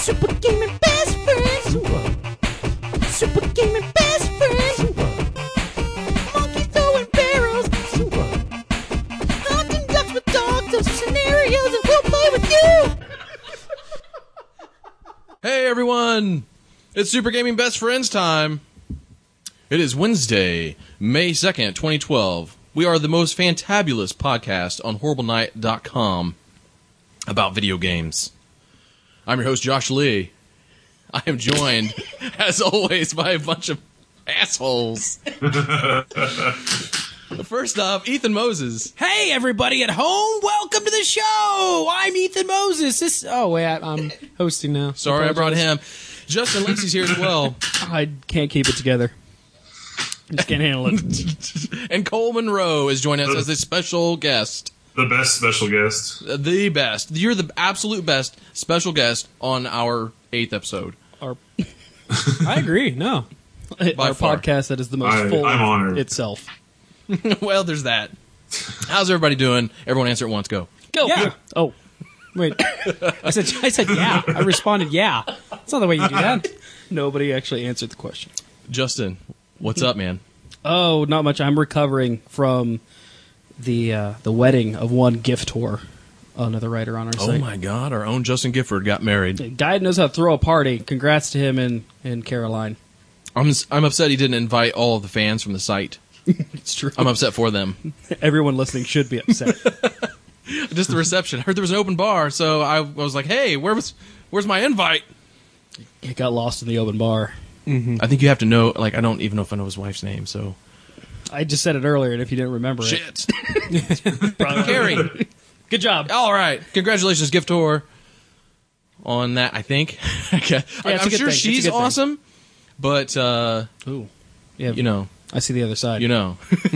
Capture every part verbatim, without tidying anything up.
Super Gaming Best Friends. Super. Super Gaming Best Friends. Super. Monkey throwing barrels. Super. Hunting ducks with dogs. Those are scenarios that we'll play with you. Hey everyone! It's Super Gaming Best Friends time. It is Wednesday, May second, twenty twelve. We are the most fantabulous podcast on horrible night dot com about video games. I'm your host, Josh Lee. I am joined, as always, by a bunch of assholes. First off, Ethan Moses. Hey, everybody at home! Welcome to the show! I'm Ethan Moses. This oh wait, I, I'm hosting now. Sorry I brought him. Justin Lacey's here as well. I can't keep it together. I just can't handle it. And Cole Monroe is joining us as a special guest. The best special guest. The best. You're the absolute best special guest on our eighth episode. Our, I agree. No, By our far. podcast that is the most I- full I'm of honored. itself. Well, there's that. How's everybody doing? Everyone answer at once. Go. Go. Yeah. Oh, wait. I said. I said yeah. I responded yeah. That's not the way you do that. Nobody actually answered the question. Justin, what's up, man? Oh, not much. I'm recovering from the uh, the wedding of one gift whore, another writer on our Oh site. my God, our own Justin Gifford got married. The guy knows how to throw a party. Congrats to him and, and Caroline. I'm I'm upset he didn't invite all of the fans from the site. It's true. I'm upset for them. Everyone listening should be upset. Just the reception. I heard there was an open bar, so I was like, "Hey, where was where's my invite?" It got lost in the open bar. I think you have to know. Like, I don't even know if I know his wife's name. So I just said it earlier, and if you didn't remember shit. it, Carrie. good job. All right. Congratulations, Gift Tour, on that, I think. Okay. Yeah, it's a I'm good sure thing. It's a she's good thing. awesome, but, uh, Ooh, yeah. you know, I see the other side. you know.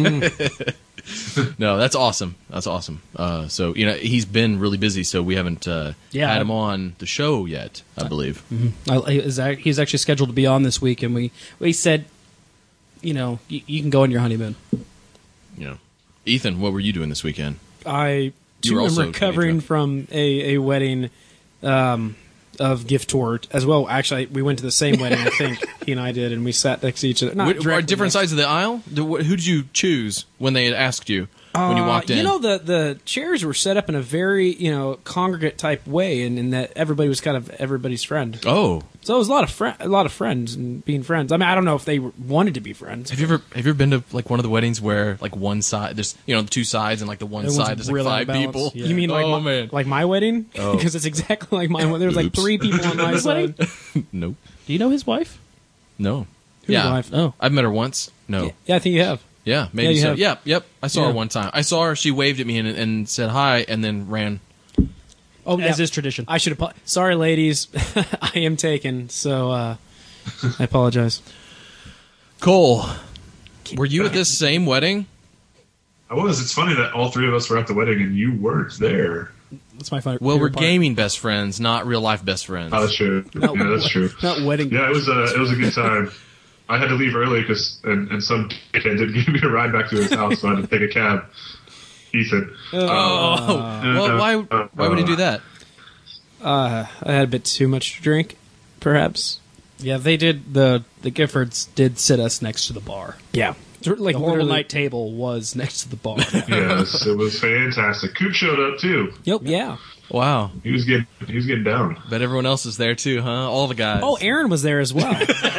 No, that's awesome. That's awesome. Uh, so, you know, he's been really busy, so we haven't uh, Yeah. had him on the show yet, I believe. I, I- is that- he's actually scheduled to be on this week, and we we said, you know, y- you can go on your honeymoon. You know. Ethan, what were you doing this weekend? I You too were am also recovering Canadian. from a, a wedding um, of gift tour as well. Actually, we went to the same wedding. I think he and I did, and we sat next to each other. Not Wait, are directly different next- sides of the aisle? Do- wh- Who did you choose when they had asked you when you Uh, walked in? You know, the the chairs were set up in a very you know congregate type way, and in that everybody was kind of everybody's friend. oh, So it was a lot of fri a lot of friends and being friends. I mean, I don't know if they were- wanted to be friends. have you ever have you ever been to like one of the weddings where like one side there's you know the two sides and like the one Everyone's side there's like really five unbalanced. people? You mean like oh my, man, like my wedding? Oh. Because it's exactly like mine. There was like Oops. three people on my side. nope, Do you know his wife? no, Whose yeah, wife? Oh, I've met her once. No, Yeah, I think you have. yeah, maybe Yeah, you so. have. Yep, yep. I saw Yeah. her one time. I saw her. She waved at me and, and said hi, and then ran. Oh, as yeah. is tradition. I should have. Sorry, ladies. I am taken, so uh, I apologize. Cole, were you at this same wedding? I was. It's funny that all three of us were at the wedding and you weren't there. That's my favorite. Well, we're part. gaming best friends, not real life best friends. Oh, that's true. Not, Yeah, that's true. Not wedding. Yeah, it was a it was a good time. I had to leave early because and, and some dickhead didn't give me a ride back to his house, so I had to take a cab. Ethan. Oh, well, why? Why would he do that? Uh, I had a bit too much to drink, perhaps. yeah. They did the the Giffords did sit us next to the bar. Yeah, like The horrible literally- night table was next to the bar. Yes, it was fantastic. Coop showed up too. Yep. Yeah. Wow, He was getting he was getting down. bet everyone else is there too, huh? All the guys. Oh, Aaron was there as well.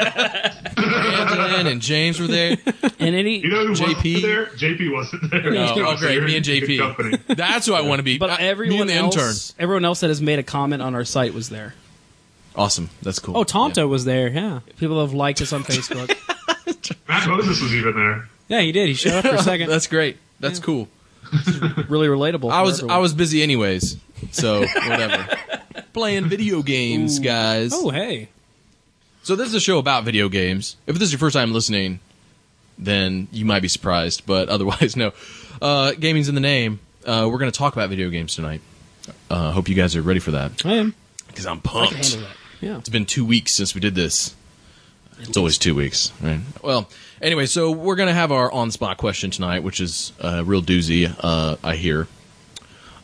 Brandon and James were there. and any You know who J P? wasn't there? J P wasn't there. Oh, So oh, great. you're Me in and J good P. company. That's who I want to be. but Uh, everyone me and the else, intern. everyone else that has made a comment on our site was there. Awesome. That's cool. Oh, Tonto was there. Yeah. People have liked us on Facebook. Matt Moses was even there. Yeah, he did. He showed up for a Yeah. second. That's great. That's cool. Really relatable. I for was everyone. I was busy anyways, so whatever. Playing video games, guys. Oh, hey. So this is a show about video games. If this is your first time listening, then you might be surprised, but otherwise, no. Uh, gaming's in the name. Uh, we're going to talk about video games tonight. Uh, hope you guys are ready for that, I am. because I'm I can pumped. handle that. Yeah. It's been two weeks since we did this. It's always two weeks, right? Well, anyway, so we're going to have our on-spot question tonight, which is a real doozy, uh, I hear.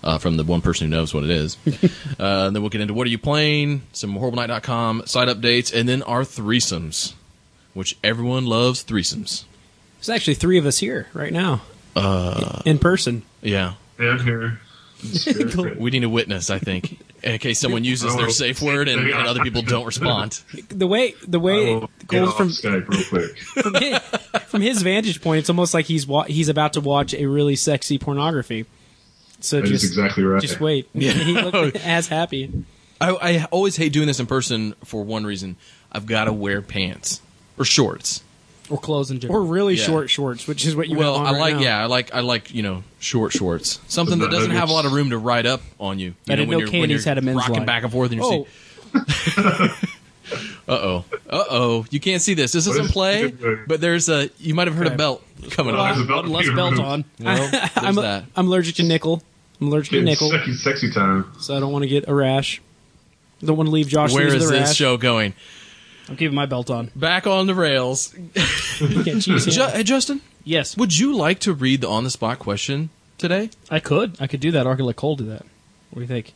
uh, from the one person who knows what it is. uh, and then we'll get into what are you playing, some horrible night dot com site updates, and then our threesomes, which everyone loves threesomes. There's actually three of us here right now. Uh, in person. Yeah. Yeah, I'm here. We need a witness, I think, in case someone uses their safe word and, and other people don't respond. The way the way goes from Skype real quick. from, his, from his vantage point, it's almost like he's wa- he's about to watch a really sexy pornography. So That is just exactly right. just wait. Yeah. He looked as happy. I, I always hate doing this in person for one reason. I've got to wear pants or shorts. Or clothes in general. Or really Yeah. short shorts, which is what you Well, have on I right like now. yeah, I like I like you know short shorts, something that doesn't have a lot of room to ride up on you. you I didn't when know you're, when Candy's you're had a men's rocking line. back and forth in your Oh, seat. Uh oh, uh oh, you can't see this. This What isn't is- play, but there's a. You might have heard a Okay. belt coming Well, on. there's a belt Less being belt removed. on. Well, there's I'm, that. I'm allergic to nickel. I'm allergic to It's nickel, sexy, sexy time. so I don't want to get a rash. Don't want to leave Josh Where with is a this rash. show going? I'm keeping my belt on. Back on the rails. Yeah, geez, Ju- yeah. hey, Justin, Yes, would you like to read the on the spot question today? I could. I could do that, or I could let Cole do that. What do you think?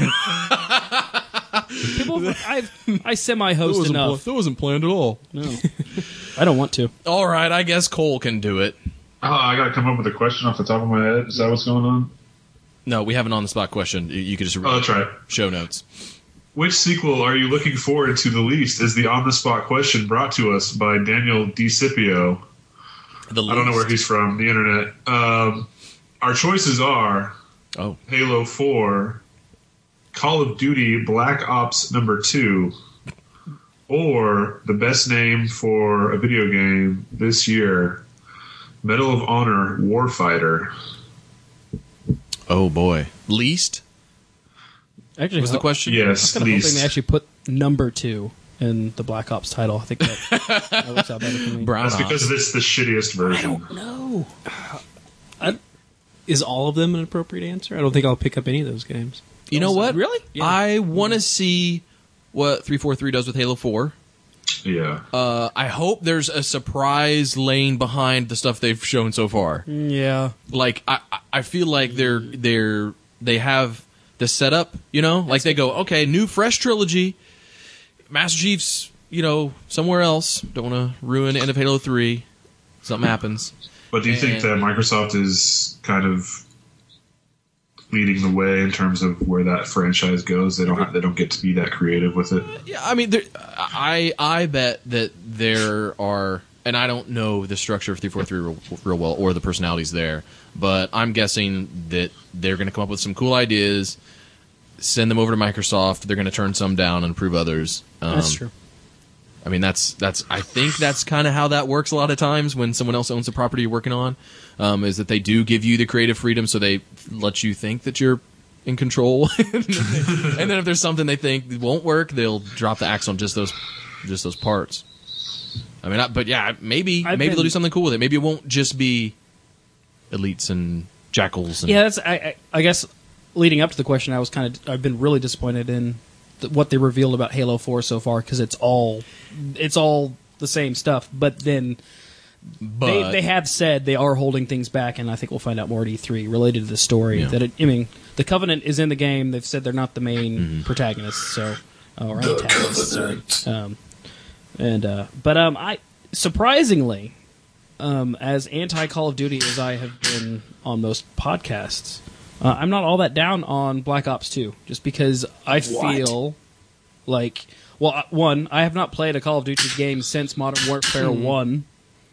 People, I I semi-host enough. that wasn't planned at all. No, I don't want to. All right, I guess Cole can do it. Oh, I gotta come up with a question off the top of my head. Is that what's going on? No, we have an on the spot question. You- You could just read Oh, that's right. show notes. Which sequel are you looking forward to the least? Is the on the spot question brought to us by Daniel DiCipio. The I don't know where least- he's from, the internet. Um, our choices are Oh, Halo four, Call of Duty Black Ops number two, or the best name for a video game this year, Medal of Honor Warfighter. oh boy. Least Actually, was the question? I was Yes, kind of hoping least. they actually put number two in the Black Ops title. I think that, that works out better for me. Brown That's Ops. because this is the shittiest version. No, Is all of them an appropriate answer? I don't think I'll pick up any of those games. You know what? Really? Yeah. I want to see what three forty-three does with Halo four. Yeah. Uh, I hope there's a surprise laying behind the stuff they've shown so far. Yeah. Like I, I- I feel like they're they're they have the setup. You know, like they go, okay, new fresh trilogy. Master Chief's, you know, somewhere else. Don't want to ruin the end of Halo three. Something happens. But do you think And- that Microsoft is kind of leading the way in terms of where that franchise goes? They don't have, they don't get to be that creative with it. Yeah, I mean, there, I I bet that there are, and I don't know the structure of three forty-three real, real well or the personalities there, but I'm guessing that they're going to come up with some cool ideas, send them over to Microsoft. They're going to turn some down and approve others. Um, That's true. I mean, that's that's. I think that's kind of how that works a lot of times when someone else owns the property you're working on, um, is that they do give you the creative freedom, so they let you think that you're in control, and then if there's something they think won't work, they'll drop the axe on just those just those parts. I mean, I, but yeah, maybe I've maybe been- they'll do something cool with it. Maybe it won't just be elites and jackals. And, Yeah, that's. I, I, I guess leading up to the question, I was kind of. I've been really disappointed in th- what they revealed about Halo Four so far because it's all, it's all the same stuff. But then but they they have said they are holding things back, and I think we'll find out more at E three related to the story. Yeah. That it, I mean, the Covenant is in the game. They've said they're not the main Mm-hmm. protagonists, so uh, or antagonists. Sorry. Um, and uh, but um, I surprisingly, um, as anti Call of Duty as I have been on most podcasts, uh, I'm not all that down on Black Ops two, just because I feel like, well, uh, one, I have not played a Call of Duty game since Modern Warfare one,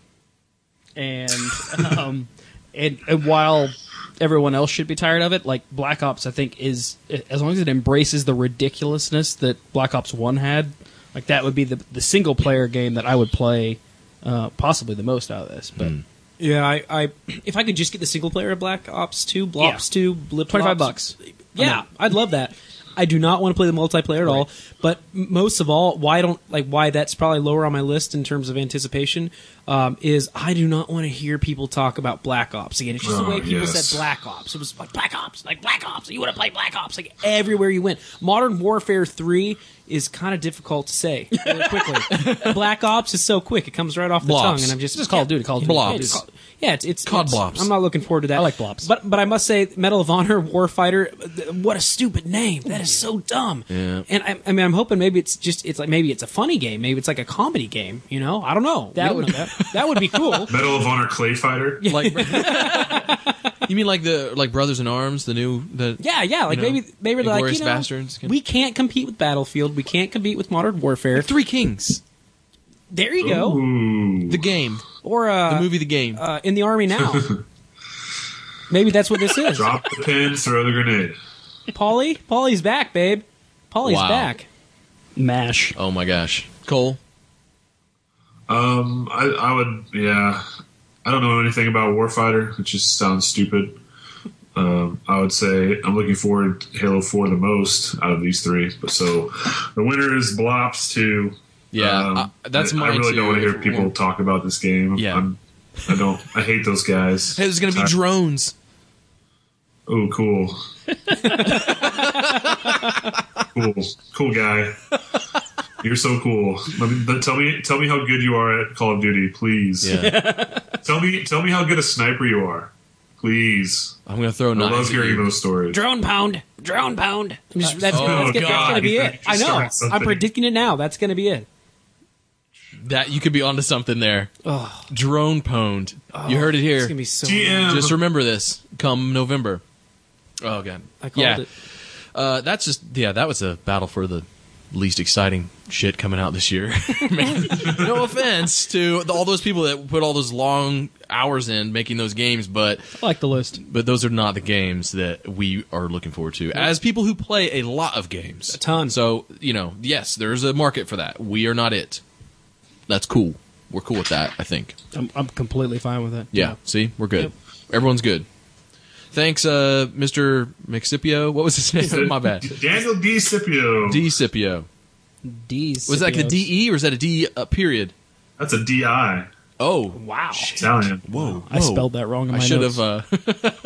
and um, and, and while everyone else should be tired of it, like Black Ops, I think is as long as it embraces the ridiculousness that Black Ops one had, like that would be the the single player game that I would play uh, possibly the most out of this. But Yeah, I, I if I could just get the single player of Black Ops two, Blops two, Blip twenty-five Blops- bucks. Yeah, I'd love that. I do not want to play the multiplayer at all. But m- most of all, why don't like why that's probably lower on my list in terms of anticipation um, is I do not want to hear people talk about Black Ops again. It's just the Oh, way people yes. said Black Ops. It was like Black Ops, like Black Ops. You want to play Black Ops like everywhere you went. Modern Warfare three is kind of difficult to say really quickly. Black Ops is so quick; it comes right off the Blops. tongue, and I'm just Just Call of Duty. Call of Duty. Blops. Yeah, it's, called- yeah, it's it's, Cod it's- Blops. I'm not looking forward to that. I like Blops. but but I must say, Medal of Honor Warfighter. What a stupid name! That is so dumb. Yeah. And I, I mean, I'm hoping maybe it's just it's like maybe it's a funny game. Maybe it's like a comedy game. You know, I don't know. That We don't would- know that. that would be cool. Medal of Honor Clay Fighter. Like, you mean like the like Brothers in Arms, the new the Yeah, yeah. Like You know, maybe maybe they're like Inglourious you know, Bastards can- we can't compete with Battlefield. We can't compete with Modern Warfare. Three Kings, There you go. Ooh. the game, Or uh, the movie, the game. uh, in the army now. Maybe that's what this is. Drop the pin, throw the grenade. Paulie, Paulie's back, babe. Paulie's Wow. back. MASH. Oh my gosh, Cole. Um, I, I would, yeah. I don't know anything about Warfighter. It just sounds stupid. Um, I would say I'm looking forward to Halo four the most out of these three. But so the winner is Blops two. Yeah, Um, uh, that's I, mine I really too. don't want to hear If- people talk about this game. Yeah. I'm, I don't. I hate those guys. Hey, there's gonna be Uh, drones. Oh, cool. cool, cool guy. You're so cool. Let me, but tell me, tell me how good you are at Call of Duty, please. Yeah, Tell me, tell me how good a sniper you are, please. I'm gonna throw I knives. love at hearing you. those stories. Drone pound. Drone pound. I'm just, that's, Oh, that's, gonna, that's God. gonna be You it. just I know. started something. I'm predicting it now. That's gonna be it. That you could be onto something there. Oh, Drone pwned. You heard it here. it's gonna be so. G M. Just remember this. Come November. Oh god. I called yeah. it. Uh, that's just yeah. That was a battle for the least exciting shit coming out this year. Man, no offense to the, all those people that put all those long hours in making those games, but I like the list. but those are not the games that we are looking forward to as people who play a lot of games, A ton. So you know, yes, there's a market for that. We are not it. That's cool. We're cool with that. I think. I'm, I'm completely fine with it. Yeah. See, we're good. Yep. Everyone's good. Thanks, uh, Mister McScipio. What was his name? My bad. Daniel D. Scipio. D. Scipio. D's. Was that like a D E or is that a D uh, period? That's a D I. Oh, Wow. Italian. whoa! I spelled that wrong in my I should notes. have. Uh,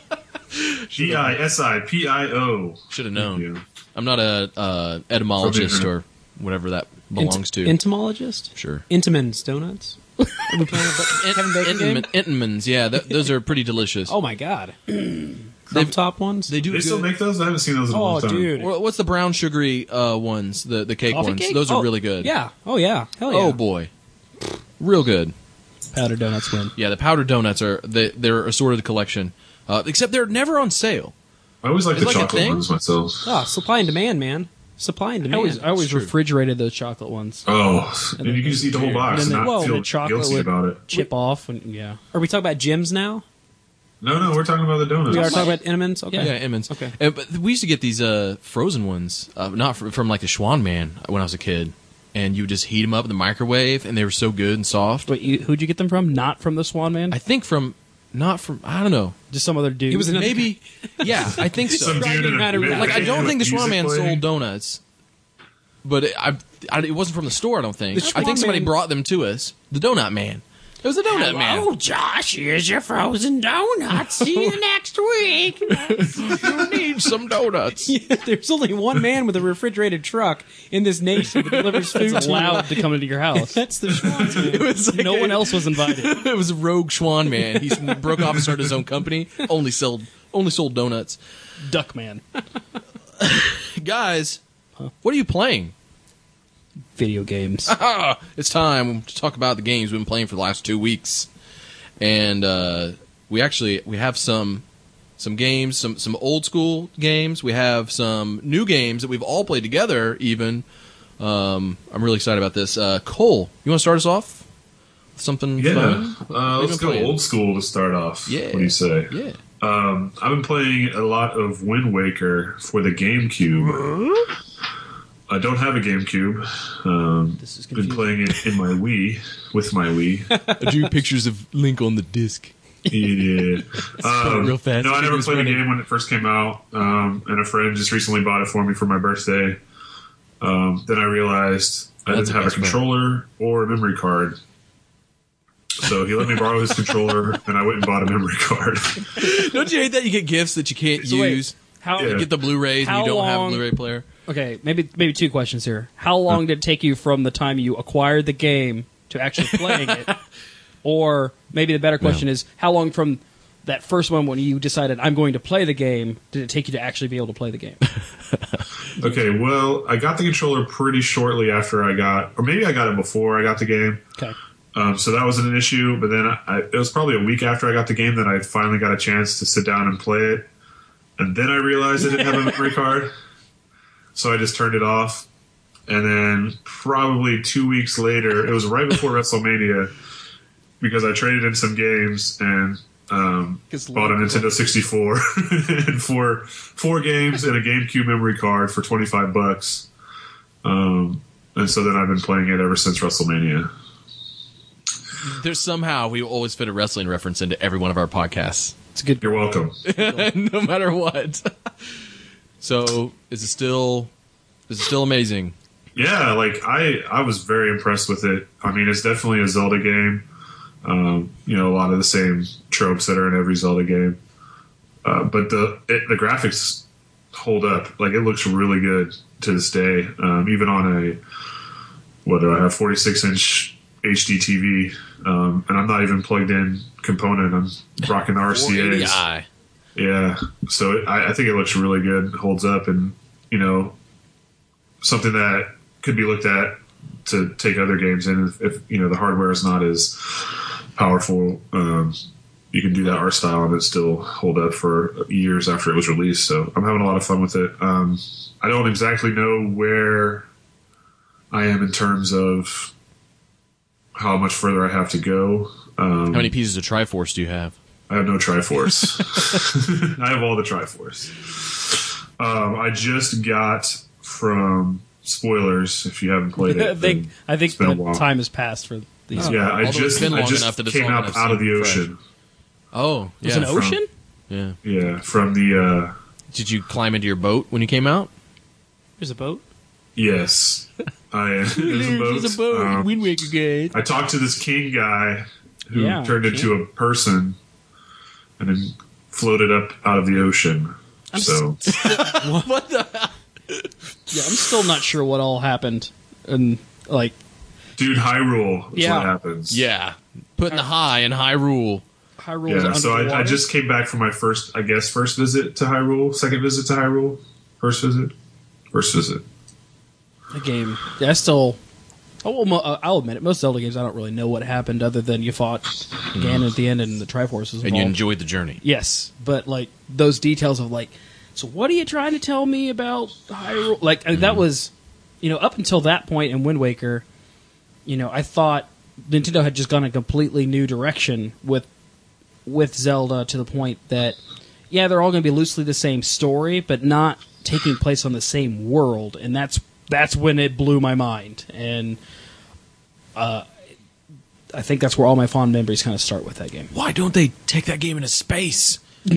D I S I P I O. should have known. Yeah. I'm not a uh, etymologist Probably or whatever that belongs Ent- to. Entomologist? Sure. Intamin's Donuts? Are we playing a Kevin Bacon game? Entenmann- Entenmann's, yeah, th- those are pretty delicious. Oh my god. Crumb top ones? They do They good. still make those? I haven't seen those in a Oh, long time. dude. Well, what's the brown sugary uh, ones? The the cake Coffee ones. cake? Those are Oh, really good. Yeah. Oh yeah. Hell yeah. Oh boy, real good. Powder donuts win. Yeah, the powdered donuts are they, they're a assorted collection, uh, except they're never on sale. I always like It's the like a chocolate thing? ones myself. Oh, supply and demand, man. Supply and I demand. always, I always It's true. refrigerated those chocolate ones. Oh, And and you then- can just eat the whole box and and, then- not well, feel the chocolate guilty would- about it. Chip off and yeah. Are we talking about gyms now? No, no, we're talking about the donuts. We are talking about Entenmann's? Okay. Yeah, Emmons. Okay. Uh, but we used to get these uh, frozen ones, uh, not fr- from like the Schwan Man when I was a kid, and you would just heat them up in the microwave, and they were so good and soft. Wait, you, who'd you get them from? Not from the Swan Man? I think from not from I don't know, Just some other dude. It was another maybe yeah, I think so. Some dude in a Trying to- big Like I don't with think the Schwan music Man playing. sold donuts, but it, I, I it wasn't from the store. I don't think. The I think Schwan somebody Man- brought them to us. The Donut Man. It was the Donut Man. Oh, Josh, here's your frozen donuts. See you next week. You need some donuts. Yeah, there's only one man with a refrigerated truck in this nation that delivers food It's to allowed to come into your house. That's the Schwann's man. It was like No a- one else was invited. It was a rogue Schwan Man. He broke off and started his own company. Only sold only sold donuts. Duck Man. Guys, what are you playing? Video games. Ah, it's time to talk about the games we've been playing for the last two weeks, and uh, we actually we have some some games, some some old school games. We have some new games that we've all played together. Even um, I'm really excited about this. Uh, Cole, you want to start us off? With something Yeah. fun? Uh, We've let's been go playing. old school to start off. Yeah. What do you say? Yeah. Um, I've been playing a lot of Wind Waker for the GameCube. I don't have a GameCube. Um, This is been confusing. playing it in my Wii, with my Wii. I drew pictures of Link on the disc. Yeah. Um, real fast. No, I It never was played funny. the game when it first came out, um, and a friend just recently bought it for me for my birthday. Um, then I realized I That's didn't a have a best friend. controller or a memory card. So he let me borrow his controller, and I went and bought a memory card. Don't you hate that you get gifts that you can't So wait, use? How Yeah. You get the Blu-rays and How you don't have a long- Blu-ray player. Okay, maybe maybe two questions here. How long did it take you from the time you acquired the game to actually playing it? Or maybe the better question Yeah. is, how long from that first one when you decided I'm going to play the game did it take you to actually be able to play the game? Okay, well, I got the controller pretty shortly after I got, or maybe I got it before I got the game. Okay. Um, so that wasn't an issue. But then I, it was probably a week after I got the game that I finally got a chance to sit down and play it. And then I realized I didn't have a memory card. So I just turned it off. And then probably two weeks later, it was right before WrestleMania, because I traded in some games and um, bought a Nintendo sixty-four and four four games and a GameCube memory card for twenty-five bucks. Um, and so then I've been playing it ever since WrestleMania. There's somehow we always fit a wrestling reference into every one of our podcasts. It's a good. You're welcome. No matter what. So is it still is it still amazing? Yeah, like I, I was very impressed with it. I mean, it's definitely a Zelda game. Um, you know, a lot of the same tropes that are in every Zelda game. Uh, but the it, the graphics hold up. Like, it looks really good to this day. Um, even on a, what do I have, forty-six inch H D T V. Um, and I'm not even plugged in component. I'm rocking the R C As. I. Yeah, so it, I, I think it looks really good, holds up, and, you know, something that could be looked at to take other games in. If, if you know, the hardware is not as powerful, um, you can do that art style and it still hold up for years after it was released. So I'm having a lot of fun with it. Um, I don't exactly know where I am in terms of how much further I have to go. Um, How many pieces of Triforce do you have? I have no Triforce. I have all the Triforce. Um, I just got from spoilers. If you haven't played it, I think then I think it's been a the while. time has passed for these. Yeah, I Although it's just been I long just enough that it's came long out enough out of the seemed fresh. ocean. Oh, It's yeah. an ocean. Yeah. Yeah, from the uh, Did you climb into your boat when you came out? There's a boat. yes, I there's a boat. Um, Wind Waker guy. I talked to this king guy who Yeah, turned into a person and then floated up out of the ocean. so What the? Yeah, I'm still not sure what all happened, and like, dude, Hyrule is Yeah. what happens. Yeah. Putting the high in Hyrule. Hyrule. Yeah, is so I, I underwater. just came back from my first, I guess, first visit to Hyrule, second visit to Hyrule, first visit, first visit. the game. Yeah, I still. Oh, well, mo- uh, I'll admit it. Most Zelda games, I don't really know what happened other than you fought Ganon at the end and the Triforce was involved. And you enjoyed the journey. Yes, but like those details of like, so what are you trying to tell me about Hyrule? Like uh, that was, you know, up until that point in Wind Waker, you know, I thought Nintendo had just gone a completely new direction with with Zelda to the point that, yeah, they're all going to be loosely the same story, but not taking place on the same world, and that's that's when it blew my mind, and uh, I think that's where all my fond memories kind of start with that game. Why don't they take that game into space?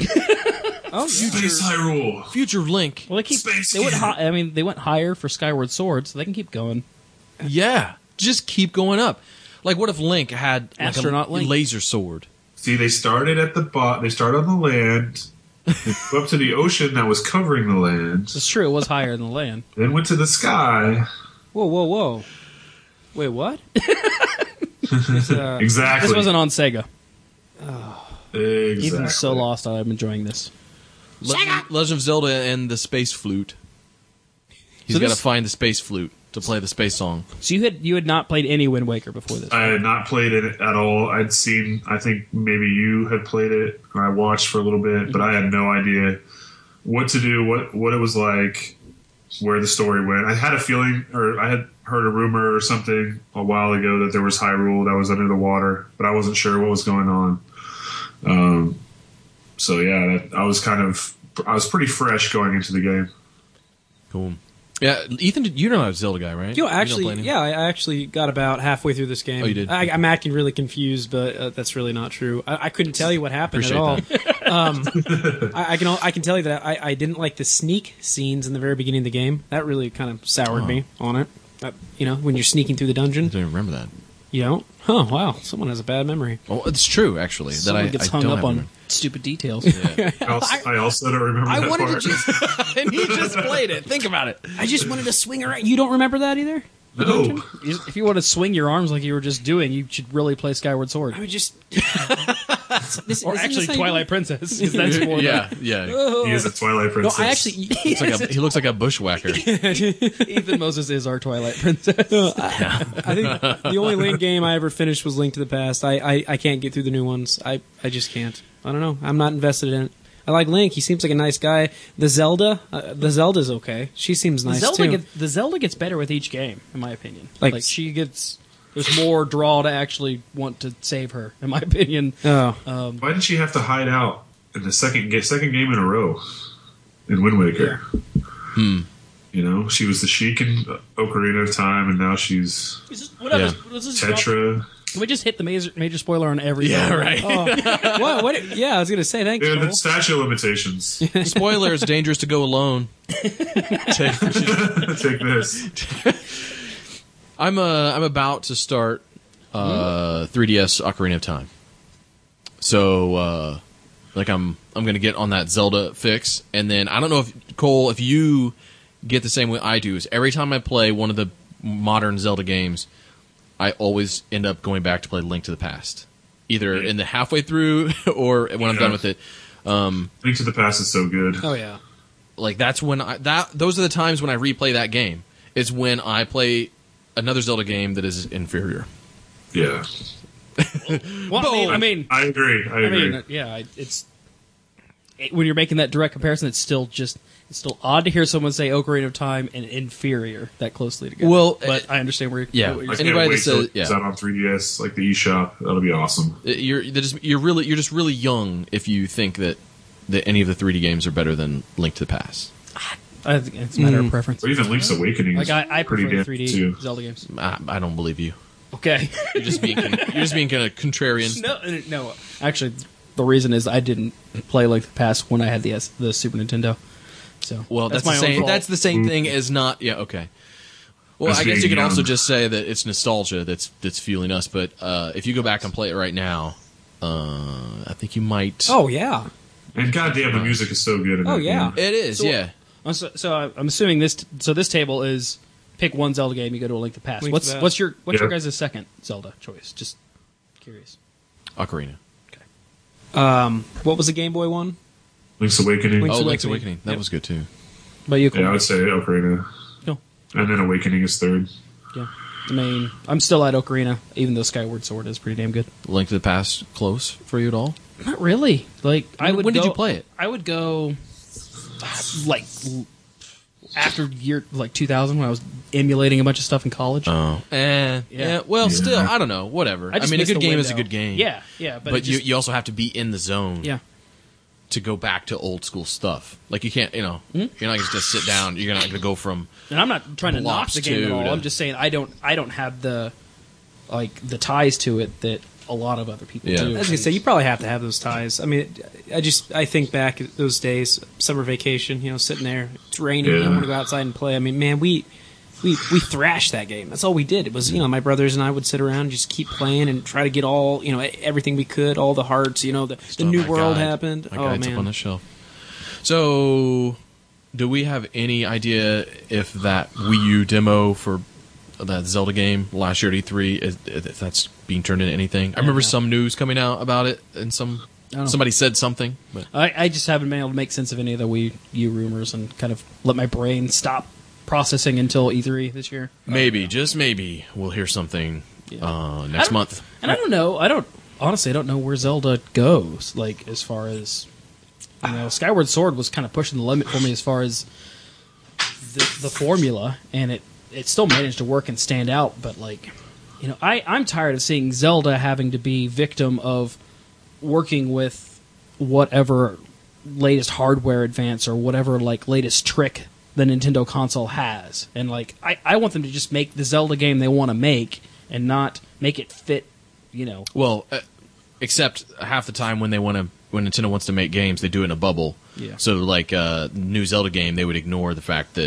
Oh, Space Hyrule. Future Link. well, they keep Space they went Kid. hi- I mean, they went higher for Skyward Sword, so they can keep going. Yeah. Just keep going up. Like, what if Link had like Astronaut a Link. laser sword? See, they started at the bot. They started on the land, they flew up to the ocean that was covering the land, It's true, it was higher than the land. then went to the sky. Whoa, whoa, whoa! Wait, what? It's, uh, Exactly. This wasn't on Sega. exactly. Even so lost, I'm enjoying this. Legend, Legend of Zelda and the space flute. He's So got to this- find the space flute to play the space song. So you had you had not played any Wind Waker before this. I had not played it at all. I'd seen, I think maybe you had played it, and I watched for a little bit, but I had no idea what to do, what what it was like, where the story went. I had a feeling, or I had heard a rumor or something a while ago that there was Hyrule that was under the water, but I wasn't sure what was going on. Um, so yeah, that, I was kind of, I was pretty fresh going into the game. Cool. Yeah, Ethan, you're not a Zelda guy, right? You know, don't play actually, any? yeah, I I actually got about halfway through this game. Oh, you did? I, I'm acting really confused, but uh, that's really not true. I, I couldn't tell you what happened Appreciate at all. um, I, I can al- I can tell you that I, I didn't like the sneak scenes in the very beginning of the game. That really kind of soured Oh. me on it. That, you know, when you're sneaking through the I dungeon, don't remember that. you don't. Oh wow, someone has a bad memory. Oh, it's true, actually. Someone that I, gets I hung don't up have on memory. Stupid details. Yeah. I also, I also don't remember I that wanted part. to just. And he just played it. Think about it. I just wanted to swing around. You don't remember that either? No. If you want to swing your arms like you were just doing, you should really play Skyward Sword. I would just. this, Or isn't actually this how you Twilight do it? Princess, because that's more Yeah, yeah. He is a Twilight No, Princess. I actually. Looks like a, he looks like a bushwhacker. the, Ethan Moses is our Twilight Princess. I think the only Link game I ever finished was Link to the Past. I, I, I can't get through the new ones. I, I just can't. I don't know. I'm not invested in it. I like Link. He seems like a nice guy. The Zelda, uh, the Zelda's okay. She seems nice Zelda too. gets, the Zelda gets better with each game, in my opinion. Like- Like, she gets there's more draw to actually want to save her, in my opinion. oh, Um, Why did she have to hide out in the second ga- second game in a row in Wind Waker? Hmm. You know, she was the Sheik in Ocarina of Time, and now she's whatever. Yeah. Let's just drop- Tetra. Can we just hit the major, major spoiler on every Yeah, Zelda? right. oh. what? What? Yeah, I was gonna say thanks. Yeah, Cole. the statute of limitations. Spoiler: it's dangerous to go alone. Take this. I'm uh I'm about to start uh three D S Ocarina of Time. So uh like I'm I'm gonna get on that Zelda fix, and then I don't know if Cole, if you get the same way I do, is every time I play one of the modern Zelda games, I always end up going back to play Link to the Past, either in the halfway through or when I'm Yeah. done with it. Um, Link to the Past is so good. Oh yeah. like that's when I that those are the times when I replay that game. Is when I play another Zelda game that is inferior. Yeah, Well, I mean, I mean, I agree. I I agree. mean, yeah, I- it's it, when you're making that direct comparison, it's still just it's still odd to hear someone say Ocarina of Time and inferior that closely together. Well, but uh, I understand where you're, yeah. what you're I saying. can't Anybody wait that till says- it comes yeah. out on three D S, like the eShop. That'll be awesome. You're they're just you're really you're just really young if you think that that any of the three D games are better than Link to the Past. I think it's a matter Mm. of preference. Or even Link's Awakening. Like is I, I pretty prefer the damn three D too. Zelda games. I, I don't believe you. Okay. You're just being con- you're just being kind of contrarian. no, no. Actually, the reason is I didn't play Link to the Past when I had the S, the Super Nintendo. So Well, that's, my the own same. fault. That's the same thing as not. Yeah. Okay. Well, That's I guess you being could also young. just say that it's nostalgia that's that's fueling us. But uh, if you go back and play it right now, uh, I think you might. Oh yeah. And goddamn, the music is so good. In Oh, that yeah. game. it is. So- yeah. Uh, So, so I'm assuming this. So this table is pick one Zelda game. You go to a Link to the Past. Link to what's the Past. what's your what's your Yeah. guys' second Zelda choice? Just curious. Ocarina. Um, what was the Game Boy one? Link's Awakening. Link's Oh, Link's Awakening. Awakening. That Yep. was good too. But you, Yeah, I would say Ocarina. No. And then Awakening is third. yeah. I mean, I'm still at Ocarina, even though Skyward Sword is pretty damn good. Link to the Past close for you at all? Not really. Like I When- would. when did go- you play it? I would go like l- after year like two thousand when I was emulating a bunch of stuff in college. Oh, eh, yeah. Yeah. Well, Yeah. still, I don't know. Whatever. I, just mean, a missed good the game is a window. good game. Yeah, yeah. But, But, it you just- you also have to be in the zone. yeah. To go back to old school stuff. Like you can't, you know, Hmm? you're not just sit down. You're not going to go from. And I'm not trying to knock Blops the game at to all. to- I'm just saying I don't I don't have the like the ties to it that a lot of other people Yeah. do. I was gonna say you probably have to have those ties. I mean, I just I think back at those days, summer vacation. You know, sitting there, it's raining. Yeah. I want to go outside and play. I mean, man, we we we thrashed that game. That's all we did. It was you know my brothers and I would sit around and just keep playing and try to get all you know everything we could, all the hearts. You know, the, the Still new my world guide. happened. My Oh guide's up on man, the shelf. So, do we have any idea if that Wii U demo for that Zelda game last year at E three is if that's being turned into anything? I remember know. some news coming out about it, and some I don't know. somebody said something, but I, I just haven't been able to make sense of any of the Wii U rumors and kind of let my brain stop processing until E three this year. maybe, just maybe, we'll hear something Yeah. uh, I next don't- month. And I don't know. I don't honestly. I don't know where Zelda goes. Like as far as you know, Skyward Sword was kind of pushing the limit for me as far as the, the formula, and it it still managed to work and stand out. But like, you know, I I'm tired of seeing Zelda having to be victim of working with whatever latest hardware advance or whatever like latest trick the Nintendo console has. And like, I I want them to just make the Zelda game they want to make and not make it fit. You know, Well, uh, except half the time when they want to, when Nintendo wants to make games, they do it in a bubble. Yeah. So, like uh, new Zelda game, they would ignore the fact that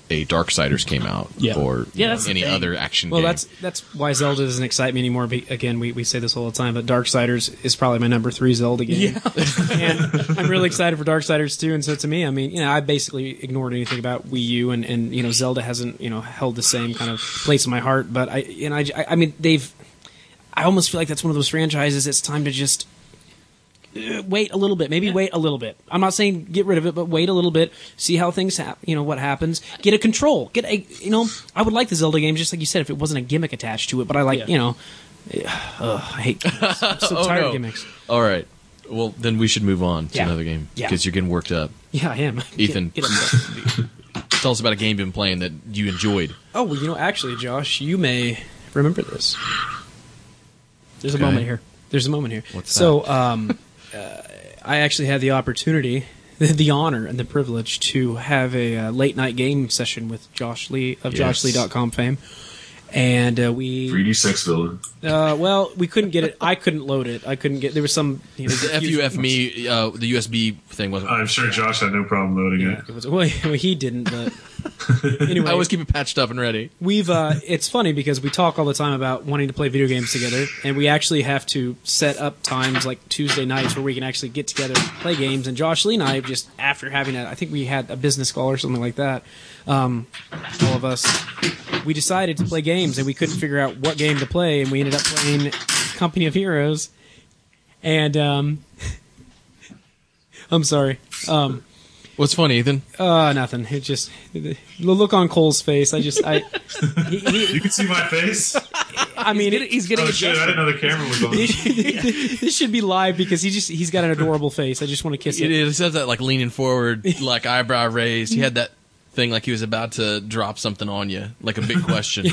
a Darksiders came out Yeah. or Yeah, that's the any thing. other action Well, game. that's that's why Zelda doesn't excite me anymore. Be- Again, we, we say this all the time, but Darksiders is probably my number three Zelda game. And I'm really excited for Darksiders too. And so to me, I mean, you know, I basically ignored anything about Wii U, and, and you know, Zelda hasn't you know held the same kind of place in my heart. But I, you know, I, I mean, they've. I almost feel like that's one of those franchises. It's time to just. Uh, wait a little bit, maybe wait a little bit. I'm not saying get rid of it, but wait a little bit. See how things happen. You know what happens. Get a control. Get a. You know, I would like the Zelda games, just like you said, if it wasn't a gimmick attached to it. But I like, Yeah. you know, ugh, I hate. Gimmicks. I'm so Oh, tired no. of gimmicks. All right. Well, then we should move on to Yeah. another game Yeah. because you're getting worked up. Yeah, I am. Ethan. Get, get upset. Tell us about a game you've been playing that you enjoyed. Oh well, you know, actually, Josh, you may remember this. There's a Okay. moment here. There's a moment here. What's so, um, uh, I actually had the opportunity, the honor, and the privilege to have a uh, late night game session with Josh Lee of Yes. josh lee dot com fame. And uh, we, three D sex villain. uh, well, we couldn't get it. I couldn't load it. I couldn't get. There was some. You know, The F U F me, uh, the U S B thing wasn't. I'm sure Josh had no problem loading Yeah, it. it was, well, he didn't, but anyway, I always keep it patched up and ready. we've. Uh, it's funny because we talk all the time about wanting to play video games together, and we actually have to set up times like Tuesday nights where we can actually get together and play games. And Josh Lee and I just after having a, I think we had a business call or something like that. Um, all of us, we decided to play games, and we couldn't figure out what game to play, and we ended up playing Company of Heroes. And um, I'm sorry. Um, What's funny, Ethan? uh, nothing. It just the look on Cole's face. I just I. He, he, You can see my face. I mean, it, He's getting Oh a shit! I didn't know the camera was on. this should be live because he just he's got an adorable face. I just want to kiss It, it. it says that like leaning forward, like eyebrow raised. He had that thing like he was about to drop something on you, like a big question.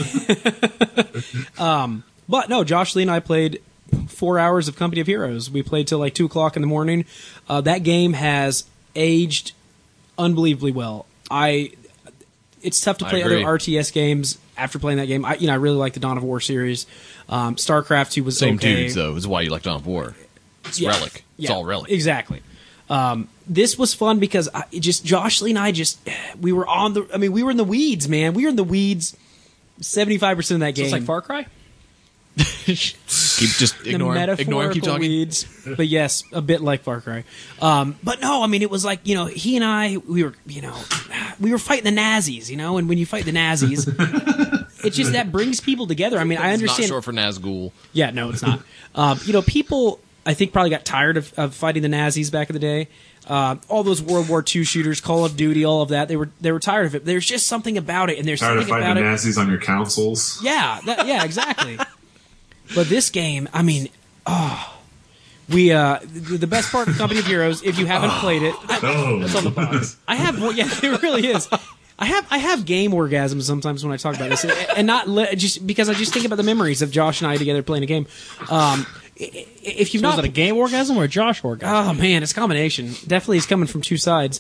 But no, Josh Lee and I played four hours of Company of Heroes. We played till like two o'clock in the morning. Uh, that game has aged unbelievably well. I it's tough to I play other agree. R T S games after playing that game. I you know I really like the Dawn of War series. Um, StarCraft two was Same okay. dudes though. Is why you like Dawn of War. It's Yeah. Relic. It's Yeah, all Relic. Exactly. Um, this was fun because I, it just Josh Lee and I just we were on the. I mean, we were in the weeds, man. We were in the weeds. Seventy-five percent of that So game. it's like Far Cry? keep just the ignore him. Ignore him. Keep metaphorical talking. weeds. But yes, a bit like Far Cry. Um, but no, I mean, it was like you know, he and I, we were, you know, we were fighting the Nazis, you know, and when you fight the Nazis, it's just that brings people together. I mean, I It's understand. not short for Nazgul. Yeah, no, it's not. um, you know, people I think probably got tired of, of fighting the Nazis back in the day. Uh, all those World War Two shooters, Call of Duty, all of that. They were they were tired of it. There's just something about it, and there's Tired of something fighting about the it. Nazis on your councils. Yeah, that, yeah, exactly. But this game, I mean, oh, we uh, the, the best part of Company of Heroes, if you haven't played it, I, Oh, I have. Well, yeah, it really is. I have I have game orgasms sometimes when I talk about this, and not le- just because I just think about the memories of Josh and I together playing a game. Um, i- i- if you've So not, was it a game orgasm or a Josh orgasm? oh man, it's a combination. Definitely, it's coming from two sides.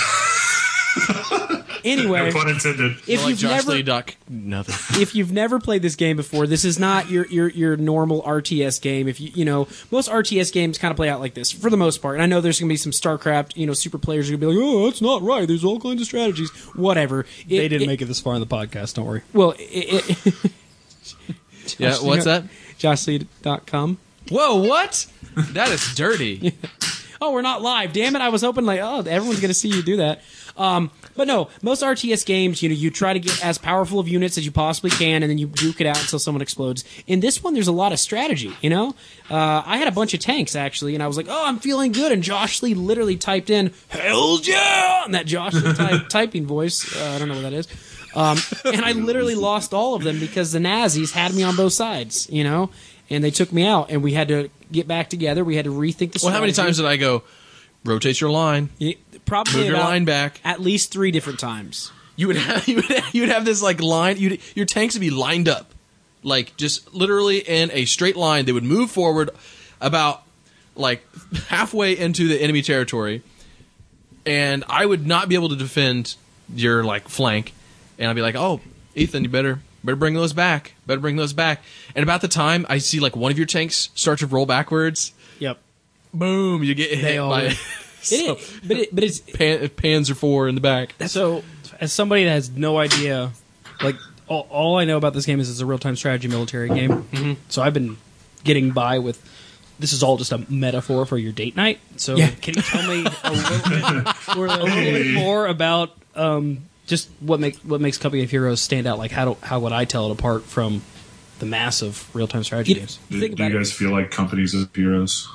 Anyway, no pun intended. if like you've Josh never Lee Duck. Nothing. if you've never played this game before, this is not your your your normal R T S game. If you you know most R T S games kind of play out like this for the most part. And I know there's going to be some StarCraft you know super players who are going to be like, oh, that's not right. There's all kinds of strategies. Whatever. They It- didn't it- make it this far in the podcast, don't worry. Well, it, it, Yeah. What's that? josh lee dot com. Whoa! What? That is dirty. Oh, we're not live. Damn it! I was hoping like, oh, everyone's going to see you do that. Um, but no, most R T S games, you know, you try to get as powerful of units as you possibly can, and then you duke it out until someone explodes. In this one, there's a lot of strategy. You know, uh, I had a bunch of tanks actually, and I was like, oh, I'm feeling good, and Josh Lee literally typed in "Hell yeah!" in that Josh Lee type, typing voice. Uh, I don't know what that is. Um, and I literally lost all of them because the Nazis had me on both sides. You know. And they took me out, and we had to get back together. We had to rethink the strategy. Well, how many times did I go? Rotate your line. Yeah, probably Move your about line back. at least three different times. You would have you would have, you would have this like line. You'd, your tanks would be lined up, like just literally in a straight line. They would move forward about like halfway into the enemy territory, and I would not be able to defend your like flank. And I'd be like, "Oh, Ethan, you better better bring those back. Better bring those back." And about the time I see like one of your tanks start to roll backwards, Yep. boom, you get hit all by win. It is, but it, but it's Pan, Panzer four in the back. So As somebody that has no idea, like all, all I know about this game is it's a real-time strategy military game. Mm-hmm. So I've been getting by with. This is all just a metaphor for your date night. So Yeah. can you tell me a little bit, or a little bit more about um, just what make what makes Company of Heroes stand out? Like how do, how would I tell it apart from the mass of real-time strategy You- games? Do, Think do you about it. guys feel like companies of heroes?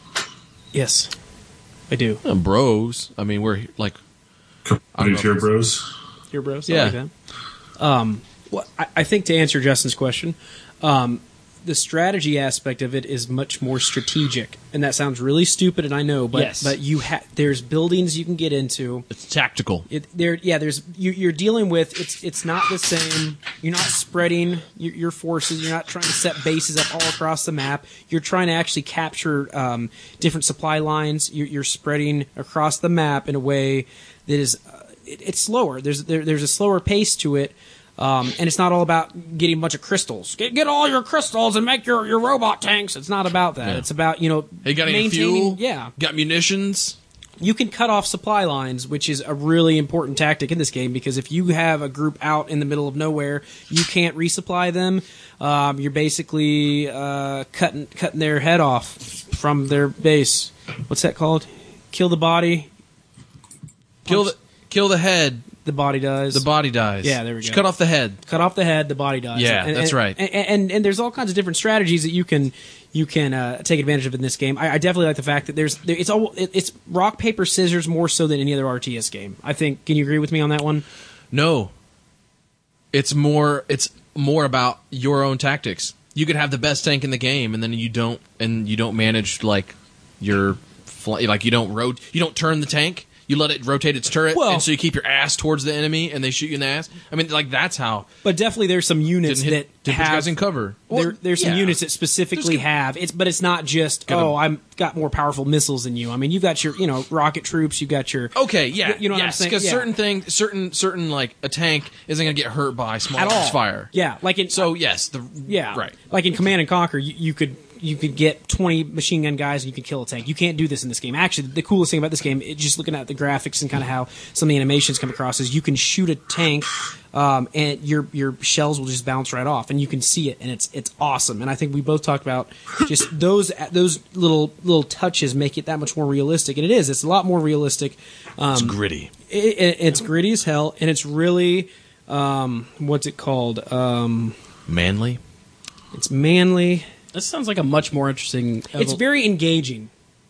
Yes. I do. Uh, bros. I mean, we're like, Company of know Hero if Bros? Here, bros. Yeah. Like that. Um, well, I, I think to answer Justin's question, um, the strategy aspect of it is much more strategic, and that sounds really stupid, and I know, but Yes. but you ha- there's buildings you can get into. it's tactical. It, there, yeah. There's you, you're dealing with it's it's not the same. You're not spreading your, your forces. You're not trying to set bases up all across the map. You're trying to actually capture um, different supply lines. You're, you're spreading across the map in a way that is uh, it, it's slower. There's there, there's a slower pace to it. Um, and it's not all about getting a bunch of crystals. Get, get all your crystals and make your, your robot tanks. It's not about that. Yeah. It's about, you know, Hey, got any maintaining. fuel? Yeah. Got munitions? You can cut off supply lines, which is a really important tactic in this game because if you have a group out in the middle of nowhere, you can't resupply them. Um, you're basically uh, cutting cutting their head off from their base. What's that called? Kill the body. Kill Punch- the kill the head. the body dies. The body dies. Yeah, there we Just go. cut off the head. Cut off the head, the body dies. Yeah, And- that's and- right. And, and and there's all kinds of different strategies that you can you can uh, take advantage of in this game. I, I definitely like the fact that there's there, it's all it, it's rock paper scissors more so than any other R T S game. I think. Can you agree with me on that one? No. It's more it's more about your own tactics. You could have the best tank in the game and then you don't and you don't manage like your fl- like you don't rot- you don't turn the tank. You let it rotate its turret, Well- and so you keep your ass towards the enemy, and they shoot you in the ass. I mean, like that's how But definitely there's some units didn't hit, that didn't put you have guys in cover. there, there's some yeah. units that specifically There's- have it's, but it's not just Gotta- oh I'm got more powerful missiles than you. I mean you've got your you know rocket troops, you've got your Okay, yeah, You know what I'm yes, saying? because Yeah. certain thing, certain certain like a tank isn't going to get hurt by small at all arms fire. Yeah, like in So yes, the yeah, right. Like in Command and Conquer, you, you could you could get twenty machine gun guys and you could kill a tank. You can't do this in this game. Actually, the coolest thing about this game, it, just looking at the graphics and kind of how some of the animations come across, is you can shoot a tank um, and your your shells will just bounce right off, and you can see it, and it's it's awesome. And I think we both talked about just those those little little touches make it that much more realistic, and it is. It's a lot more realistic. Um, It's gritty. it, it, it's gritty as hell, and it's really um, what's it called? Um, Manly. it's manly. This sounds like a much more interesting. It's very engaging.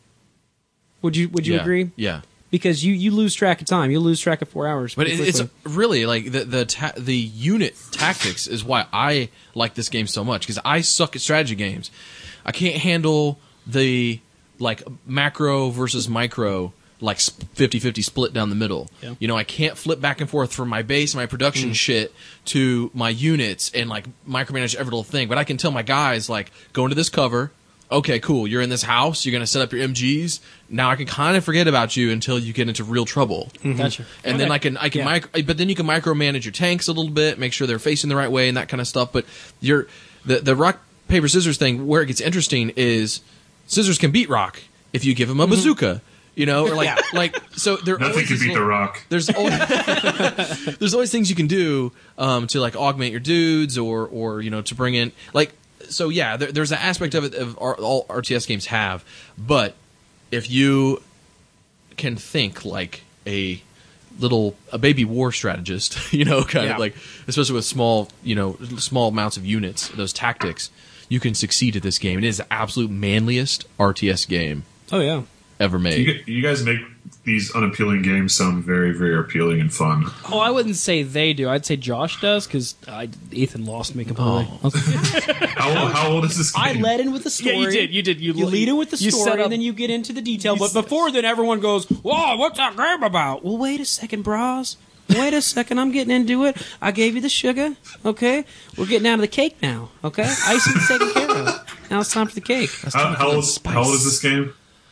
Would you Would you Yeah, agree? Yeah. Because you, you lose track of time. You lose track of four hours. But pretty it, it's quickly. really like the the ta- the unit tactics is why I like this game so much because I suck at strategy games. I can't handle the like macro versus micro like fifty-fifty split down the middle. Yeah. You know, I can't flip back and forth from my base, my production shit to my units and like micromanage every little thing. But I can tell my guys like go into this cover. Okay, cool. You're in this house. You're going to set up your M Gs. Now I can kind of forget about you until you get into real trouble. Gotcha. And then I can I can Yeah. micro, but then you can micromanage your tanks a little bit, make sure they're facing the right way and that kind of stuff. But you're the the rock paper scissors thing where it gets interesting is scissors can beat rock if you give them a bazooka, you know, or like Yeah. like so there Nothing always can these beat the little- Rock. There's always, there's always things you can do um, to like augment your dudes or or you know to bring in like so yeah there, there's an aspect of it of our, all R T S games have, but if you can think like a little a baby war strategist, you know, kind Yeah. of like especially with small you know small amounts of units, those tactics, you can succeed at this game. It is the absolute manliest R T S game Oh yeah. ever made. You, you guys make these unappealing games sound very, very appealing and fun. Oh, I wouldn't say they do. I'd say Josh does because Ethan lost me completely. Oh. How, how old is this game? I led in with the story. Yeah, you did. You did. You, You lead in with the you story, set up- and then you get into the detail. you But set- before then, everyone goes, "Whoa, what's that game about?" Well, wait a second, bros. Wait a second, I'm getting into it. I gave you the sugar, okay? We're getting down to the cake now, okay? Icing's taken care of. Now it's time for the cake. How, how, old, how old is this game?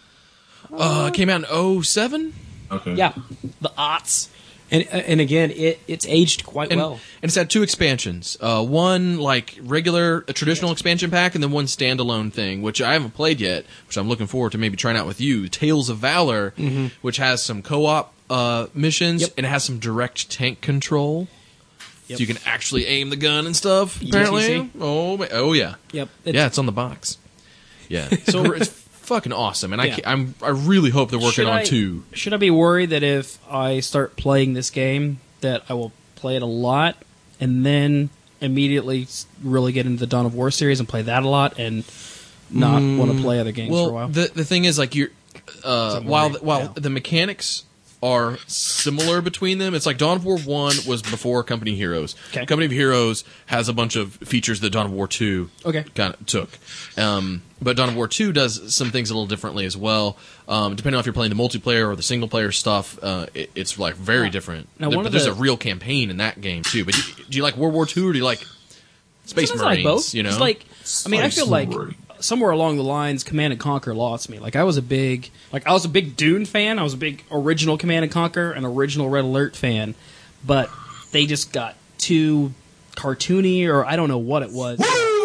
Uh, it came out in oh seven. Okay. Yeah, the aughts. and and again, it it's aged quite And, well. and it's had two expansions. Uh, one like regular, a traditional expansion pack, and then one standalone thing, which I haven't played yet, which I'm looking forward to maybe trying out with you. Tales of Valor, which has some co-op uh, missions, Yep. and it has some direct tank control. Yep. So you can actually aim the gun and stuff, Yes, apparently. you see? Oh, ma- oh yeah. Yep. yeah, it's on the box. Yeah. So it's fucking awesome, and I, Yeah. ca- I'm, I really hope they're working Should on I- two. Should I be worried that if I start playing this game, that I will play it a lot and then immediately s- really get into the Dawn of War series and play that a lot and not want to play other games well, for a while? the the thing is, like, you're uh, Something while worried while now. the mechanics are similar between them. It's like Dawn of War one was before Company of Heroes. Okay. Company of Heroes has a bunch of features that Dawn of War two Okay. kind of took. Um, but Dawn of War two does some things a little differently as well. Um, depending on if you're playing the multiplayer or the single player stuff, uh, it, it's like very different. Now, There- one but of there's the- a real campaign in that game too. But do, do you like World War two or do you like Space Sometimes I Marines? like both. You know, It's like, I mean, I feel like Marines. somewhere along the lines, Command and Conquer lost me. Like I was a big, like I was a big Dune fan. I was a big original Command and Conquer and original Red Alert fan, but they just got too cartoony, or I don't know what it was.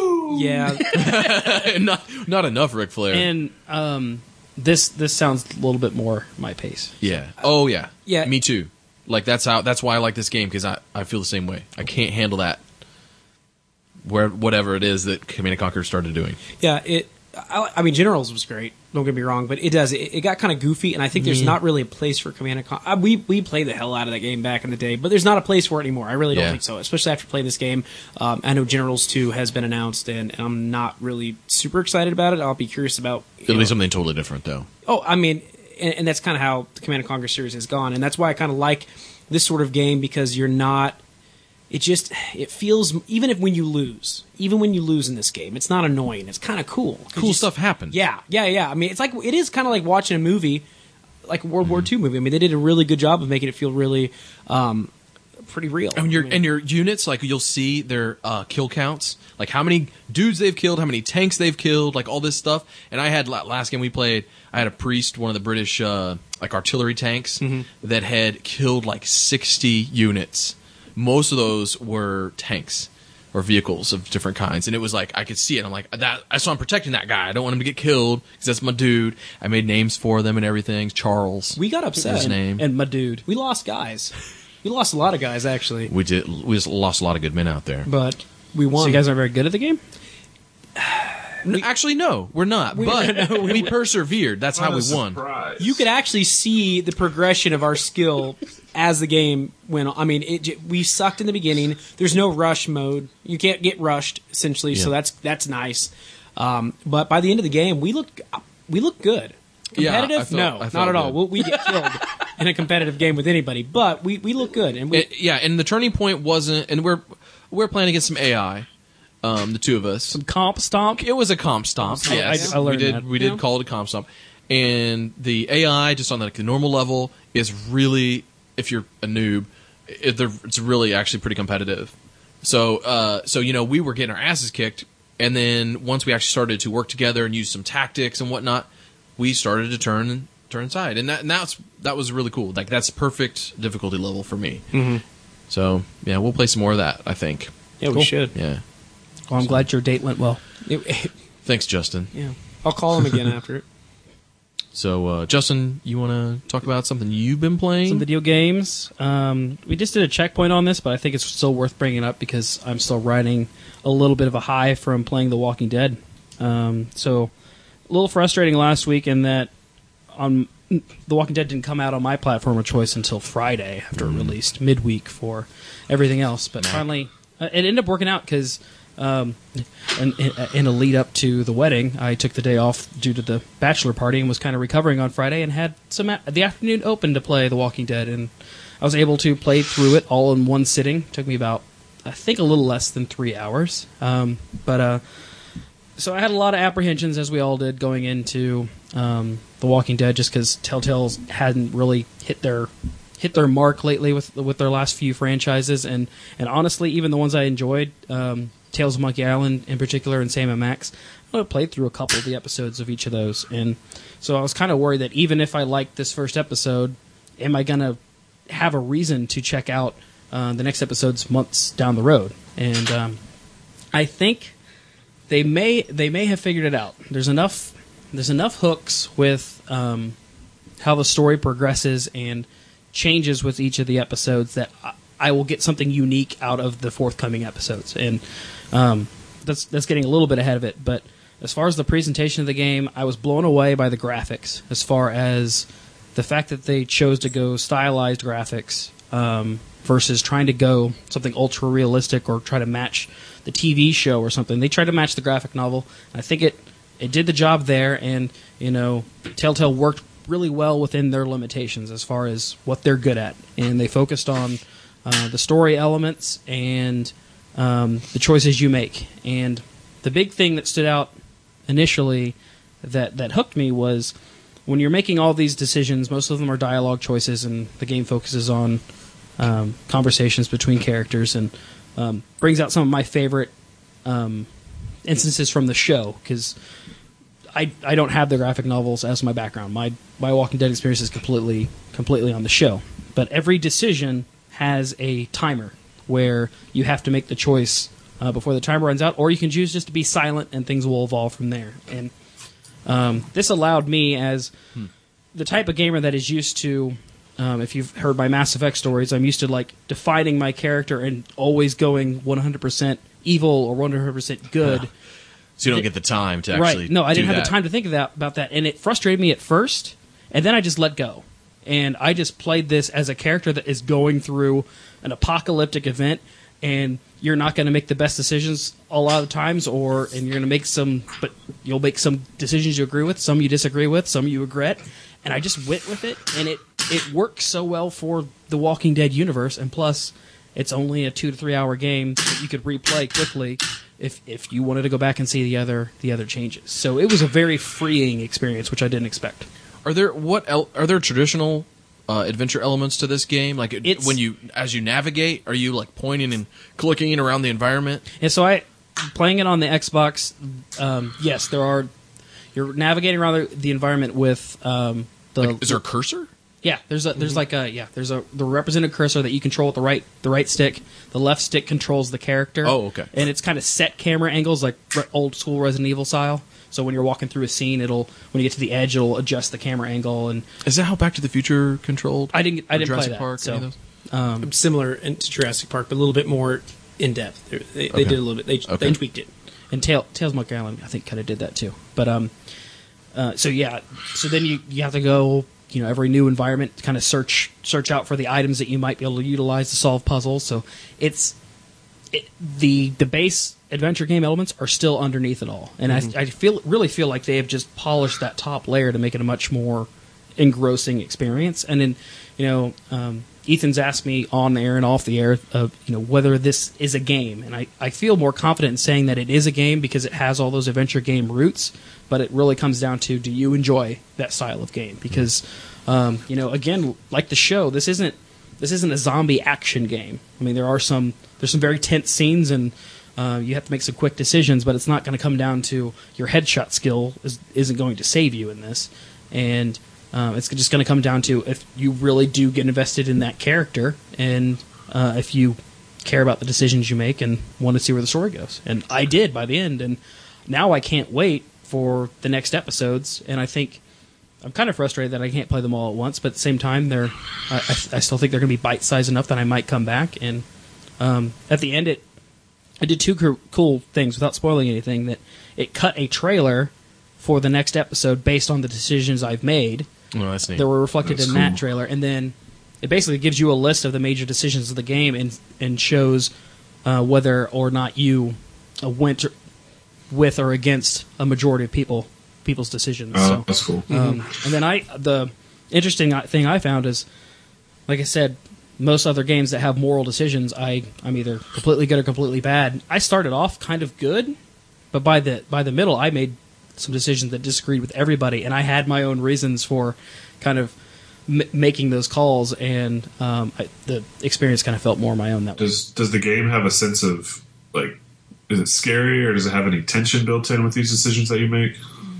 Yeah, not not enough Ric Flair. and um, this this sounds a little bit more my pace. Yeah. Oh yeah. Yeah. Me too. Like that's how. That's why I like this game because I, I feel the same way. I can't handle that. Where whatever it is that Command and Conquer started doing. Yeah, it. I, I mean, Generals was great. Don't get me wrong, but it does. It, it got kind of goofy, and I think there's not really a place for Command and Conquer. We we played the hell out of that game back in the day, but there's not a place for it anymore. I really don't Yeah. think so. Especially after playing this game. Um, I know Generals two has been announced, and, and I'm not really super excited about it. I'll be curious about. you It'll know- be something totally different though. Oh, I mean, and, and that's kind of how the Command and Conquer series has gone, and that's why I kind of like this sort of game because you're not. It just it feels even if when you lose, even when you lose in this game, it's not annoying. It's kind of cool. 'Cause Cool you- stuff happened. Yeah, yeah, yeah. I mean, it's like it is kind of like watching a movie, like a World War Two movie. I mean, they did a really good job of making it feel really, um, pretty real. And your I mean, and your units, like you'll see their uh, kill counts, like how many dudes they've killed, how many tanks they've killed, like all this stuff. And I had la- last game we played, I had a priest, one of the British uh, like artillery tanks, that had killed like sixty units. Most of those were tanks or vehicles of different kinds, and it was like I could see it. I'm like that. I so I'm protecting that guy. I don't want him to get killed because that's my dude. I made names for them and everything. Charles. we got upset, his name. And my dude, we lost guys. We lost a lot of guys actually, We did. We just lost a lot of good men out there. but we won. so you guys aren't very good at the game. No, actually, no, we're not. but we persevered. That's how we What a won. surprise. you could actually see the progression of our skill as the game went on. I mean, it, j- we sucked in the beginning. There's no rush mode. You can't get rushed essentially, so Yeah. that's that's nice. Um, but by the end of the game, we look we look good. Yeah, I Competitive? felt- no, I felt not at all. good. We'll, we get killed in a competitive game with anybody, but we, we look good. And we It- yeah, and the turning point wasn't. And we're we're playing against some A I. Um, the two of us. Some comp stomp. It was a comp stomp. I- Yes, I learned we did. that. We did Yeah. call it a comp stomp. And the A I, just on like the normal level, is really, if you're a noob, it, they're- it's really actually pretty competitive. So, uh, so you know, we were getting our asses kicked, and then once we actually started to work together and use some tactics and whatnot, we started to turn turn inside, and that and that's that was really cool. Like that's perfect difficulty level for me. Mm-hmm. So yeah, we'll play some more of that. I think. yeah, we Cool. should. Yeah. Well, I'm glad your date went well. It- Thanks, Justin. yeah, I'll call him again after it. So, uh, Justin, you want to talk about something you've been playing? Some video games. Um, we just did a checkpoint on this, but I think it's still worth bringing up because I'm still riding a little bit of a high from playing The Walking Dead. Um, so, a little frustrating last week in that on The Walking Dead didn't come out on my platform of choice until Friday after it released midweek for everything else. But finally, uh, it ended up working out because. Um, in, in, in a lead up to the wedding, I took the day off due to the bachelor party and was kind of recovering on Friday and had some a- the afternoon open to play The Walking Dead, and I was able to play through it all in one sitting. Took me about, I think, a little less than three hours. Um, but uh, so I had a lot of apprehensions, as we all did, going into um, The Walking Dead, just because Telltale hadn't really hit their hit their mark lately with with their last few franchises, and and honestly, even the ones I enjoyed. Um, Tales of Monkey Island in particular and Sam and Max, I played through a couple of the episodes of each of those, and so I was kind of worried that even if I liked this first episode, am I going to have a reason to check out uh, the next episodes months down the road? And um, I think they may they may have figured it out. There's enough there's enough hooks with um, how the story progresses and changes with each of the episodes that I, I will get something unique out of the forthcoming episodes, and um, that's that's getting a little bit ahead of it. But as far as the presentation of the game, I was blown away by the graphics. As far as the fact that they chose to go stylized graphics um, versus trying to go something ultra realistic or try to match the T V show or something, they tried to match the graphic novel. I think it it did the job there, and you know, Telltale worked really well within their limitations as far as what they're good at, and they focused on uh, the story elements and um, the choices you make. And the big thing that stood out initially that, that hooked me was when you're making all these decisions, most of them are dialogue choices, and the game focuses on um, conversations between characters, and um, brings out some of my favorite um, instances from the show, because I, I don't have the graphic novels as my background. My my Walking Dead experience is completely completely on the show. But every decision has a timer where you have to make the choice uh, before the timer runs out, or you can choose just to be silent and things will evolve from there. And um, this allowed me, as hmm. the type of gamer that is used to, um, if you've heard my Mass Effect stories, I'm used to like defining my character and always going one hundred percent evil or one hundred percent good. Wow. So you don't get the time to actually right. No, I do didn't have that. the time to think of that, about that, and it frustrated me at first, and then I just let go. And I just played this as a character that is going through an apocalyptic event, and you're not going to make the best decisions a lot of times, or and you're going to make some, but you'll make some decisions you agree with, some you disagree with, some you regret, and I just went with it, and it, it works so well for the Walking Dead universe, and plus, it's only a two to three hour game that you could replay quickly if if you wanted to go back and see the other the other changes. So it was a very freeing experience, which I didn't expect. Are there what el- are there traditional uh, adventure elements to this game? Like it, It's- when you as you navigate, are you like pointing and clicking around the environment? And so I, playing it on the Xbox, um, yes, there are. You're navigating around the, the environment with um, the. Like, is there a cursor? Yeah, there's a there's like a yeah there's a the represented cursor that you control with the right the right stick. The left stick controls the character. Oh, okay. And it's kind of set camera angles, like re- old school Resident Evil style. So when you're walking through a scene, it'll when you get to the edge, it'll adjust the camera angle. And Is that how Back to the Future controlled? I didn't I Or didn't Jurassic play that. Park, so any of those? um, Similar to Jurassic Park, but a little bit more in depth. They, they, Okay. they did a little bit. They, Okay. they tweaked it. and Tail, Tales Monkey Island, I think, kind of did that too. But um, uh, so yeah, so then you you have to go. You know, every new environment, kind of search search out for the items that you might be able to utilize to solve puzzles. So it's it, the the base adventure game elements are still underneath it all, and Mm-hmm. I, I feel really feel like they have just polished that top layer to make it a much more engrossing experience. And then, you know, um, Ethan's asked me on the air and off the air of you know whether this is a game, and I, I feel more confident in saying that it is a game because it has all those adventure game roots. But it really comes down to, do you enjoy that style of game? Because um, you know, again, like the show, this isn't this isn't a zombie action game. I mean, there are some there's some very tense scenes, and uh, you have to make some quick decisions. But it's not going to come down to your headshot skill is, isn't going to save you in this, and um, it's just going to come down to if you really do get invested in that character, and uh, if you care about the decisions you make and want to see where the story goes. And I did by the end, and now I can't wait for the next episodes. And I think I'm kind of frustrated that I can't play them all at once, but at the same time, they're I, I, I still think they're going to be bite-sized enough that I might come back. And um, at the end, it I did two co- cool things without spoiling anything. That it cut a trailer for the next episode based on the decisions I've made. Oh, that's neat. That were reflected That's in cool. that trailer, and then it basically gives you a list of the major decisions of the game and and shows uh, whether or not you uh, went with or against a majority of people people's decisions. Oh, so, that's cool. um, and then I the interesting thing I found is, like I said, most other games that have moral decisions, I I'm either completely good or completely bad. I started off kind of good, but by the by the middle, I made some decisions that disagreed with everybody, and I had my own reasons for kind of m- making those calls, and um, I, the experience kind of felt more my own that way. Does does the game have a sense of like? Is it scary, or does it have any tension built in with these decisions that you make?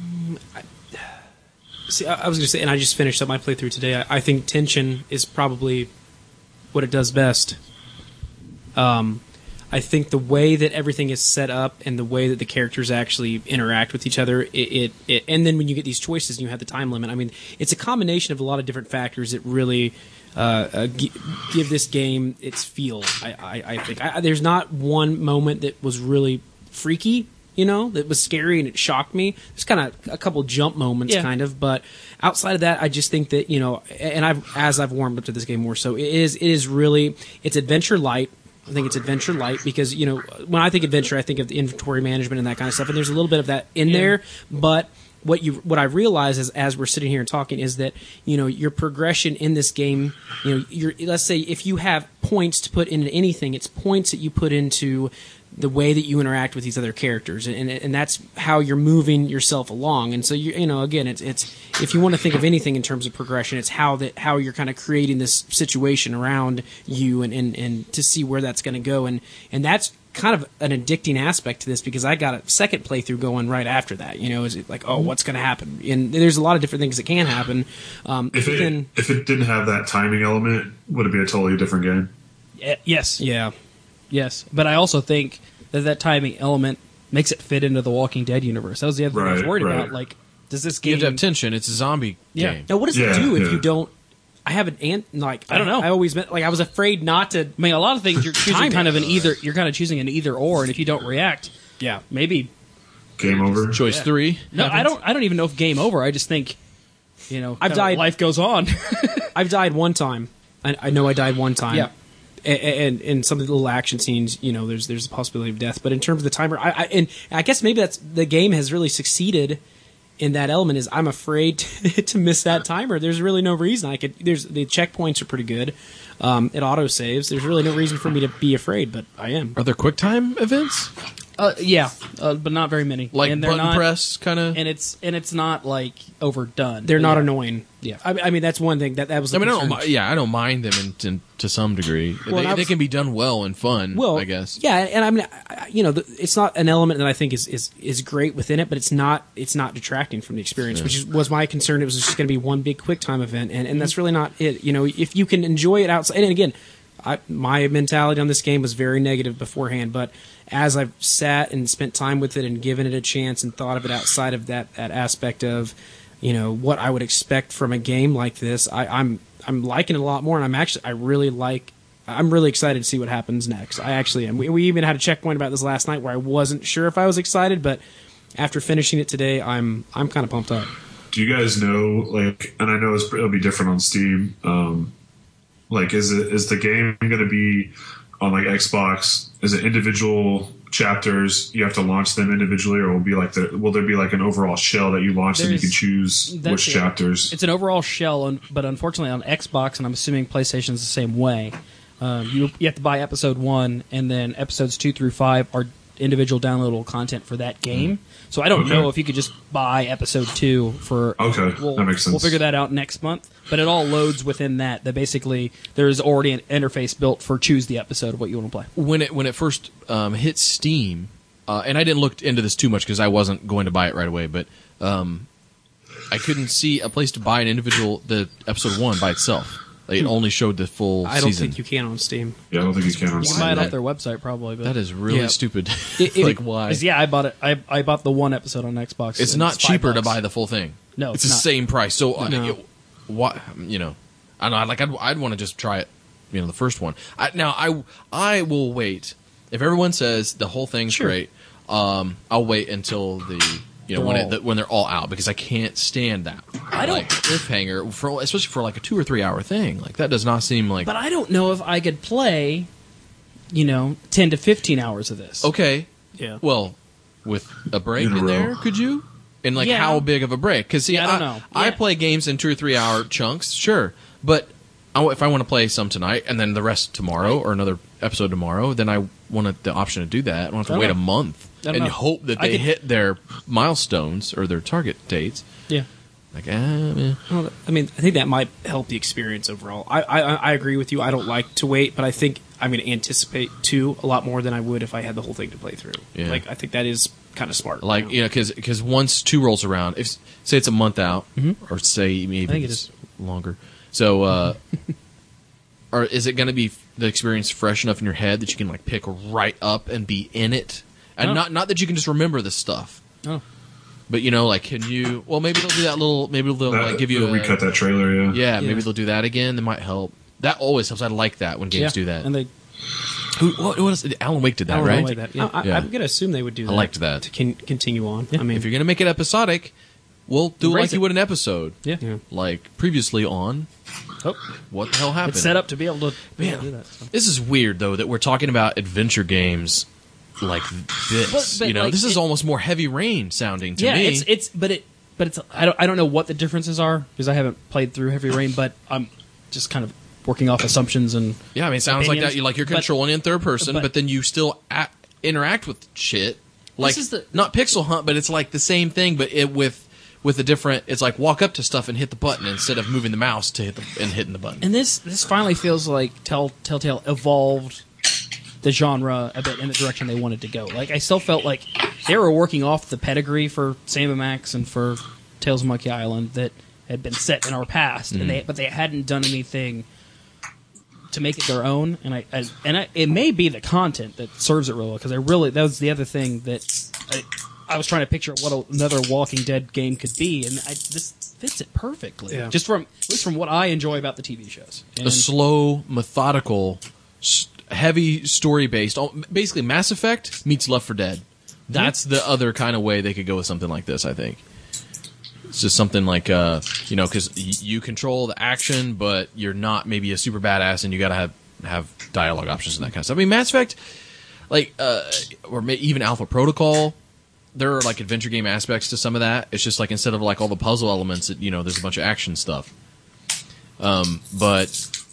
See, I, I was going to say, and I just finished up my playthrough today. I, I think tension is probably what it does best. Um, I think the way that everything is set up and the way that the characters actually interact with each other, it, it, it and then when you get these choices and you have the time limit, I mean, it's a combination of a lot of different factors that really uh, uh, g- give this game its feel. I, I, I think I, there's not one moment that was really freaky, you know, that was scary and it shocked me. There's kind of a couple jump moments, Yeah. kind of, but outside of that, I just think that, you know, and I've as I've warmed up to this game more so, it is it is really it's adventure light. I think it's adventure light because, you know, when I think adventure, I think of the inventory management and that kind of stuff, and there's a little bit of that in Yeah. there. But what you what I realize is as we're sitting here and talking is that, you know, your progression in this game, you know, you're, let's say if you have points to put into anything, it's points that you put into the way that you interact with these other characters, and and that's how you're moving yourself along. And so you you know again, it's it's if you want to think of anything in terms of progression, it's how that how you're kind of creating this situation around you, and and, and to see where that's going to go, and and that's kind of an addicting aspect to this because I got a second playthrough going right after that. You know, is it like, oh, what's going to happen? And there's a lot of different things that can happen. Um, If but it then, if it didn't have that timing element, would it be a totally different game? Y- yes, yeah. yes. But I also think that that timing element makes it fit into the Walking Dead universe. That was the other thing I was Right, worried right. about. Like, does this You game? have to have tension. It's a zombie Yeah. game. Now, what does Yeah, it do if yeah. you don't? I have an ant like I don't know. I always meant like I was afraid not to. I mean, a lot of things you're choosing Time kind it. of an either. You're kind of choosing an either or, and if you don't react, Yeah. maybe Game over. Choice three. no. I don't. I don't even know if game over. I just think, you know, I've kinda died- Life goes on. I've died one time. I, I know I died one time. Yeah. And, and in some of the little action scenes, you know, there's there's a possibility of death. But in terms of the timer, I, I and I guess maybe that's the game has really succeeded in that element. Is I'm afraid to, to miss that timer. There's really no reason I could. There's the checkpoints are pretty good. Um, it auto saves. There's really no reason for me to be afraid, but I am. Are there QuickTime events? uh, yeah, uh, but not very many. Like and they're button not, press kind of? and it's and it's not like overdone. They're But not yeah. annoing. Yeah. I, I mean that's one thing that that was. The I mean, I don't. concern. mi- Yeah, I don't mind them in, in, to some degree. Well, they, I they was- can be done well and fun. Well, I guess. Yeah, and I mean, I- I- you know, the, it's not an element that I think is, is, is great within it, but it's not it's not detracting from the experience, which is, was my concern. It was just going to be one big quick time event, and, and that's really not it. You know, if you can enjoy it outside, and again, I, my mentality on this game was very negative beforehand, but as I've sat and spent time with it and given it a chance and thought of it outside of that, that aspect of, you know, what I would expect from a game like this, I, I'm I'm liking it a lot more, and I'm actually I really like. I'm really excited to see what happens next. I actually am. We, we even had a checkpoint about this last night where I wasn't sure if I was excited, but after finishing it today, I'm I'm kind of pumped up. Do you guys know, like, and I know it's, it'll be different on Steam. Um, like, is it is the game going to be on like Xbox? Is it individual chapters? You have to launch them individually, or will be like the will there be like an overall shell that you launch and you There's- can choose that's which it. chapters? It's an overall shell, un- but unfortunately on Xbox, and I'm assuming PlayStation's the same way. Um, you you have to buy episode one, and then episodes two through five are individual downloadable content for that game. So I don't Okay. know if you could just buy episode two for. Okay, we'll, that makes sense. We'll figure that out next month. But it all loads within that. That basically there's already an interface built for choose the episode of what you want to play. When it when it first um, hit Steam, uh, and I didn't look into this too much because I wasn't going to buy it right away, but um, I couldn't see a place to buy an individual the episode one by itself. Like, it only showed the full I don't season. think you can on Steam. Yeah, I don't think you can on You can Steam. buy it that- off their website probably. But That is really Yeah. stupid. It- it- like why? 'Cause, yeah, I bought it. I I bought the one episode on Xbox. It's and not five cheaper to bucks. buy the full thing. No, it's it's the not. same price. So, uh, No. it- what you know, I don't know. Like, I'd, I'd want to just try it. You know, the first one. I, now, I I will wait if everyone says the whole thing's Sure. great. Um, I'll wait until the you know They're when all- it, the, when they're all out because I can't stand that. I don't- like cliffhanger for especially for like a two or three hour thing. Like that does not seem like But I don't know if I could play, you know, ten to fifteen hours of this. okay. Yeah. Well, with a break In a in, there, row. could you? And like Yeah. how big of a break? Because see, Yeah, I don't I, know. I Yeah. play games in two or three hour chunks, sure. But I, if I want to play some tonight and then the rest tomorrow or another episode tomorrow, then I want the option to do that. I don't have to I don't wait know. a month I don't and know. hope that I they could- hit their milestones or their target dates. Yeah. Like, eh, eh. Well, I mean, I think that might help the experience overall. I, I I agree with you. I don't like to wait, but I think I'm going to anticipate two a lot more than I would if I had the whole thing to play through. Yeah. Like, I think that is kind of smart. like know? you know, because once two rolls around, if say it's a month out, or say maybe Mm-hmm. I think it it's longer. So, uh, or is it going to be the experience fresh enough in your head that you can like pick right up and be in it, and Oh. not not that you can just remember this stuff. Oh. But you know, like, can you? Well, maybe they'll do that little. Maybe they'll That- like give you they'll a, recut that trailer. Yeah. Yeah, maybe Yeah. they'll do that again. That might help. That always helps. I like that when games Yeah. do that. And they Who? What, what is it? Alan Wake did that, I don't right? know like that. Yeah. I, Yeah. I'm gonna assume they would do that. I liked that. to con- continue on. I mean, If you're gonna make it episodic, we'll do it Embrace like you it. would an episode. yeah. yeah. Like previously on. Oh, What the hell happened? it's set up to be able to, be able Man. to do that. So. This is weird though that we're talking about adventure games like this. But- but, you know, like, this is it- almost more Heavy Rain sounding to yeah, me. it's it's but it but it's I don't I don't know what the differences are because I haven't played through Heavy Rain, but I'm just kind of working off assumptions and yeah, I mean, it sounds like opinions. that. You like you're But- controlling in third person, but, but- then you still a- interact with shit. Like is the- not pixel hunt, but it's like the same thing, but it with with a different. It's like walk up to stuff and hit the button instead of moving the mouse to hit the and hitting the button. And this this finally feels like Tell, Telltale evolved the genre a bit in the direction they wanted to go. Like I still felt like they were working off the pedigree for Sam and Max and for Tales of Monkey Island that had been set in our past, and they but they hadn't done anything to make it their own. And I, I and I, it may be the content that serves it real well because I really that was the other thing that I, I was trying to picture what a, another Walking Dead game could be, and I, this fits it perfectly. Yeah. Just from at least from what I enjoy about the T V shows. A And- slow, methodical, s- heavy story based. Basically, Mass Effect meets Left four Dead. That's the other kind of way they could go with something like this. I think it's just something like uh, you know, because y- you control the action, but you're not maybe a super badass, and you got to have have dialogue options and that kind of stuff. I mean, Mass Effect, like, uh, or may- even Alpha Protocol. There are like adventure game aspects to some of that. It's just like instead of like all the puzzle elements, it, you know, there's a bunch of action stuff. Um, but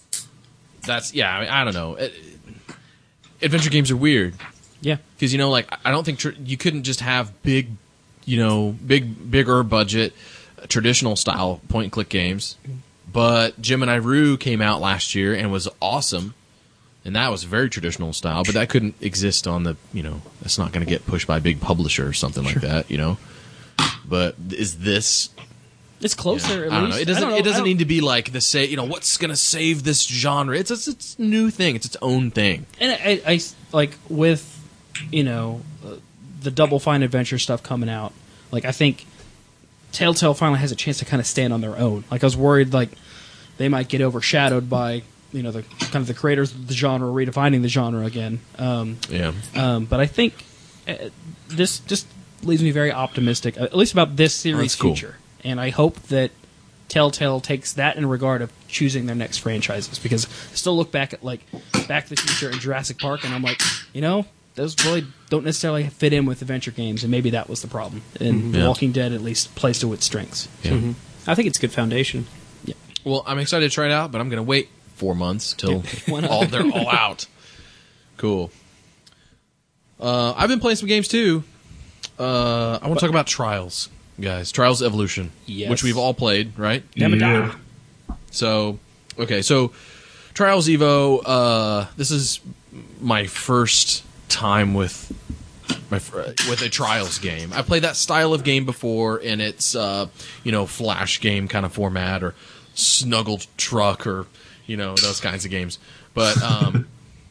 that's yeah. I, mean, I don't know. It, adventure games are weird yeah. because you know, like I don't think tr- you couldn't just have big, you know, big bigger budget uh, traditional style point and click games. But Gemini Rue came out last year and was awesome, and that was very traditional style. But that couldn't exist on the, you know, that's not going to get pushed by a big publisher or something like that, you know. But is this? It's closer. At I don't least. know. It doesn't. I don't know. It I doesn't don't- need to be like the say. You know, what's going to save this genre? It's a, it's a new thing. It's its own thing. And I, I like with you know uh, the Double Fine Adventure stuff coming out. Like I think Telltale finally has a chance to kind of stand on their own. Like I was worried like they might get overshadowed by you know the kind of the creators of the genre redefining the genre again. Um, Yeah. um, but I think uh, this just leaves me very optimistic, uh, at least about this series' That's cool. future. And I hope that Telltale takes that in regard of choosing their next franchises, because I still look back at like Back to the Future and Jurassic Park, and I'm like, you know, those really don't necessarily fit in with adventure games, and maybe that was the problem. And Yeah. Walking Dead at least plays to its strengths. Yeah. I think it's a good foundation. Well, I'm excited to try it out, but I'm going to wait four months till Why not? all they're all out. Cool. Uh, I've been playing some games too. Uh, I want to talk about Trials, guys. Trials Evolution, Yes. which we've all played, right? Yeah. So, okay, so Trials Evo. Uh, this is my first time with my fr- with a Trials game. I played that style of game before, and it's uh, you know, flash game kind of format, or snuggled truck, or you know, those kinds of games. But um,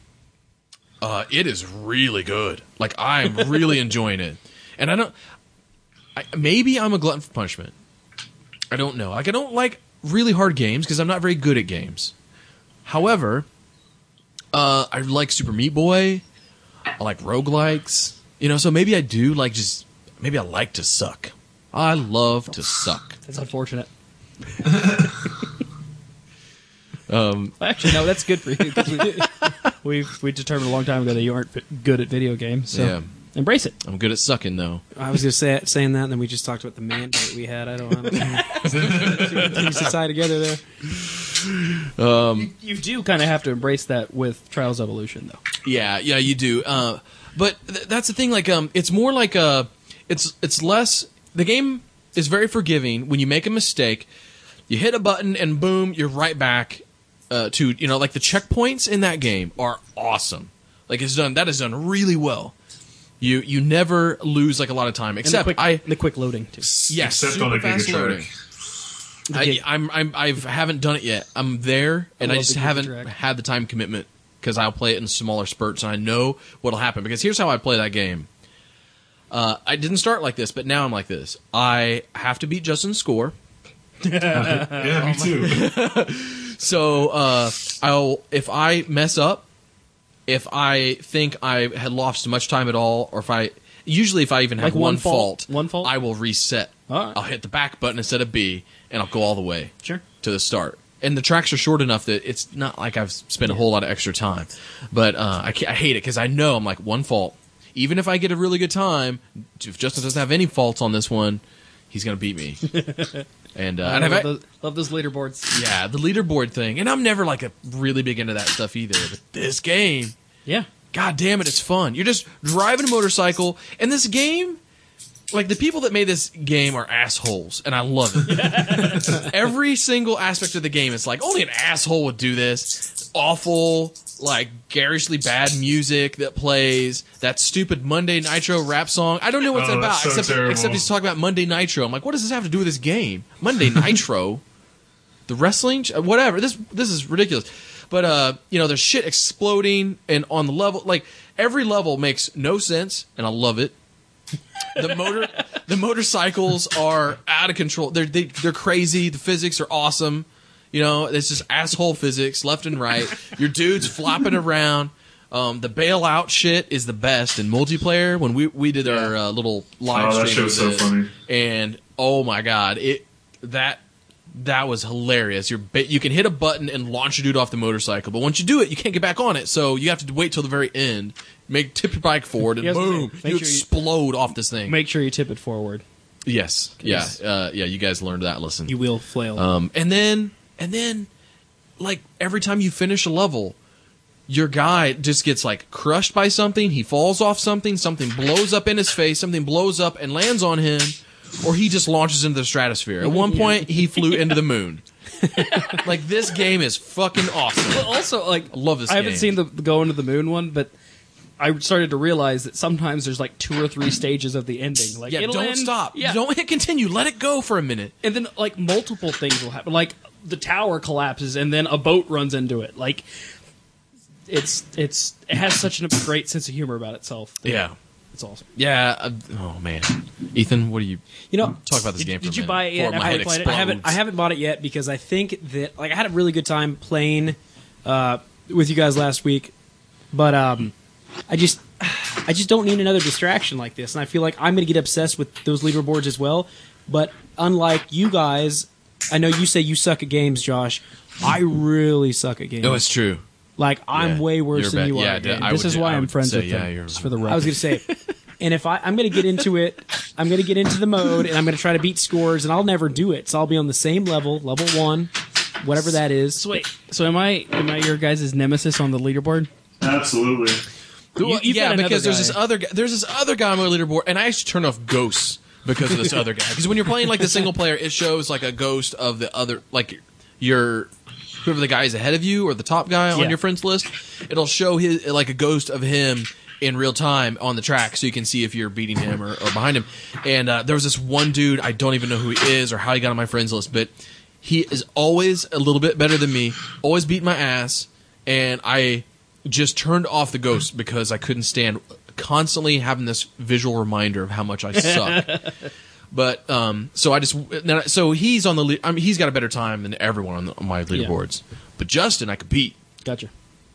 uh, it is really good. Like, I'm really enjoying it, and I don't. I, maybe I'm a glutton for punishment. I don't know. Like, I don't like really hard games because I'm not very good at games. However, uh, I like Super Meat Boy. I like roguelikes. You know, so maybe I do like just maybe I like to suck. I love to suck. That's unfortunate. um, Actually, no, that's good for you because we we've we determined a long time ago that you aren't fi- good at video games. So Yeah. embrace it. I'm good at sucking though. I was just say, saying that, and then we just talked about the mandate we had. I don't, I don't know. Things to tie together there. You do kind of have to embrace that with Trials Evolution, though. Yeah, yeah, you do. Uh, but th- that's the thing. Like, um, it's more like a. It's it's less. The game is very forgiving. When you make a mistake, you hit a button and boom, you're right back uh, to you know like the checkpoints in that game are awesome. Like it's done. That is done really well. You you never lose like a lot of time. And the Except quick, I the quick loading too. yes, Except super on a fast Giga loading. Track. I, I'm I'm I've haven't done it yet. I'm there, and I love just the Giga haven't Track. had the time commitment because I'll play it in smaller spurts, and I know what'll happen. Because here's how I play that game. Uh, I didn't start like this, but now I'm like this. I have to beat Justin's score. Yeah, me too. So uh, I'll if I mess up, if I think I had lost much time at all, or if I usually if I even have Like one one fault? fault, One fault? I will reset. All right. I'll hit the back button instead of B, and I'll go all the way Sure. to the start. And the tracks are short enough that it's not like I've spent a whole lot of extra time. But uh, I, can't, I hate it because I know I'm like one fault. Even if I get a really good time, if Justin doesn't have any faults on this one, he's going to beat me. And, uh, I and love, I've, those, love those leaderboards. yeah, the leaderboard thing. And I'm never like a really big into that stuff either. But this game, Yeah. God damn it, it's fun. You're just driving a motorcycle, and this game, like the people that made this game are assholes, and I love it. Every single aspect of the game, it's like only an asshole would do this. Awful, like garishly bad music that plays. That stupid Monday Nitro rap song. I don't know what it's Oh, about, that's so except terrible. except he's talking about Monday Nitro. I'm like, what does this have to do with this game? Monday Nitro, the wrestling, ch- whatever. This this is ridiculous. But uh, you know, there's shit exploding, and on the level, like every level makes no sense, and I love it. The motor, the motorcycles are out of control. They're they, they're crazy. The physics are awesome. You know, it's just asshole physics left and right. Your dude's flopping around. Um, the bailout shit is the best in multiplayer. When we we did our uh, little live Oh, that stream, shit was of so it, funny. and oh my god, it that. That was hilarious. You're ba- you can hit a button and launch a dude off the motorcycle, but once you do it, you can't get back on it. So you have to wait till the very end, make tip your bike forward, and Yes, boom, make you sure you- explode off this thing. Make sure you tip it forward. yes, yeah, Yes. uh, yeah. You guys learned that lesson. You will flail. Um, and then and then, like every time you finish a level, your guy just gets like crushed by something. He falls off something. Something blows up in his face. Something blows up and lands on him, or he just launches into the stratosphere. At one point, he flew into the moon. Like this game is fucking awesome. But also, like, I love this I haven't game. seen the go into the moon one, but I started to realize that sometimes there's like two or three stages of the ending. Like, Yeah, it'll don't end- stop. Yeah, Don't hit continue. Let it go for a minute. and then like multiple things will happen. Like the tower collapses, and then a boat runs into it. Like it's it's it has such a great sense of humor about itself. Yeah. It's awesome. Yeah. Uh, oh man, Ethan, what do you You know, talk about this did, game? For did a you minute buy it yet? before my I head haven't, played it. I haven't. I explodes? haven't bought it yet because I think that like I had a really good time playing uh, with you guys last week, but um, I just I just don't need another distraction like this, and I feel like I'm going to get obsessed with those leaderboards as well. But unlike you guys, I know you say you suck at games, Josh. I really suck at games. No, it's true. Like I'm Yeah, way worse you're than bet- you are. yeah, at d- games. I This would is do- why I I'm would friends say, with yeah, them. you're- Just for the record. I was going to say, and if I, I'm going to get into it, I'm going to get into the mode, and I'm going to try to beat scores, and I'll never do it. So I'll be on the same level, level one, whatever that is. So wait, so am I am I your guys' nemesis on the leaderboard? Absolutely. Well, You- you've yeah, got another because there's guy. this other guy, there's this other guy on my leaderboard, and I actually turn off ghosts because of this other guy. Because when you're playing like the single player, it shows like a ghost of the other, like your whoever the guy is ahead of you or the top guy on Yeah. your friends list. It'll show his like a ghost of him in real time on the track, so you can see if you're beating him or, or behind him. And uh, there was this one dude, I don't even know who he is or how he got on my friends list, but he is always a little bit better than me, always beat my ass, and I just turned off the ghost because I couldn't stand constantly having this visual reminder of how much I suck. But um, so I just now, so he's on the le- I mean he's got a better time than everyone on, the, on my leaderboards. But Justin, I could beat. Gotcha.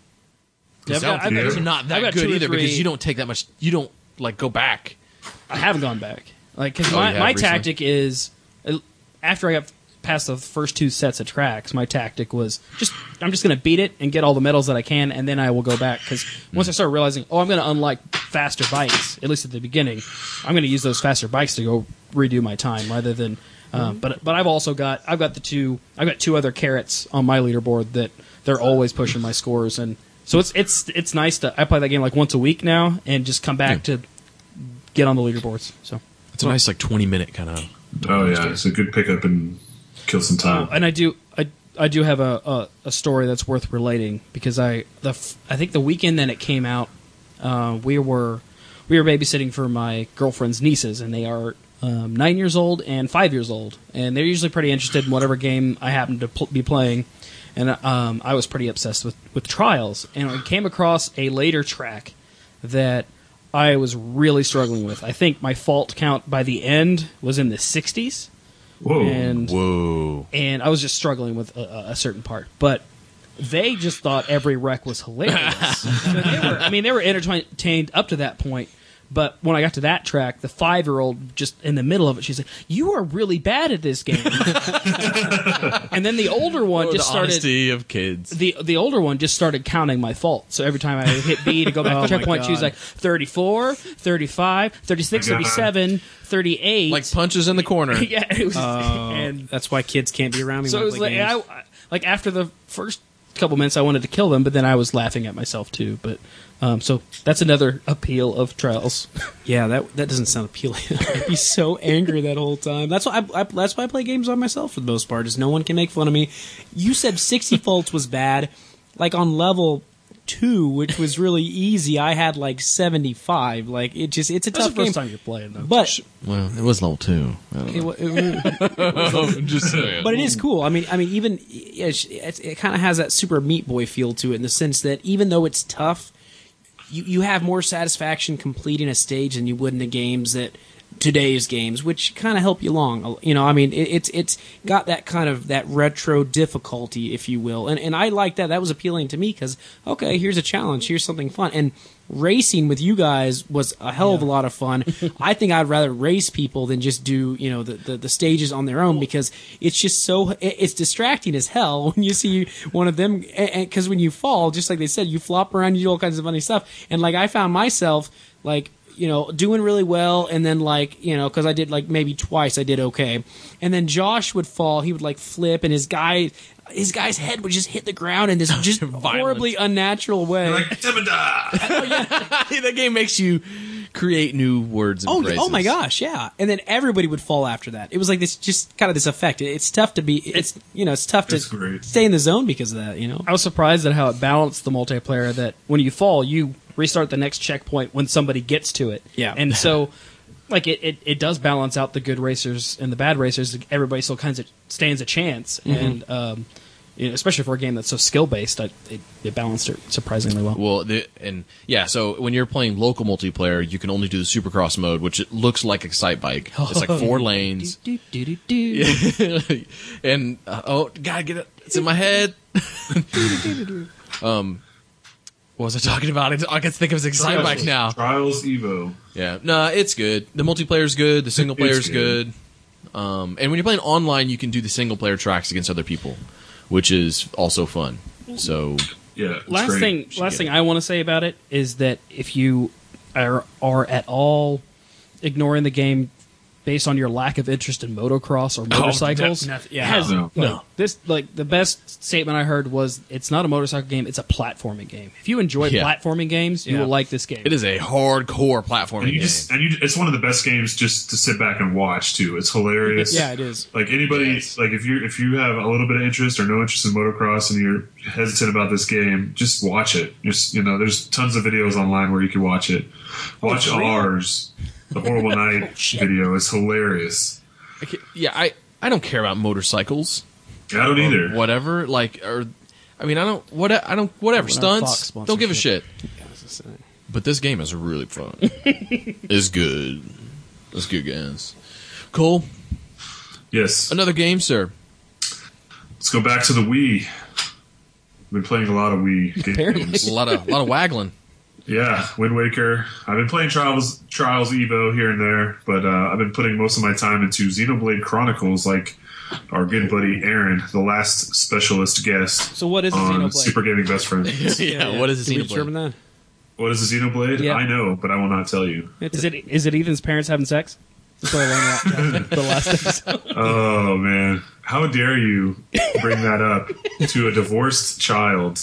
Because Yeah, I've got- I've got you're two- not I've that got good two or either because three- you don't take that much. You don't like go back. I haven't gone back. Like, because Oh, my, you have my recently? tactic is uh, after I got past the first two sets of tracks, my tactic was just I'm just going to beat it and get all the medals that I can, and then I will go back. Because once I start realizing, oh, I'm going to unlock faster bikes, at least at the beginning, I'm going to use those faster bikes to go redo my time rather than. Um, but but I've also got I've got the two I've got two other carrots on my leaderboard that they're always pushing my scores, and so it's it's it's nice to I play that game like once a week now and just come back to get on the leaderboards. So. It's a nice like twenty minute kind of. Oh yeah, it's a good pickup and kill some time. And I do, I, I do have a, a, a story that's worth relating because I, the, f- I think the weekend that it came out, uh, we were, we were babysitting for my girlfriend's nieces, and they are um, nine years old and five years old, and they're usually pretty interested in whatever game I happen to pl- be playing. and um, I was pretty obsessed with, with Trials, and I came across a later track that I was really struggling with. I think my fault count by the end was in the sixties. Whoa. And, Whoa. and I was just struggling with a, a certain part. But they just thought every wreck was hilarious. So they were, I mean, they were entertained up to that point. But when I got to that track, the five-year-old, just in the middle of it, she's like, "You are really bad at this game." And then the older one Oh, just the started... honesty of kids. The the older one just started counting my fault. So every time I hit B to go back Oh to my checkpoint, she was God. like thirty-four, thirty-five, thirty-six, My God. thirty-seven, thirty-eight. Like punches in the corner. Yeah, it was, Oh, and that's why kids can't be around me. so when it I was play like, games. I, I- like after the first couple minutes, I wanted to kill them, but then I was laughing at myself too. But um, so that's another appeal of Trials. Yeah, that that doesn't sound appealing. I'd be so angry that whole time. That's why I, I that's why I play games on myself for the most part. Is no one can make fun of me. You said sixty faults was bad. Like on level two, which was really easy, I had like seventy-five. Like it just it's a That's tough the first game. time you're playing though. But Well, it was level two. I don't it, know. wa- it, wa- Just saying. but it is cool. I mean, I mean, even it, it, it kind of has that Super Meat Boy feel to it in the sense that even though it's tough, you you have more satisfaction completing a stage than you would in the games that today's games, which kind of help you along. You know, I mean, it, it's it's got that kind of that retro difficulty, if you will, and and I like that. That was appealing to me because okay, here's a challenge, here's something fun, and racing with you guys was a hell of a lot of fun. I think I'd rather race people than just do you know the, the, the stages on their own because it's just so it, it's distracting as hell when you see one of them because when you fall, just like they said, you flop around, you do all kinds of funny stuff, and like I found myself like you know doing really well, and then like you know because I did like maybe twice I did okay, and then Josh would fall, he would like flip, and his guy. His guy's head would just hit the ground in this just horribly unnatural way. Like, Timida! That game makes you create new words and Oh, phrases. oh my gosh, yeah. And then everybody would fall after that. It was like this, just kind of this effect. It's tough to be, it's, you know, it's tough to It's great. stay in the zone because of that, you know? I was surprised at how it balanced the multiplayer. That when you fall, you restart the next checkpoint when somebody gets to it. Yeah. and so. Like it, it, it does balance out the good racers and the bad racers. Everybody still kind of stands a chance, and um, you know, especially for a game that's so skill based, it, it balanced it surprisingly well. Well, the, and yeah, so when you're playing local multiplayer, you can only do the Supercross mode, which it looks like Excite Bike. It's like four lanes. Do, do, do, do. and uh, oh, gotta get it! It's in my head. um, what was I talking about? I can think of it as Excite Bike now. Trials Evo. Yeah, no, it's good. The multiplayer's good. The single player's good. good. Um, and when you're playing online, you can do the single player tracks against other people, which is also fun. So Yeah. It's Last great. thing, Should last get thing it. I want to say about it is that if you are, are at all ignoring the game based on your lack of interest in motocross or motorcycles, no- yeah. it has, No. like, No. this like the best statement I heard was it's not a motorcycle game, it's a platforming game. If you enjoy Yeah. platforming games, you Yeah. will like this game. it is a hardcore platforming And you game. just and you, it's one of the best games just to sit back and watch too. It's hilarious. Yeah, it is. Like anybody, Yes. like if you if you have a little bit of interest or no interest in motocross and you're hesitant about this game, just watch it. Just you know, there's tons of videos online where you can watch it. Watch really? ours, the Horrible Night video is hilarious. Okay, yeah, I, I don't care about motorcycles. I don't or either. Whatever, like, or I mean, I don't. What I don't. Whatever We're not Fox stunts. Don't give a shit. But this game is really fun. It's good. It's good, guys. Cole, Yes. another game, sir. Let's go back to the Wii. I've been playing a lot of Wii Apparently. games. A lot of, a lot of waggling. Yeah, Wind Waker. I've been playing Trials Trials Evo here and there, but uh, I've been putting most of my time into Xenoblade Chronicles, like our good buddy Aaron, the last specialist guest So what is a on Xenoblade? Super Gaming Best Friends. yeah, What is Can a we determine Xenoblade? that? What is a Xenoblade? Yeah. I know, but I will not tell you. It's Is a- it is it Ethan's parents having sex? That's what I learned about the last episode. Oh man, how dare you bring that up to a divorced child?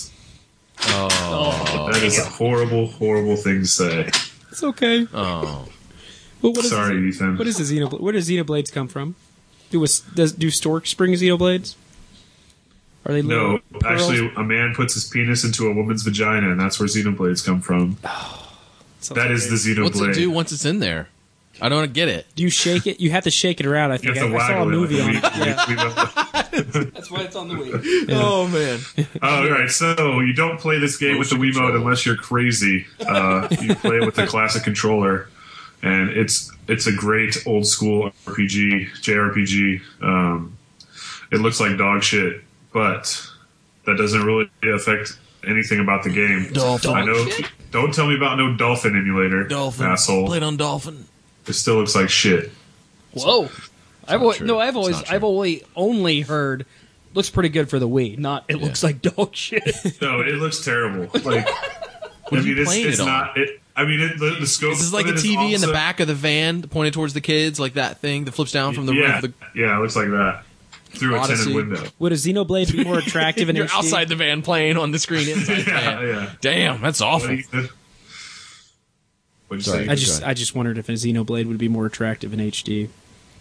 Oh, That is a horrible, horrible thing to say. It's okay. oh. But what is Sorry, Ethan. What is a Xenoblade? Where do Xenoblades come from? Do a, does do storks bring Xenoblades? Are they No, little pearls? actually, a man puts his penis into a woman's vagina, and that's where Xenoblades come from. Sounds That like is it. the Xenoblade. What's it do once it's in there? I don't get it. Do you shake it? You have to shake it around. I You think have to I, I saw a waggle it. movie on We- it. Yeah. we- we- That's why it's on the Wii. Oh man. All right, so you don't play this game with the Motion Wiimote control. unless you're crazy. Uh, you play it with the classic controller, and it's it's a great old school R P G, J R P G. Um, it looks like dog shit, but that doesn't really affect anything about the game. Dolphin. I know. Shit. Don't tell me about no Dolphin emulator, Dolphin. asshole. Played on Dolphin. It still looks like shit. Whoa. I've always, true. no, I've It's always, not true. I've only only heard looks pretty good for the Wii. Not it looks like dog shit. No, it looks terrible. Like, What I are you mean, it's, playing it's it on? not. It, I mean, it, the, the scope. Is this like of the it T V is in the also- back of the van pointed towards the kids, like that thing that flips down from the yeah, roof of the yeah, it looks like that through a Odyssey. tinted window. Would a Xenoblade be more attractive in You're H D? outside the van playing on the screen inside the Yeah, van. yeah. Damn, that's What awful. do you think? What'd you Sorry. say? I just, I just wondered if a Xenoblade would be more attractive in H D.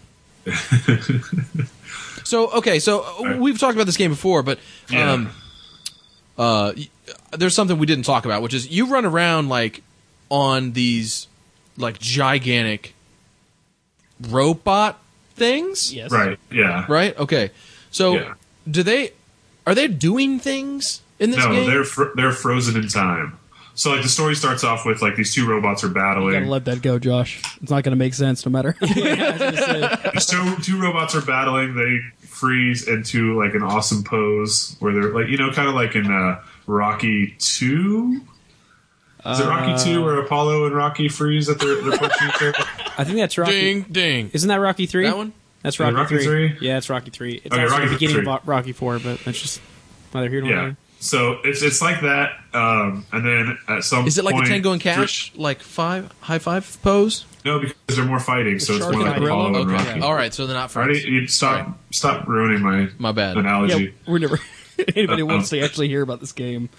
So okay, so uh, we've talked about this game before, but Yeah. um, uh, y- there's something we didn't talk about, which is you run around like on these like gigantic robot things, Yes. Right. Yeah. right? Okay, so Yeah. do they are they doing things in this No, game? they're fr- they're frozen in time. So like the story starts off with like these two robots are You gotta battling. let that go, Josh. It's not gonna make sense no matter. These two, two robots are battling. They freeze into like an awesome pose where they're like you know kind of like in uh, Rocky two. Is it Rocky two where Apollo and Rocky freeze that they're, they're punching each other? I think that's Rocky. ding ding. Isn't that Rocky three? That one? That's it Rocky, Rocky three. three? Yeah, it's Rocky three. It's Okay, also Rocky the beginning three. of Rocky four, but that's just neither here nor Yeah. there. So it's it's like that, um, and then at some Is it like point, the Tango and Cash, like five high five pose? No, because they're more fighting, so it's Shark more and like Gorilla? Apollo and Okay, Rocky. all right, so they're not Alright, friends. you stop Sorry. stop ruining my My bad. yeah, analogy. we're never. Anybody Uh-oh. wants to actually hear about this game?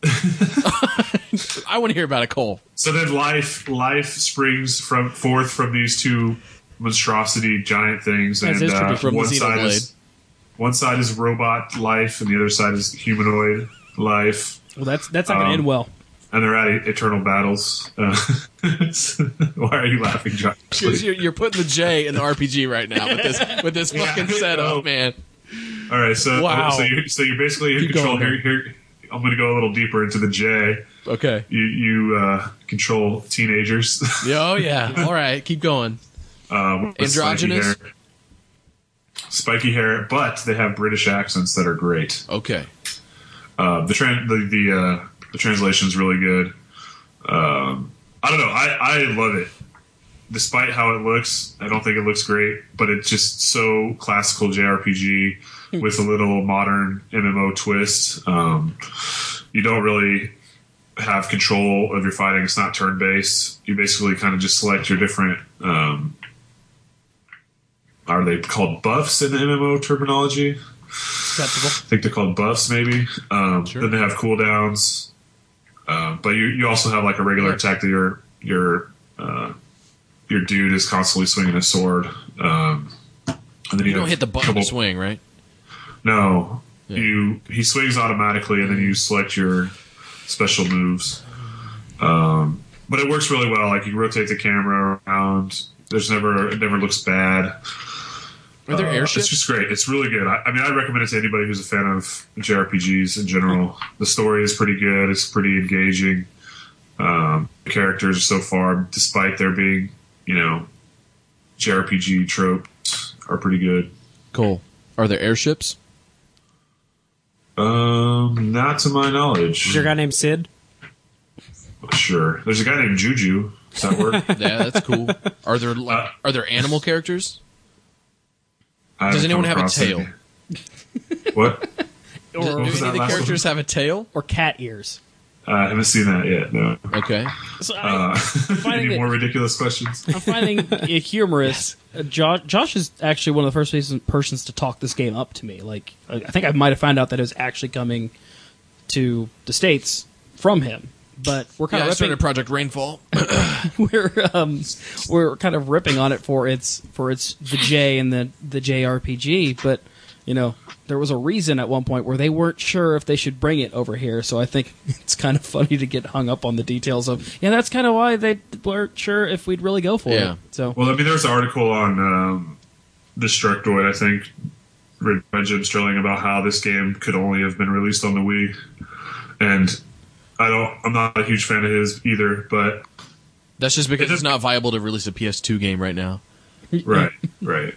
I want to hear about it, Cole. So then life life springs from forth from these two monstrosity giant things, As and is uh, tradition. From the one side Xenoblade. is one side is robot life, and the other side is humanoid life, Well, that's that's not gonna Um, end well. and they're at eternal battles. Uh, why are you laughing, Josh? Because you're, you're putting the J in the R P G right now with this with this Yeah, fucking I know. setup, man. All right, so Wow. so you so you basically in Keep control going, here. Here, I'm going to go a little deeper into the J. Okay. You you uh, control teenagers. Yeah, oh yeah. All right, keep going. uh, with spiky Androgynous? hair. Spiky hair, but they have British accents that are great. Okay. Uh, the, tran- the the uh, the translation is really good. Um, I don't know. I, I love it. Despite how it looks, I don't think it looks great, but it's just so classical J R P G with a little modern M M O twist. Um, you don't really have control of your fighting. It's not turn based. You basically kind of just select your different. Um, are they called buffs in M M O terminology? Acceptable. I think they're called buffs, maybe. Um, Sure. Then they have cooldowns, uh, but you you also have like a regular Sure. attack that your your uh, your dude is constantly swinging a sword. Um, and then you, You don't have hit the button couple- to swing, right? No, Yeah. you he swings automatically, and then you select your special moves. Um, but it works really well. Like you rotate the camera around. There's never it never looks bad. Are there Uh, airships? It's just great. It's really good. I, I mean, I recommend it to anybody who's a fan of J R P Gs in general. The story is pretty good. It's pretty engaging. Um, the characters so far, despite there being, you know, J R P G tropes, are pretty good. Cool. Are there airships? Um, not to my Is knowledge. there a guy named Sid? Sure. There's a guy named Juju. Does that work? Yeah, that's cool. Are there like, Uh, are there animal characters? I Does haven't anyone come have a across tail? any. What? Do, Or, do was any that of the last characters have a tail? or cat ears? Uh, I haven't seen that yet. No. Okay. So I, Uh, finding any it- more ridiculous questions? I'm finding it humorous. Uh, Josh, Josh is actually one of the first person- persons to talk this game up to me. Like, I I think I might have found out that it was actually coming to the States from him. But we're kind Yeah, I of started ripping. Project Rainfall. we're um, we're kind of ripping on it for its for its the J and the the J R P G. But you know, there was a reason at one point where they weren't sure if they should bring it over here. So I think it's kind of funny to get hung up on the details of. Yeah, that's kind of why they weren't sure if we'd really go for Yeah. it. So Well, I mean, there was an article on um, Destructoid, I think, read by Jim Sterling about how this game could only have been released on the Wii, and I don't. I'm not a huge fan of his either, but That's just because It it's not viable to release a P S two game right now. right, right.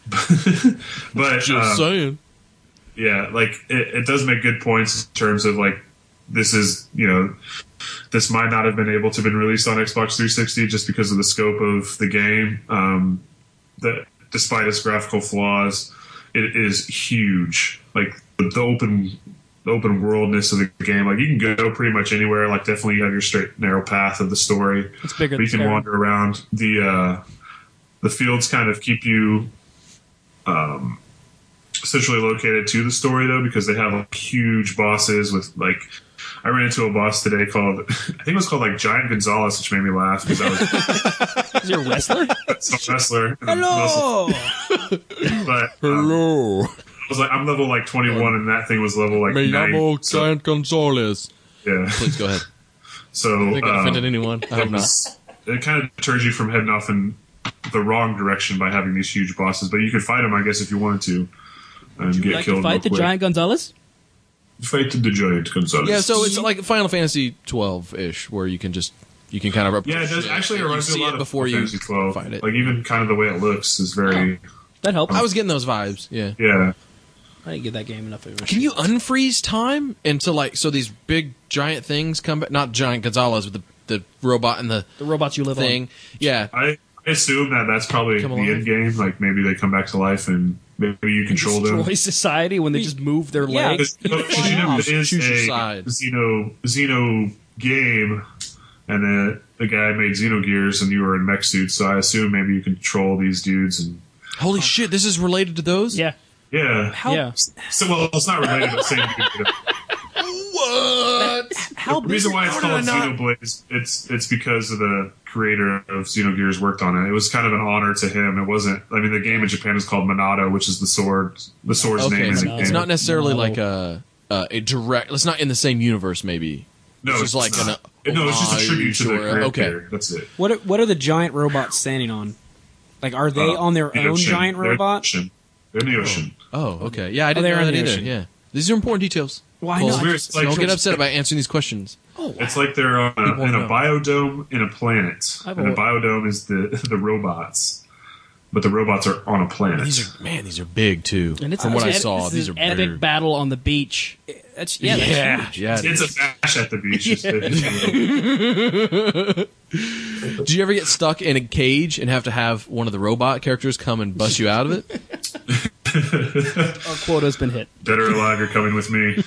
But Just um, saying. yeah, like it, it does make good points in terms of like this is you know this might not have been able to have been released on Xbox three sixty just because of the scope of the game. Um, that despite its graphical flaws, it is huge. Like the, the open the open worldness of the game, like you can go pretty much anywhere. Like definitely you have your straight narrow path of the story. It's bigger But you than can Skyrim. wander around. The uh, the fields kind of keep you um, essentially located to the story though, because they have like, huge bosses with like. I ran into a boss today called I think it was called like Giant Gonzalez, which made me laugh because I was Is he a wrestler? a wrestler. Hello. But um, Hello. I was like, I'm level like twenty-one, and that thing was level like Me llamo ninety. So, Giant Gonzalez. yeah. Please go ahead. So I think I um, offended anyone. I hope it, not. was, it kind of deters you from heading off in the wrong direction by having these huge bosses. But you could fight them, I guess, if you wanted to, and Would get you like killed. to fight real the quick. giant Gonzalez? Fight the giant Gonzalez. Yeah, so it's like Final Fantasy twelve ish, where you can just you can kind of yeah, it does actually it you reminds me see a lot it of before Final you Fantasy twelve. fight it. Like even kind of the way it looks is very That helps. I was getting those vibes. Yeah. yeah. I didn't give that game enough of a Can you unfreeze time until like so these big giant things come back? Not Giant Gonzalez, but the the robot and the the robots you live thing. Yeah. I, I assume that that's probably Come the alive? end game. Like maybe they come back to life and maybe you on? control them. Destroy society when they just move their Yeah, legs. because you know, it is Choose your a side. Xeno Xeno game, and the the guy made Xenogears, and you were in mech suits. So I assume maybe you control these dudes, and Holy shit! This is related to those. Yeah. yeah. How? Yeah. So well, it's not related to the same dude. What? How The reason why it's how did called I not- Xenoblade is it's it's because of the creator of Xenogears worked on it. It was kind of an honor to him. It wasn't. I mean, the game in Japan is called Minato, which is the sword. The sword's Okay, name it's, in the Minato. game. it's not necessarily No. like a, a a direct. It's not in the same universe. Maybe. no, it's it's just like not. an no, it's just a tribute to the homage or- creator. okay. That's it. What are, what are the giant robots standing on? Like, are they Uh, on their the own ocean. giant They're in the robot? ocean. They're in the ocean. Oh, okay. Yeah, I didn't they're know in that the either. ocean. Yeah, these are important details. Why Well, not? weird. Just- Like- Don't get upset about answering these questions. It's like they're on a, People in a know. biodome in a planet, I've and the al- biodome is the the robots, but the robots are on a planet. These are man. These are big too. And it's From what I it's- saw, this these is are an epic big. battle on the beach. That's yeah. That's yeah, huge. yeah. it It's is. a bash at the beach. It's- it's- Did you ever get stuck in a cage and have to have one of the robot characters come and bust you out of it? Our quota's been hit. Dead or alive, you're coming with me.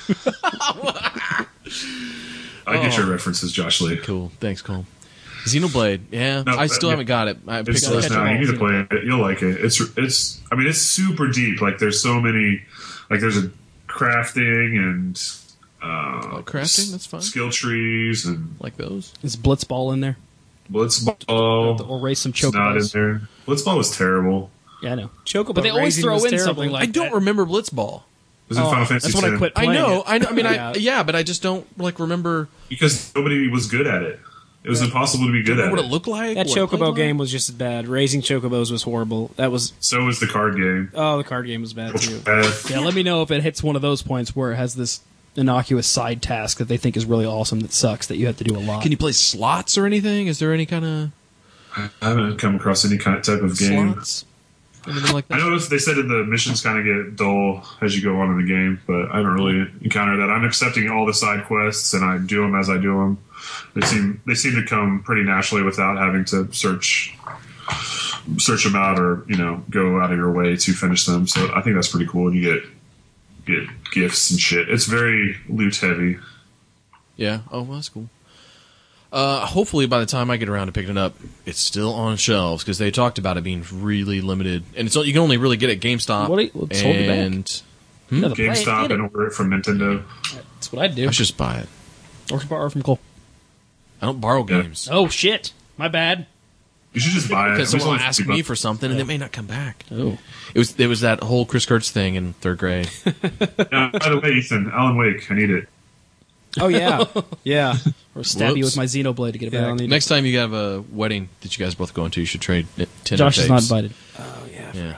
I get Oh. your references, Josh Lee. Cool. Thanks, Cole. Xenoblade. Yeah, No, I still yeah. haven't got it. I It's picked so it catch up. them now. all, You need to Xenoblade. play it. You'll like it. It's it's. I mean, it's super deep. Like there's so many. Like there's a crafting and uh, Oh, crafting? That's fine. Skill trees and Like those. Is Blitzball in there? Blitzball. Or race some It's not in chocobos? there. Blitzball was terrible. Yeah, I know. Chocobo But they always raising throw was in terrible. something like I don't that. remember Blitzball. It was in Oh, Final Fantasy that's when I ten. quit I playing know. it. I, know- I mean, I Yeah. yeah, but I just don't like remember. Because nobody was good at it. It was impossible to be good Remember at what it. it looked like. That what it played Chocobo like? game was just as bad. Raising Chocobos was horrible. That was So was the card game. oh, the card game was bad too. Uh, Yeah, let me know if it hits one of those points where it has this innocuous side task that they think is really awesome that sucks that you have to do a lot. Can you play slots or anything? Is there any kind of I haven't come across any kind of type of game. slots? Anything like I that? know they said that the missions kind of get dull as you go on in the game, but I haven't really encountered that. I'm accepting all the side quests and I do them as I do them. They seem they seem to come pretty naturally without having to search search them out or you know go out of your way to finish them. So I think that's pretty cool. And you get get gifts and shit. It's very loot heavy. Yeah. Oh, well, that's cool. Uh, hopefully, by the time I get around to picking it up, it's still on shelves because they talked about it being really limited, and it's you can only really get it at GameStop. What do you- what's holding you back? and You gotta play it, GameStop get it. and order it from Nintendo. That's what I'd do. I should just buy it. Or from- or from Cole. I don't borrow Yeah. games Oh shit! My bad. You should just buy it. because It's someone will only ask fifty me bucks. for something and it may not come back. Oh, It was it was that whole Chris Kurtz thing in third grade. Yeah, by the way, Ethan, Alan Wake, I need it. Oh yeah, yeah. or stab you Whoops. with my Xenoblade to get it Yeah, back. I'll need Next time you have a wedding that you guys both going to, you should trade it- Tinder Josh is not tapes. invited. Oh yeah. Yeah.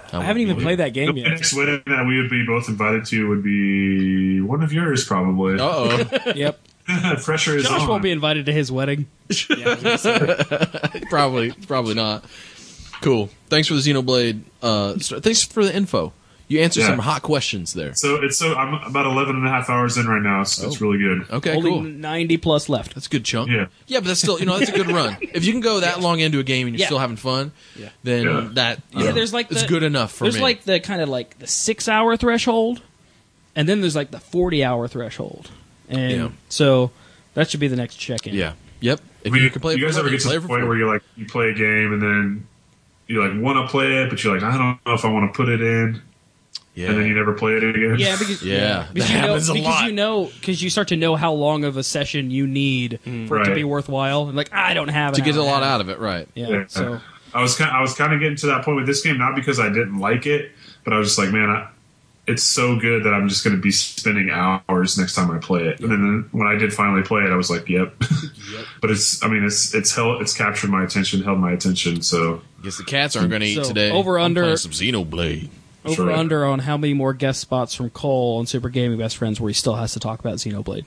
I haven't even played that game The yet. next wedding that we would be both invited to would be one of yours, probably. Uh oh. Yep. Pressure is Josh on. won't be invited to his wedding. Probably, probably not. Cool. Thanks for the Xenoblade. Uh, so- thanks for the info. You answered Yeah. some hot questions there. So it's so I'm about eleven and a half hours in right now, so it's really good. Okay, Only cool. ninety plus left. That's a good chunk. Yeah. Yeah, but that's still, you know, that's a good run. If you can go that long into a game and you're Yeah. still having fun, Yeah. then Yeah. that you Yeah, know, there's like it's the- good enough for There's me. like the kind of like the six hour threshold, and then there's like the forty hour threshold, and Yeah. so that should be the next check in. yeah, yep. If I mean, you can play, you it guys for ever fun, get to play the it for point fun. where you like you play a game and then you like want to play it, but you're like, I don't know if I want to put it in, Yeah, and then you never play it again. Yeah, because Yeah, because that you know, happens a because lot. you know because you start to know how long of a session you need for it to Right. be worthwhile, and like I don't have to an get a hour and lot half. out of it, right? Yeah, Yeah. so I was kind I was kind of getting to that point with this game, not because I didn't like it, but I was just like, man, I, it's so good that I'm just going to be spending hours next time I play it. And then when I did finally play it, I was like, yep. But it's, I mean, it's it's held, it's captured my attention, held my attention. So I guess the cats aren't going to eat So, today. over I'm under- playing some Xenoblade. over Sure. under on how many more guest spots from Cole on Super Gaming Best Friends where he still has to talk about Xenoblade.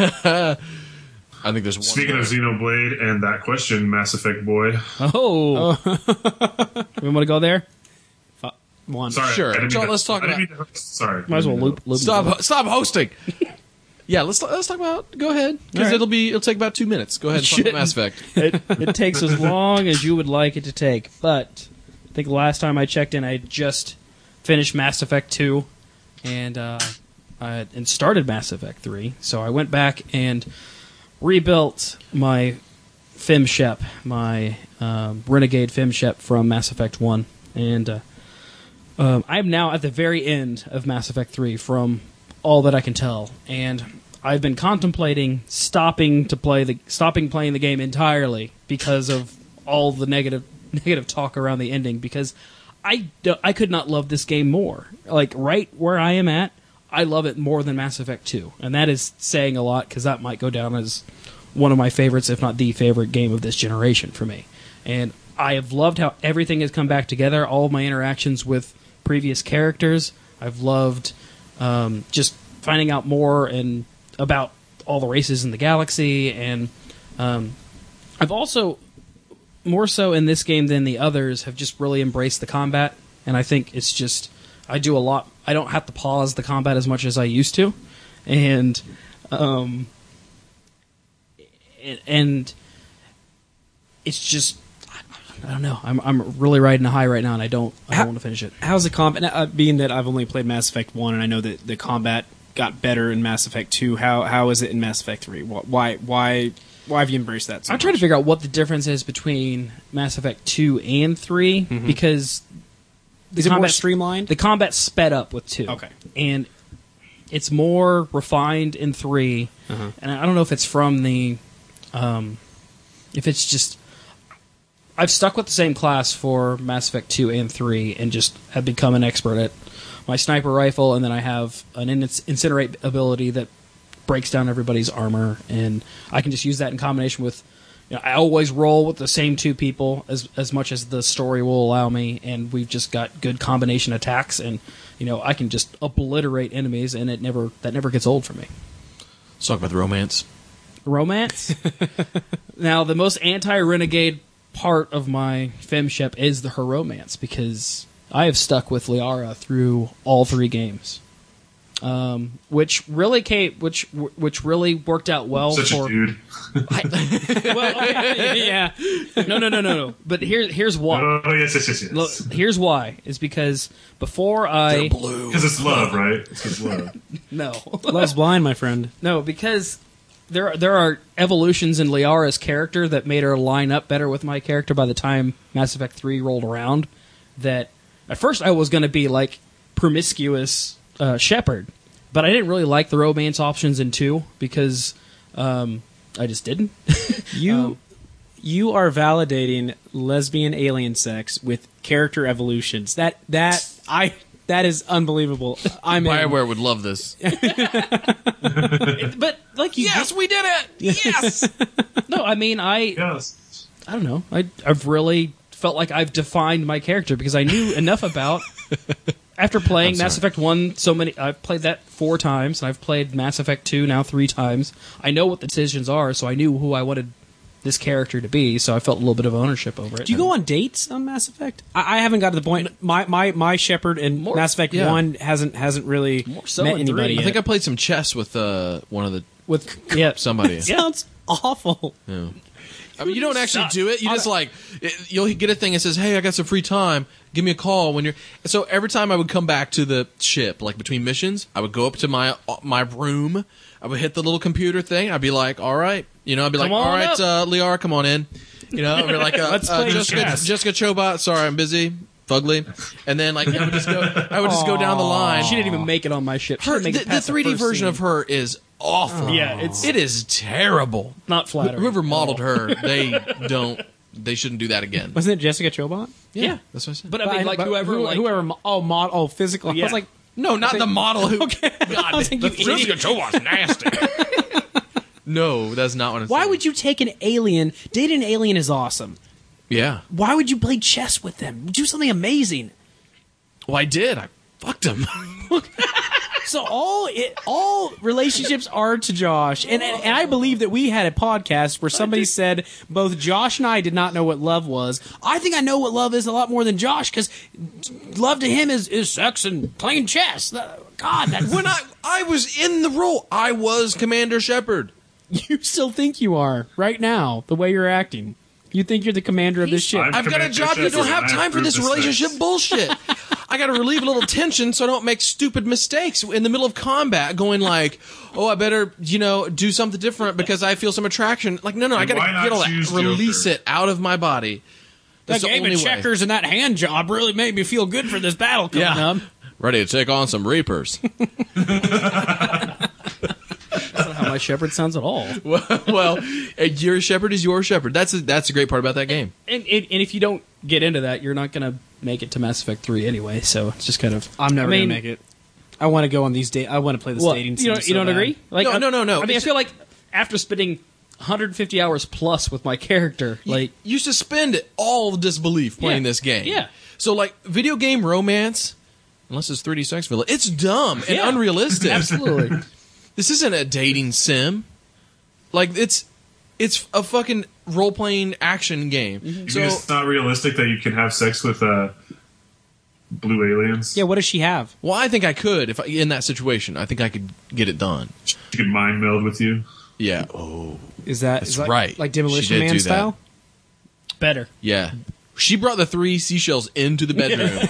I think there's one. speaking more. of Xenoblade and that question, Mass Effect boy. Oh, we want to go there? Fu- One. Sorry, Sure. I didn't John, mean to- let's talk I didn't about- mean to- Sorry, Might as well I didn't mean loop. loop Stop! Stop hosting. Yeah, let's let's talk about. Go ahead, because All right. it'll be it'll take about two minutes. Go ahead, and talk about Mass Effect. it, it takes as long as you would like it to take. But I think the last time I checked in, I had just finished Mass Effect two and uh, I, and started Mass Effect three. So I went back and rebuilt my FemShep, my um, Renegade FemShep from Mass Effect one. And uh, um, I'm now at the very end of Mass Effect three from all that I can tell. And I've been contemplating stopping to play the stopping playing the game entirely because of all the negative negative talk around the ending. Because I do, I could not love this game more. Like right where I am at, I love it more than Mass Effect two, and that is saying a lot because that might go down as one of my favorites, if not the favorite game of this generation for me. And I have loved how everything has come back together. All of my interactions with previous characters, I've loved um, just finding out more and about all the races in the galaxy, and um, I've also, more so in this game than the others, have just really embraced the combat, and I think it's just, I do a lot, I don't have to pause the combat as much as I used to, and, um, and it's just, I don't know, I'm I'm really riding a high right now, and I don't, I don't want to finish it. How's the combat? Uh, being that I've only played Mass Effect one, and I know that the combat got better in Mass Effect two. How how is it in Mass Effect three? Why why why have you embraced that? So I'm trying to much? figure out what the difference is between Mass Effect two and three, because the Is it more combat- streamlined? The combat sped up with two. Okay. And it's more refined in three. Uh-huh. And I don't know if it's from the. Um, if it's just. I've stuck with the same class for Mass Effect two and three and just have become an expert at my sniper rifle, and then I have an incinerate ability that breaks down everybody's armor, and I can just use that in combination with. You know, I always roll with the same two people as as much as the story will allow me, and we've just got good combination attacks, and you know I can just obliterate enemies, and it never that never gets old for me. Let's talk about the romance. Romance. Now, the most anti-renegade part of my femship is the her romance, because I have stuck with Liara through all three games, um, which really came, which which really worked out well Such for. a dude. I, well, okay, yeah. no, no, no, no, no. But here, here's why. Oh yes, yes, yes, Look, yes. here's why. Is because before I Blue. Because it's love, right? It's just love. no Love's blind, my friend. no because there there are evolutions in Liara's character that made her line up better with my character by the time Mass Effect three rolled around. That at first I was going to be like promiscuous uh, Shepard, but I didn't really like the romance options in two because um, I just didn't. You Um, you are validating lesbian alien sex with character evolutions. That that I that is unbelievable. I'm in. Bioware would love this. But like you, Yes, we did it. Yes. no, I mean I. Yes. I don't know. I, I've really felt like I've defined my character because I knew enough about After playing I'm Mass sorry. Effect one so many, I've played that four times, and I've played Mass Effect two now three times. I know what the decisions are, so I knew who I wanted this character to be, so I felt a little bit of ownership over it. Do you go on dates on Mass Effect? I, I haven't got to the point. My my my Shepard and More- Mass Effect yeah. one hasn't hasn't really More so met in anybody. three. I Yet. think I played some chess with uh, one of the with Yeah. somebody. sounds awful. Yeah. I mean, you don't actually Sucks. do it. You just like it, you'll get a thing that says, "Hey, I got some free time. Give me a call when you're." So every time I would come back to the ship, like between missions, I would go up to my my room. I would hit the little computer thing. I'd be like, "All right," you know. I'd be like, Come on "All right, up." uh, Liara, come on in." You know, I'd be like, uh, Let's uh, play Jessica, chess. Jessica Chobot. Sorry, I'm busy. Fugly, and then like I would just go. I would just go down the line. She didn't even make it on my ship. She Her, didn't make the, it the past three D first version scene. of her is awful. Yeah, it's- it is terrible. Not flattering. Whoever at modeled all. her, they don't. They shouldn't do that again. Wasn't it Jessica Chobot? Yeah. that's what I said. But I mean, like But whoever, who- like, whoever. mo- Oh, mod. Oh, physical. I Yeah. was like, no, not the model who. okay. God, I was like, you idiot. Chobot's nasty. No, that's not what I'm Why saying. would you take an alien? Dating an alien is awesome. Yeah. Why would you play chess with them? Do something amazing. Well, I did. I fucked him. So all it, all relationships are to Josh, and, and and I believe that we had a podcast where somebody said both Josh and I did not know what love was. I think I know what love is a lot more than Josh, because love to him is, is sex and playing chess. God, that's When I I was in the role, I was Commander Shepard. you still think you are right now the way you're acting. You think you're the commander of this ship. I'm I've got a Commander job. You Shepard, don't have and I time for approve this the relationship sex. bullshit. I got to relieve a little tension so I don't make stupid mistakes in the middle of combat. Going like, oh, I better you know do something different because I feel some attraction. Like, no, no, I And got why to not get all choose that, release Joker? it out of my body. that That's the game only of way. checkers and that hand job really made me feel good for this battle coming Yeah. up. Ready to take on some Reapers. That's not how my shepherd sounds at all. well, well, uh, your shepherd is your shepherd. That's a, that's a great part about that game. And, and, and if you don't get into that, you're not going to make it to Mass Effect three anyway. So it's just kind of. I'm never I mean, gonna make it. I want to go on these dates. I want to play this Well, dating. you don't, sim you so don't bad. agree? Like, No, I- no, no, no. I mean, I It's- feel like after spending one hundred fifty hours plus with my character, like you suspend all disbelief playing Yeah. this game. Yeah. So like video game romance, unless it's three D sex villa, it's dumb and Yeah. unrealistic. absolutely. This isn't a dating sim. Like it's it's a fucking role playing action game. Mm-hmm. You So mean it's not realistic that you can have sex with uh, blue aliens? Yeah, what does she have? well, I think I could if I, in that situation. I think I could get it done. She could mind meld with you. Yeah. Oh, Is that That's is that right. like She Demolition did Man do that. style? Better. yeah. She brought the three seashells into the bedroom.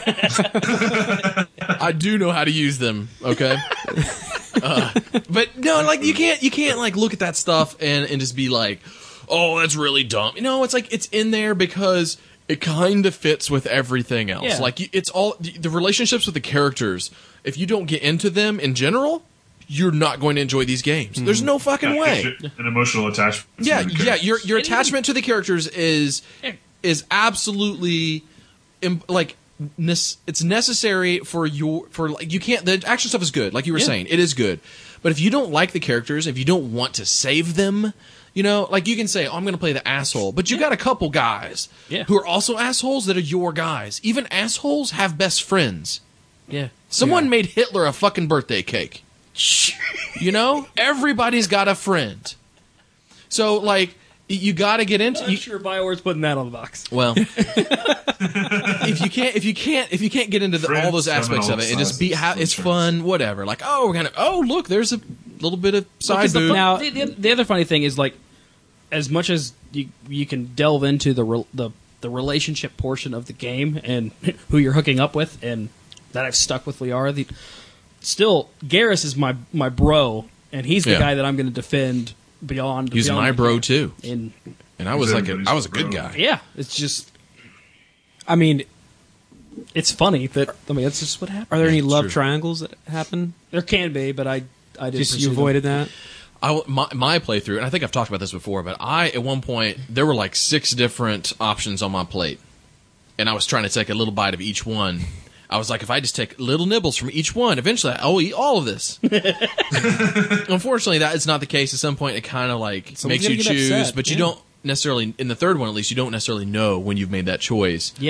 I do know how to use them. Okay. Uh, but no, like you can't, you can't like look at that stuff and and just be like, oh, that's really dumb. You know, it's like it's in there because it kind of fits with everything else. Yeah. Like you- it's all the, the relationships with the characters. If you don't get into them in general, you're not going to enjoy these games. There's no fucking Yeah, way. it's An emotional attachment. to Yeah, the yeah. characters. Your your And even- attachment to the characters is Yeah. is absolutely im- like nes- it's necessary for your for like you can't the action stuff is good like you were Yeah. saying it is good, but if you don't like the characters, if you don't want to save them, you know, like you can say, oh, I'm going to play the asshole, but you got a couple guys Yeah. who are also assholes that are your guys. Even assholes have best friends. Yeah. Someone made Hitler a fucking birthday cake. You know, everybody's got a friend. So like you got to get into I'm you, sure Bioware's putting that on the box. well, if you can't, if you can't, if you can't get into the, all those Friends aspects come of in it all and just be, sizes ha- and it's shapes. fun, whatever. Like, oh, we're gonna, oh, look, there's a little bit of side Because the, boob. fu- Now- the, the, the other funny thing is, like, as much as you you can delve into the re- the the relationship portion of the game and who you're hooking up with, and that I've stuck with Liara, the, still Garrus is my my bro, and he's the Yeah. guy that I'm going to defend beyond. He's beyond my the bro game. too, And and I was He's like, a, everybody's I was a bro. good guy. yeah, it's just I mean, it's funny that I mean that's just what happened. are there any love true. triangles that happen? There can be, but I I didn't Just pursue you them. avoided that. I w- my, my playthrough, and I think I've talked about this before, but I at one point there were like six different options on my plate, and I was trying to take a little bite of each one. I was like, if I just take little nibbles from each one, eventually I'll eat all of this. Unfortunately, that is not the case. At some point, it kind of like Someone's makes you gonna get choose, upset, but you yeah. don't necessarily in the third one at least you don't necessarily know when you've made that choice. Yeah. I,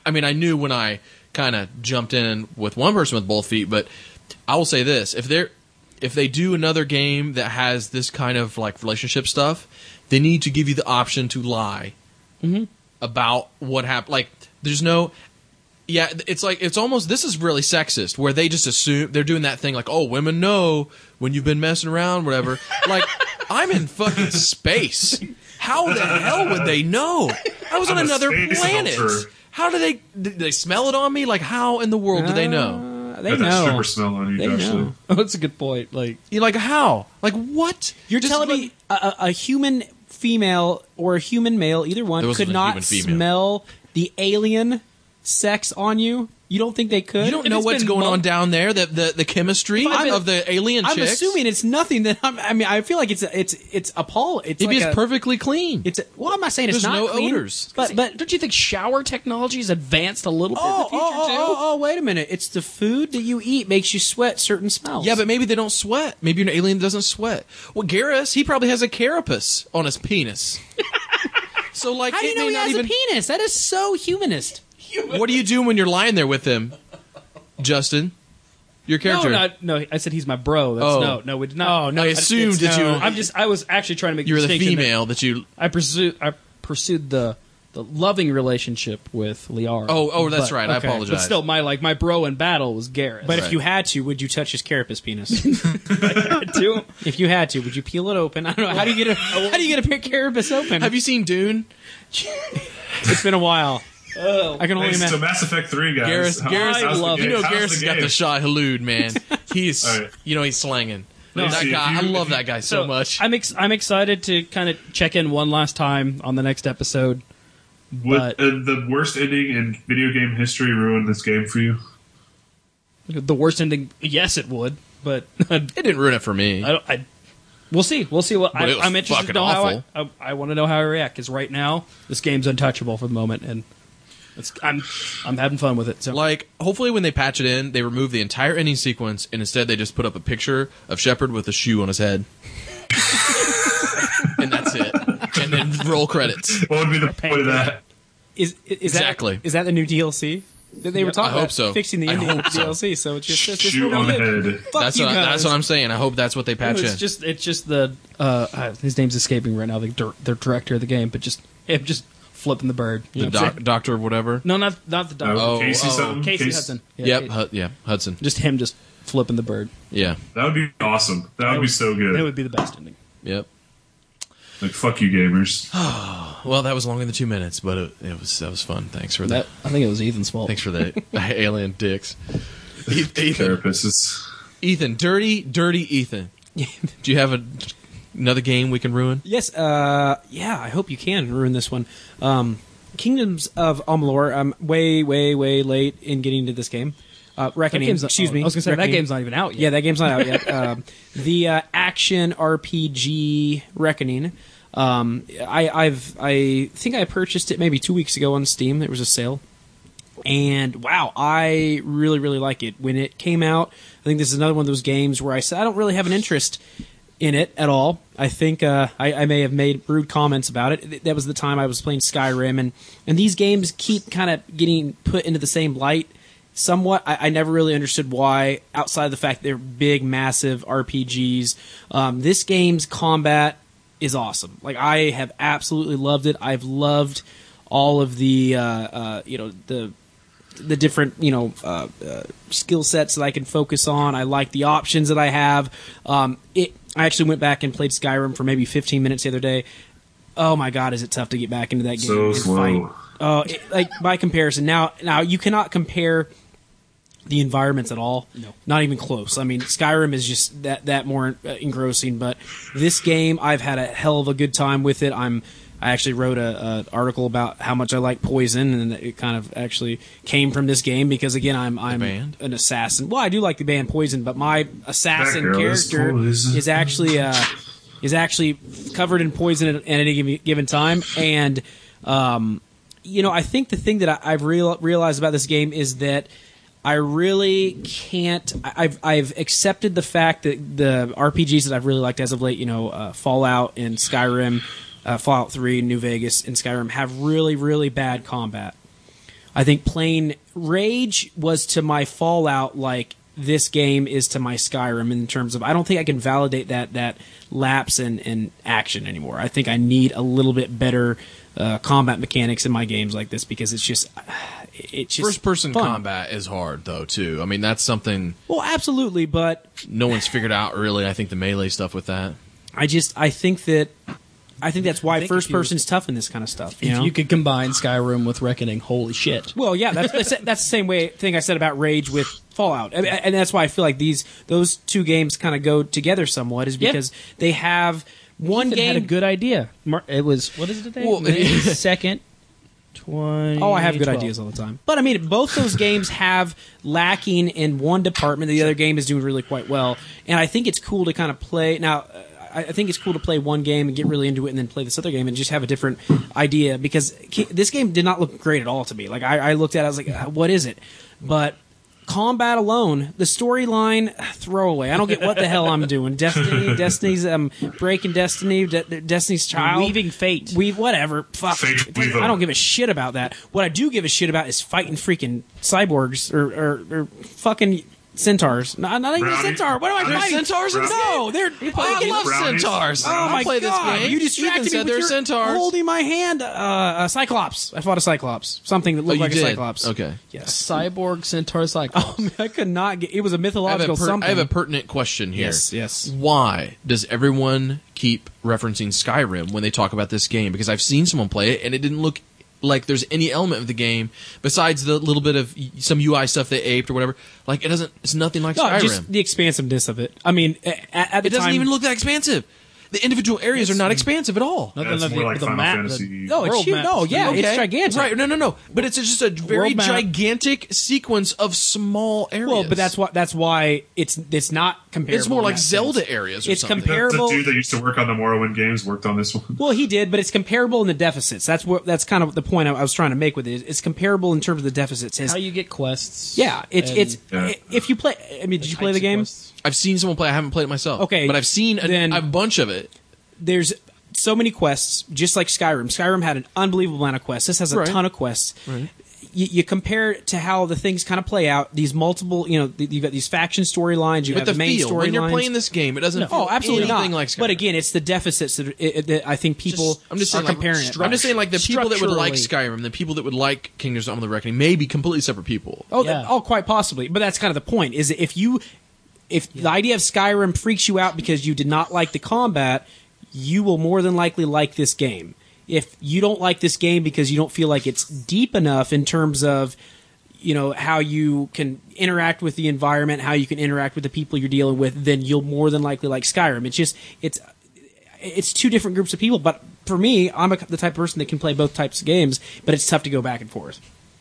I mean, I knew when I kind of jumped in with one person with both feet, but I will say this: if they're if they do another game that has this kind of like relationship stuff, they need to give you the option to lie Mm-hmm. about what happened. Like, there's no. Yeah, it's like it's almost this is really sexist where they just assume they're doing that thing like, oh, women know when you've been messing around, whatever. Like, I'm in fucking space. How the hell would they know? I was on I'm a another space planet. adulterer. How do they did they smell it on me? Like, how in the world do they know? Uh, they Got that know. stripper smell on you, They Josh. know. Oh, that's a good point. Like, You're like, how? Like, what? You're Just telling like- me a, a, a human female or a human male, either There one, wasn't could a not human female. smell the alien sex on you? You don't think they could? You don't If know it's what's been going mo- on down there. The the, the chemistry I've been- of the alien I'm chicks. assuming it's nothing that I'm, I mean, I feel like it's a, it's it's appalling. It's maybe like it's a, perfectly clean. It's a, well, I'm not saying it's There's not no clean, odors. but but don't you think shower technology has advanced a little bit in oh, the future oh, too? oh, oh, oh, wait a minute! It's the food that you eat makes you sweat certain smells. Yeah, but maybe they don't sweat. Maybe an alien doesn't sweat. Well, Garrus, he probably has a carapace on his penis. So, like, how do you it know may he not has even. a penis? That is so humanist. What do you do when you're lying there with him, Justin? Your character. No, no, no. I said he's my bro. That's Oh. no, no. We did not. Oh, no, I assumed that you. I'm just. I was actually trying to make. You were the the distinction that female that you. I pursued. I pursued the the loving relationship with Liara. Oh, oh, that's But- right. I okay. apologize. But still, my like my bro in battle was Garrett. But Right. if you had to, would you touch his carapace penis? too. If you had to, would you peel it open? I don't know. How do you get a how do you get a carapace open? Have you seen Dune? It's been a while. Oh, I can only Thanks to imagine. Mass Effect three, guys. Garrus, How- Garrus, how's the love- game? you know, How's Garrus the has got game? the shot halud, man. He's, All right. you know, he's slanging. No, that see, guy, if I you- love if you- that guy so, much. I'm ex- I'm excited to kind of check in one last time on the next episode. Would But- uh, the worst ending in video game history ruin this game for you? The worst ending, yes, it would, but I It didn't ruin it for me. don't. I, we'll see. We'll see what But I, it was I'm interested to fucking know how I, awful. I, I want to know how I react because right now this game's untouchable for the moment, and it's, I'm I'm having fun with it. So Like, hopefully when they patch it in, they remove the entire ending sequence, and instead they just put up a picture of Shepard with a shoe on his head. And that's it. And then roll credits. What would be the point of that? Is is Exactly. that is that the new D L C? They they were talking I hope about so. fixing the I ending hope of the so. D L C, so it's just, it's just Shoot on the head. Fuck That's you what, I, guys. that's what I'm saying. I hope that's what they patch it's in. just it's just the uh, uh, his name's escaping right now. The dir- the director of the game, but just him just flipping the bird. the That's doc, it. doctor of whatever. No, not not the doctor. Oh, Oh, Casey oh. something? Casey Case- Hudson. Yeah, yep. it- Hu- yeah. Hudson. just him just flipping the bird. Yeah. That would be awesome. That would be so good. That would be the best ending. Yep. Like, fuck you, gamers. Well, that was longer than two minutes, but it, it was that was fun. Thanks for that. That I think it was Ethan's fault. Thanks for the alien dicks. Ethan, Carapaces. Ethan, dirty, dirty Ethan. Do you have a, another game we can ruin? Yes, uh, yeah, I hope you can ruin this one. Um, Kingdoms of Amalur, I'm way, way, way late in getting to this game. Uh, Reckoning, game's- excuse oh, me. I was gonna say Reckoning. that game's not even out yet. Yeah, that game's not out yet. um, the uh, action R P G Reckoning. Um, I, I've, I think I purchased it maybe two weeks ago on Steam. There was a sale, and wow, I really, really like it. When it came out, I think this is another one of those games where I said I don't really have an interest in it at all. I think uh, I, I may have made rude comments about it. That was the time I was playing Skyrim, and and these games keep kind of getting put into the same light. Somewhat, I, I never really understood why, outside of the fact they're big, massive R P Gs. Um, this game's combat is awesome. Like, I have absolutely loved it. I've loved all of the, uh, uh, you know, the the different, you know, uh, uh, skill sets that I can focus on. I like the options that I have. Um, it. I actually went back and played Skyrim for maybe fifteen minutes the other day. Oh my god, is it tough to get back into that game So and slow. fight? Oh, it, like by comparison, now now you cannot compare the environments at all. No. Not even close. I mean, Skyrim is just that that more uh, engrossing, but this game, I've had a hell of a good time with it. I'm I actually wrote a, a article about how much I like Poison, and it kind of actually came from this game because again, I'm I'm band? an assassin. Well, I do like the band Poison, but my assassin That girl is character poison. is actually uh, is actually covered in poison at, at any given- given time, and um, you know, I think the thing that I, I've real, realized about this game is that I really can't. I- I've I've accepted the fact that the R P Gs that I've really liked as of late, you know, uh, Fallout and Skyrim, uh, Fallout three, New Vegas, and Skyrim have really really bad combat. I think playing Rage was to my Fallout like this game is to my Skyrim in terms of I don't think I can validate that that lapse in, in action anymore. I think I need a little bit better uh, combat mechanics in my games like this because it's just it's just First person fun. combat is hard though too. I mean that's something Well, absolutely, but no one's figured out really. I think the melee stuff with that. I just I think that I think that's why think first if you- person's tough in this kind of stuff. You If know? you could combine Skyrim with Reckoning, holy shit. Well, yeah, that's that's, that's the same way thing I said about Rage with Fallout, and, and that's why I feel like these those two games kind of go together somewhat, is Yeah. because they have one Ethan game. had a good idea. Mar- It was, what is it today? Well, May second, twenty Oh, I have good ideas all the time. But I mean, both those games have lacking in one department. The other game is doing really quite well, and I think it's cool to kind of play now. I I think it's cool to play one game and get really into it, and then play this other game and just have a different idea. Because ki- this game did not look great at all to me. Like I, I looked at it, I was like, "Uh, "What is it?" But combat alone, the storyline, throwaway. I don't get what the hell I'm doing. Destiny, Destiny's, um, breaking Destiny, De- Destiny's Child, Weaving Fate. we whatever. Fuck. Fate It doesn't- Weaver. I don't give a shit about that. What I do give a shit about is fighting freaking cyborgs or, or, or fucking centaurs. Not, not even a Brownies? centaur. What am I There's fighting? centaurs in this No, they're. I fucking- love Brownies? centaurs. Oh I'll my play god! this game. You distracted Ethan me said with they're your centaurs. holding my hand. Uh, a cyclops. I fought a cyclops. Something that Oh, looked you like did? a cyclops. Okay. Yes. Cyborg Centaur Cyclops. Oh, I could not get. It was a I have a, mythological per- something. I have a pertinent question here. Yes, yes. Why does everyone keep referencing Skyrim when they talk about this game? Because I've seen someone play it and it didn't look like there's any element of the game besides the little bit of y- some U I stuff they aped or whatever. Like it doesn't. It's nothing like no, Skyrim. just the expansiveness of it. I mean, at, at the it doesn't time, even look that expansive. The individual areas are not expansive at all. Nothing That's of more the, like the Final map. Fantasy. The, No, it's world huge. map No, is yeah, huge. it's gigantic. Right? No, no, no. But it's just a very World map. gigantic sequence of small areas. Well, but that's why that's why it's it's not comparable. It's more in like that Zelda sense. areas or It's something. The, the comparable. dude that used to work on the Morrowind games worked on this one. Well, he did, but it's comparable in the deficits. That's what that's kind of the point I, I was trying to make with it. It's comparable in terms of the deficits. His- How you get quests. yeah, it's and it's Yeah. if you play. I mean, did you play types the of game? quests. I've seen someone play. I haven't played it myself. Okay, but I've seen a, then- a bunch of it. There's so many quests, just like Skyrim. Skyrim had an unbelievable amount of quests. This has a Right. ton of quests. You, you compare it to how the things kind of play out. These multiple, you know, th- you've got these faction storylines. You But have the the main feel when you're storylines. playing this game, it doesn't. feel Oh, absolutely anything not. like Skyrim. But again, it's the deficits that, it, that I think people I'm just are saying, like, comparing it. I'm just saying, like the people that would like Structurally. Skyrim, the people that would like Kingdoms of the Reckoning, may be completely separate people. Oh, Yeah. oh, quite possibly. But that's kind of the point. Is if you, if the idea of Skyrim freaks you out because you did not like the combat, you will more than likely like this game. If you don't like this game because you don't feel like it's deep enough in terms of, you know, how you can interact with the environment, how you can interact with the people you're dealing with, then you'll more than likely like Skyrim. It's just it's it's two different groups of people. But for me, I'm a, the type of person that can play both types of games, but it's tough to go back and forth.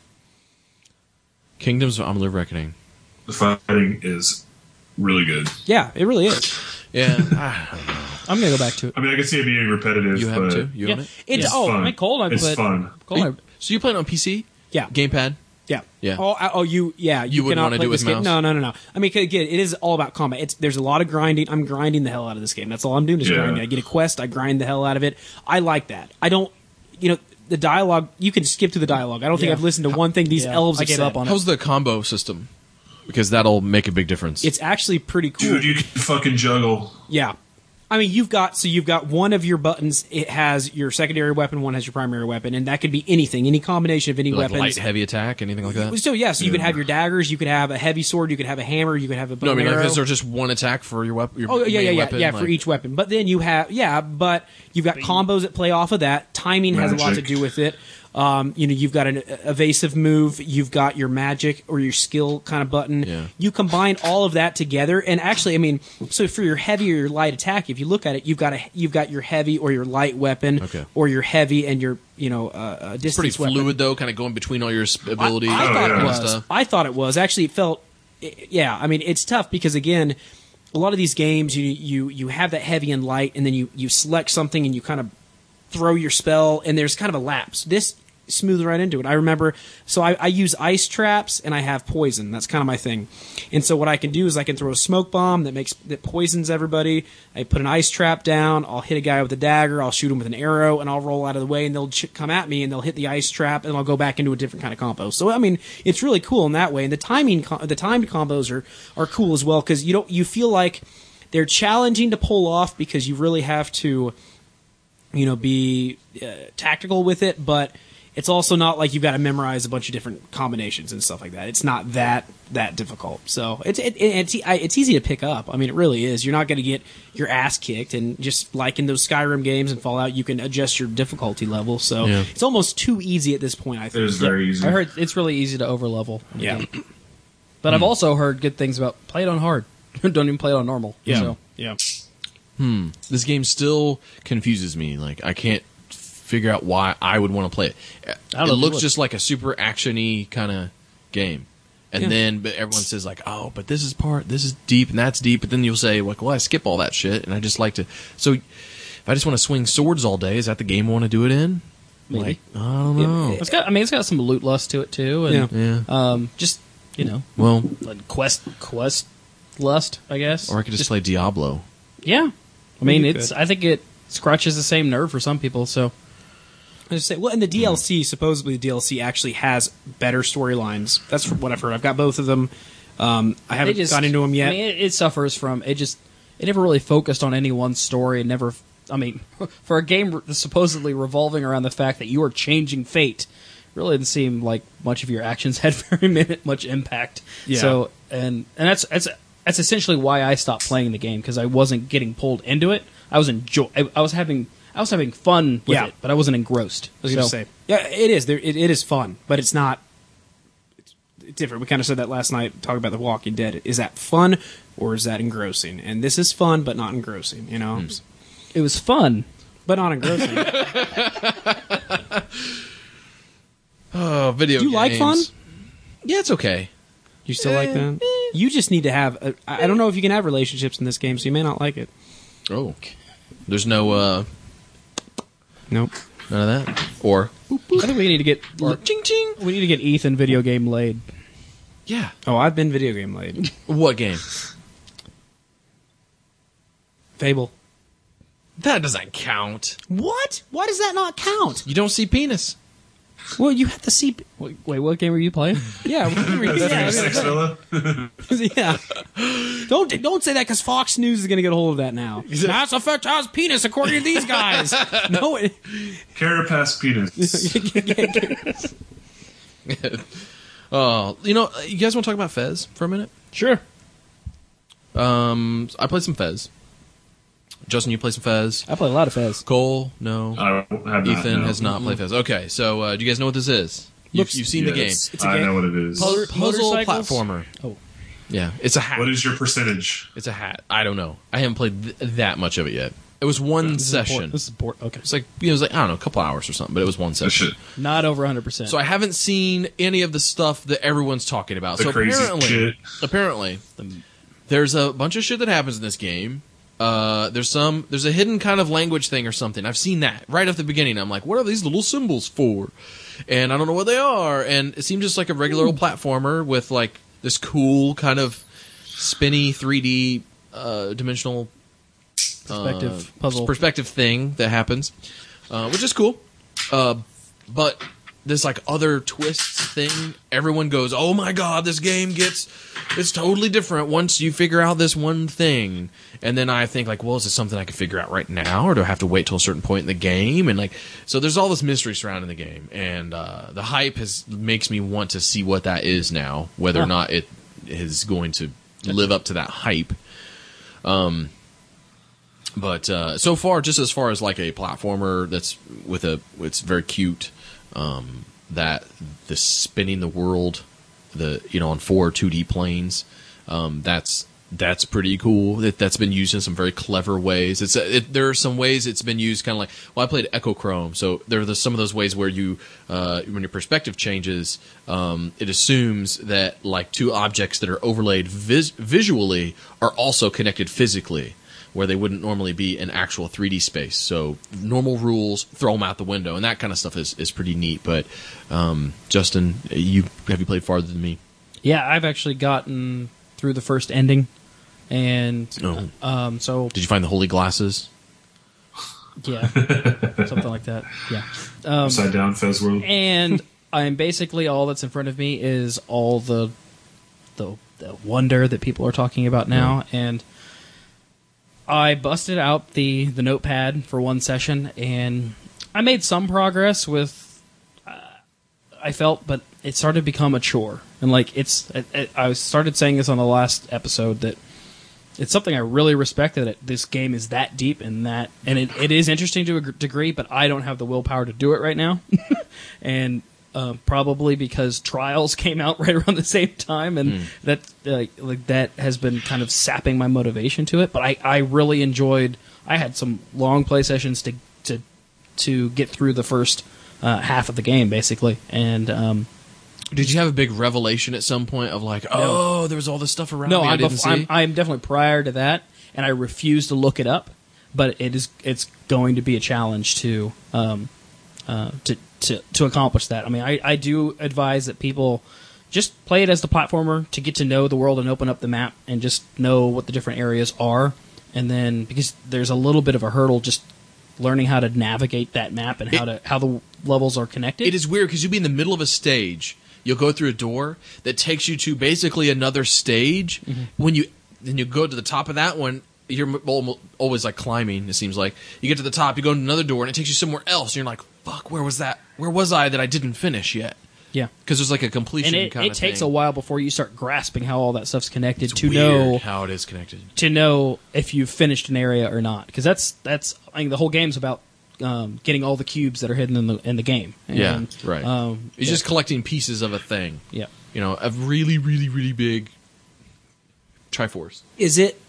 Kingdoms of the Reckoning. The fighting is really good. Yeah, it really is. Yeah, I'm gonna go back to it. I mean, I can see it being repetitive, you have but it too. You Yeah. own it. It's Yeah. oh fun. I mean, Cole, I it's put- fun. Cole, I- So you playing on P C? yeah. Gamepad? Yeah, Yeah. Oh, I- oh, you, yeah. You, You wouldn't cannot wanna play do it this with game. mouse? No, no, no, no. I mean, 'cause again, it is all about combat. It's there's a lot of grinding. I'm grinding the hell out of this game. That's all I'm doing is Yeah. grinding. I get a quest, I grind the hell out of it. I like that. I don't, you know, the dialogue. You can skip to the dialogue. I don't think Yeah. I've listened to one thing these Yeah, elves I have gave said. up on it. How's the combo system? Because that'll make a big difference. It's actually pretty cool. Dude, you can fucking juggle. Yeah. I mean, you've got so you've got one of your buttons. It has your secondary weapon. One has your primary weapon, and that could be anything, any combination of any like weapons. light, heavy attack, anything like that. So yeah, so you could Yeah. have your daggers. You could have a heavy sword. You could have a hammer. You could have a bow No, I mean and like arrow. is there just one attack for your weapon? Your Oh yeah, main yeah, yeah, weapon? yeah. For Like- each weapon, but then you have yeah, but you've got combos that play off of that. Timing has a lot to Magic. do with it. Um, you know, you've got an evasive move. You've got your magic or your skill kind of button. Yeah. You combine all of that together, and actually, I mean, so for your heavy or your light attack, if you look at it, you've got a you've got your heavy or your light weapon, Okay. or your heavy and your you know uh, uh, distance Pretty weapon. fluid though, kind of going between all your s- I, abilities. I Oh, thought yeah. it was. Stuff. I thought it was. Actually, it felt. Yeah, I mean, it's tough because again, a lot of these games, you you you have that heavy and light, and then you you select something and you kind of throw your spell, and there's kind of a lapse. This smooth right into it. I remember, so I, I use ice traps and I have poison. That's kind of my thing. And so what I can do is I can throw a smoke bomb that makes that poisons everybody. I put an ice trap down. I'll hit a guy with a dagger. I'll shoot him with an arrow, and I'll roll out of the way, and they'll ch- come at me, and they'll hit the ice trap, and I'll go back into a different kind of combo. So I mean, it's really cool in that way. And the timing, the timed combos are are cool as well because you don't you feel like they're challenging to pull off because you really have to, you know, be uh, tactical with it, but it's also not like you've got to memorize a bunch of different combinations and stuff like that. It's not that that difficult. So it's it, it's it's easy to pick up. I mean, it really is. You're not going to get your ass kicked, and just like in those Skyrim games and Fallout, you can adjust your difficulty level. So Yeah. it's almost too easy at this point, I It think. was very easy. I heard it's really easy to overlevel. Yeah. But I've also heard good things about play it on hard. Don't even play it on normal. Yeah. So. Yeah. This game still confuses me. Like, I can't figure out why I would want to play it. I It don't know if you looks would. just like a super action-y kind of game. And Yeah. then but everyone says, like, oh, but this is part, this is deep, and that's deep. But then you'll say, like, well, I skip all that shit, and I just like to... So, if I just want to swing swords all day, is that the game I want to do it in? Maybe. Like, I don't know. It's got. I mean, it's got some loot lust to it too, and Yeah. um, just you know, Well, like quest quest lust, I guess. or I could just, play Diablo. Yeah, I mean, You it's. could. I think it scratches the same nerve for some people. So I just say, well, and the D L C, supposedly the D L C actually has better storylines. That's what I've heard. I've got both of them. Um, I haven't They just- got into them yet. I mean, it, it suffers from it. Just it never really focused on any one story. It never. I mean, for a game supposedly revolving around the fact that you are changing fate, really didn't seem like much of your actions had very minute much impact. Yeah. So and and that's that's that's essentially why I stopped playing the game because I wasn't getting pulled into it. I was enjoy. I, I was having I was having fun with Yeah. it, but I wasn't engrossed. I was going to So- say, yeah, it is. There, it, it is fun, but it's not. It's, it's different. We kind of said that last night, talking about The Walking Dead. Is that fun or is that engrossing? And this is fun, but not engrossing. You know, It was fun. but not engrossing. Oh, video Do you like fun? Yeah, it's okay. You still like that? You just need to have. A, I I don't know if you can have relationships in this game, so you may not like it. Oh. There's no, uh, Nope. none of that? Or, I think we need to get ching ching. we need to get Ethan video game laid. Yeah. Oh, I've been video game laid. What game? Fable. That doesn't count. What? Why does that not count? You don't see penis. Well, you have to see. Wait, wait what game were you playing? Yeah, yeah, Six fella. yeah. Don't don't say that because Fox News is going to get a hold of that now. Mass Effect has penis according to these guys. No, it, Carapace penis. Oh, you know, you guys want to talk about Fez for a minute? Sure. Um, I played some Fez. Justin, you played some Fez. I play a lot of Fez. Cole, no. I have not, Ethan no. has not played Fez. Okay, so uh, do you guys know what this is? You've, Looks- you've seen the game. Yes, It's a I game. know what it is. Puzzle, puzzle Motorcycles? platformer. Oh. Yeah, it's a hat. What is your percentage? It's a hat. I don't know. I haven't played th- that much of it yet. It was one This is port- session. This is port. Okay. It's like you know, it was like I don't know, a couple hours or something, but it was one That session. shit. Not over one hundred percent. So I haven't seen any of the stuff that everyone's talking about. The so crazy apparently, shit. apparently, there's a bunch of shit that happens in this game. Uh, there's some, there's a hidden kind of language thing or something. I've seen that right off the beginning. I'm like, what are these little symbols for? And I don't know what they are. And it seemed just like a regular old platformer with like this cool kind of spinny three D uh, dimensional Perspective uh, puzzle. perspective thing that happens, uh, which is cool. Uh, but this like other twists thing, everyone goes, "Oh my god, this game gets it's totally different once you figure out this one thing." And then I think like, well, is this something I can figure out right now, or do I have to wait till a certain point in the game? And like, so there's all this mystery surrounding the game, and uh, the hype has makes me want to see what that is now, whether or Huh. not it is going to live up to that hype. Um. But uh, so far, just as far as like a platformer that's with a, it's very cute. Um, that the spinning the world, the you know on four two D planes, um, that's that's pretty cool. That that's been used in some very clever ways. It's it, there are some ways it's been used kind of like well, I played Echochrome, so there are the, some of those ways where you uh, when your perspective changes, um, it assumes that like two objects that are overlaid vis- visually are also connected physically. where they wouldn't normally be in actual three D space. So normal rules, throw them out the window, and that kind of stuff is, is pretty neat. But um, Justin, you have you played farther than me? Yeah, I've actually gotten through the first ending, and Oh. um, so Did you find the holy glasses? yeah, something like that. Yeah, um, Upside down Fez World. and I'm basically all that's in front of me is all the the, the wonder that people are talking about now, and I busted out the the notepad for one session, and I made some progress with. Uh, I felt, but it started to become a chore, and like it's. It, it, I started saying this on the last episode that it's something I really respect, that it, this game is that deep and that, and it, it is interesting to a gr- degree, but I don't have the willpower to do it right now, and. Uh, probably because Trials came out right around the same time, and Mm. that uh, like that has been kind of sapping my motivation to it. But I, I really enjoyed. I had some long play sessions to to to get through the first uh, half of the game, basically. And um, Did you have a big revelation at some point of like, oh, there was all this stuff around no, me I I'm, didn't bef- see? I'm I'm definitely prior to that, and I refuse to look it up. But it is it's going to be a challenge to um, uh, to. To, to accomplish that. I mean, I, I do advise that people just play it as the platformer to get to know the world and open up the map and just know what the different areas are. And then, because there's a little bit of a hurdle just learning how to navigate that map and how to how the levels are connected. It is weird because you'll be in the middle of a stage. You'll go through a door that takes you to basically another stage. Mm-hmm. When you then you go to the top of that one, you're m- always like climbing. It seems like you get to the top, you go to another door, and it takes you somewhere else. And you're like, "Fuck, where was that? Where was I that I didn't finish yet?" yeah. Because there's like a completion And it, kind it of takes thing. a while before you start grasping how all that stuff's connected It's to weird know how it is connected. to know if you've finished an area or not. Because that's that's I think the whole game's about um, getting all the cubes that are hidden in the in the game. And, Yeah, right. Um, It's yeah. just collecting pieces of a thing. yeah. You know, a really, really, really big Triforce. Is it?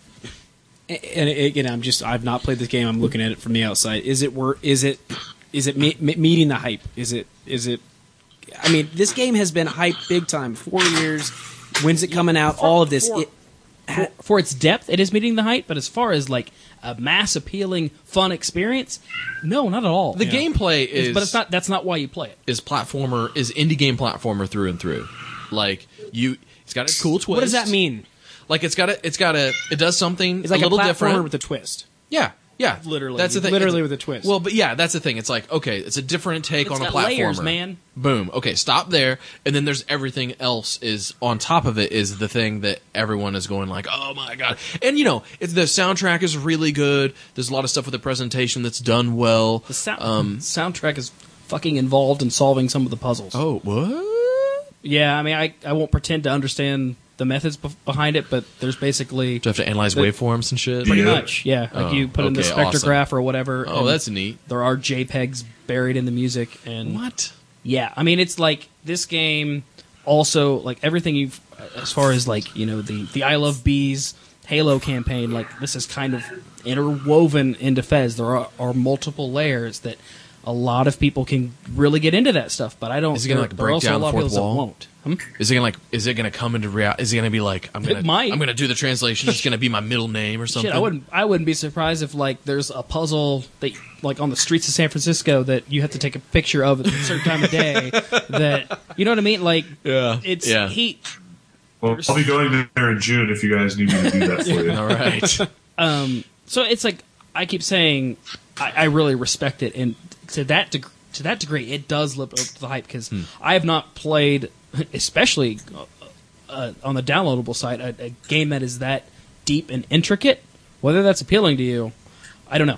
And again, I'm just I've not played this game. I'm looking at it from the outside. Is it wor- Is it? Is it me- me- meeting the hype? Is it? Is it? I mean, this game has been hyped big time. Four years. When's it coming out? All of this. For, It, for, for its depth, it is meeting the hype. But as far as like a mass appealing, fun experience, no, not at all. The gameplay is, but it's not. That's not why you play it. is platformer is indie game platformer through and through. Like you, it's got a cool twist. what does that mean? Like it's got a, it's got a, it does something It's like a a, little platformer different. with a twist. yeah, yeah, Literally. That's the thing. Literally It's- with a twist. Well, but yeah, that's the thing. It's like okay, it's a different take It's on a got platformer. layers, man. Boom. Okay, stop there, and then there's everything else. Is on top of it is the thing that everyone is going like, oh my god, and you know, it's, the soundtrack is really good. There's a lot of stuff with the presentation that's done well. The sound, Um, soundtrack is fucking involved in solving some of the puzzles. Oh, what? Yeah, I mean, I, I won't pretend to understand the methods bef- behind it, but there's basically Do I have to analyze The- waveforms and shit? pretty Yeah. much, yeah. Like Oh, you put in the okay, awesome. spectrograph or whatever. Oh, and that's neat. there are JPEGs buried in the music, and What? yeah, I mean, it's like this game also like everything you've as far as like you know the the I Love Bees Halo campaign. Like this is kind of interwoven into Fez. There are, are multiple layers that a lot of people can really get into that stuff, but I don't. Is it gonna, there- like, there are break also down a lot the of fourth people that wall? won't. Hmm? Is it gonna like? Is it gonna come into reality? Is it gonna be like? I'm gonna. might. I'm gonna do the translation. It's gonna be my middle name or something. Shit, I wouldn't. I wouldn't be surprised if like there's a puzzle that like on the streets of San Francisco that you have to take a picture of at a certain time of day. That you know what I mean? Like, Yeah. it's Yeah. he. Well, I'll be going there in June if you guys need me to do that for you. All right. Um, so it's like I keep saying, I, I really respect it, and to that deg- to that degree, it does live up to the hype because I have not played, especially uh, uh, on the downloadable side, a, a game that is that deep and intricate. Whether that's appealing to you, I don't know.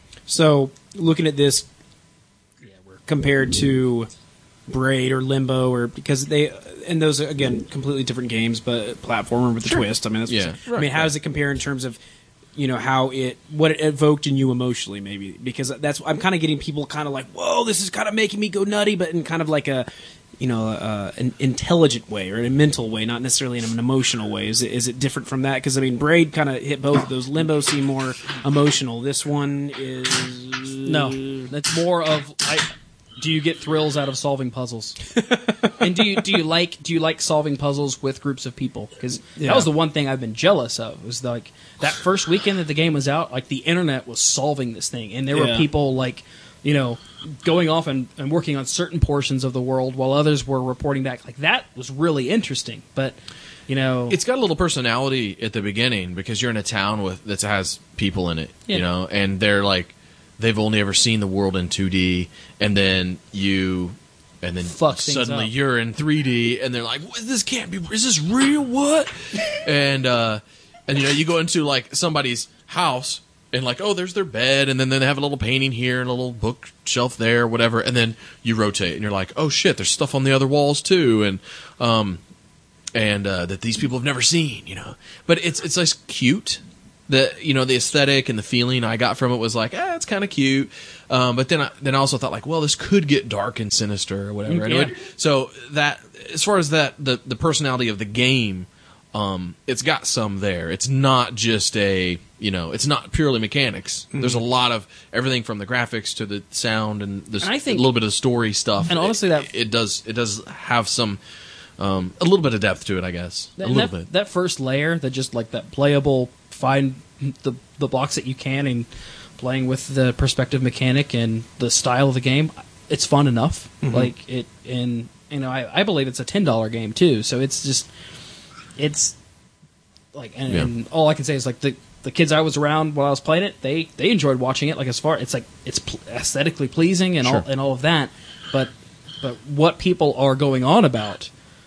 So, looking at this compared to Braid or Limbo, or because they and those are again completely different games, but platformer with a twist. I mean, that's Yeah. I mean, how does it compare in terms of you know how it what it evoked in you emotionally? Maybe because that's I'm kind of getting people kind of like, whoa, this is kind of making me go nutty, but in kind of like a you know uh, an intelligent way or a mental way, not necessarily in an emotional way. Is it is it different from that? Because I mean, Braid kind of hit both of those. Limbo seem more emotional. This one is No, that's more of I. do you get thrills out of solving puzzles? And do you do you like do you like solving puzzles with groups of people? Because Yeah. that was the one thing I've been jealous of. Was like that first weekend that the game was out, like the internet was solving this thing, and there were Yeah. people like you know going off and, and working on certain portions of the world while others were reporting back. Like that was really interesting, but. You know, It's got a little personality at the beginning because you're in a town with that has people in it, Yeah. you know, and they're like they've only ever seen the world in two D, and then you, and then Fuck things suddenly up. you're in three D, and they're like, what, "This can't be. Is this real? What?" and uh, and you know, you go into like somebody's house. And like, oh, there's their bed, and then they have a little painting here and a little bookshelf there, whatever. And then you rotate, and you're like, oh shit, there's stuff on the other walls too, and um, and uh, that these people have never seen, you know. But it's it's like cute. The you know the aesthetic and the feeling I got from it was like, ah, it's kind of cute. Um, but then I, then I also thought like, well, this could get dark and sinister or whatever. Yeah. Anyway, so that as far as that the the personality of the game. Um, it's got some there. It's not just a, you know, it's not purely mechanics. Mm-hmm. There's a lot of everything from the graphics to the sound and, the, And I think- a little bit of the story stuff. And honestly, it, that- it does it does have some um, a little bit of depth to it, I guess. A And little that, bit. that first layer, that just like that playable, find the the blocks that you can, and playing with the perspective mechanic and the style of the game, it's fun enough. Like it, and you know, I, I believe it's a ten dollar game too. So it's just, it's like, and, Yeah. and all I can say is like the the kids I was around while I was playing it, they they enjoyed watching it. Like as far, it's like it's pl- aesthetically pleasing and all Sure. and all of that, but but what people are going on about.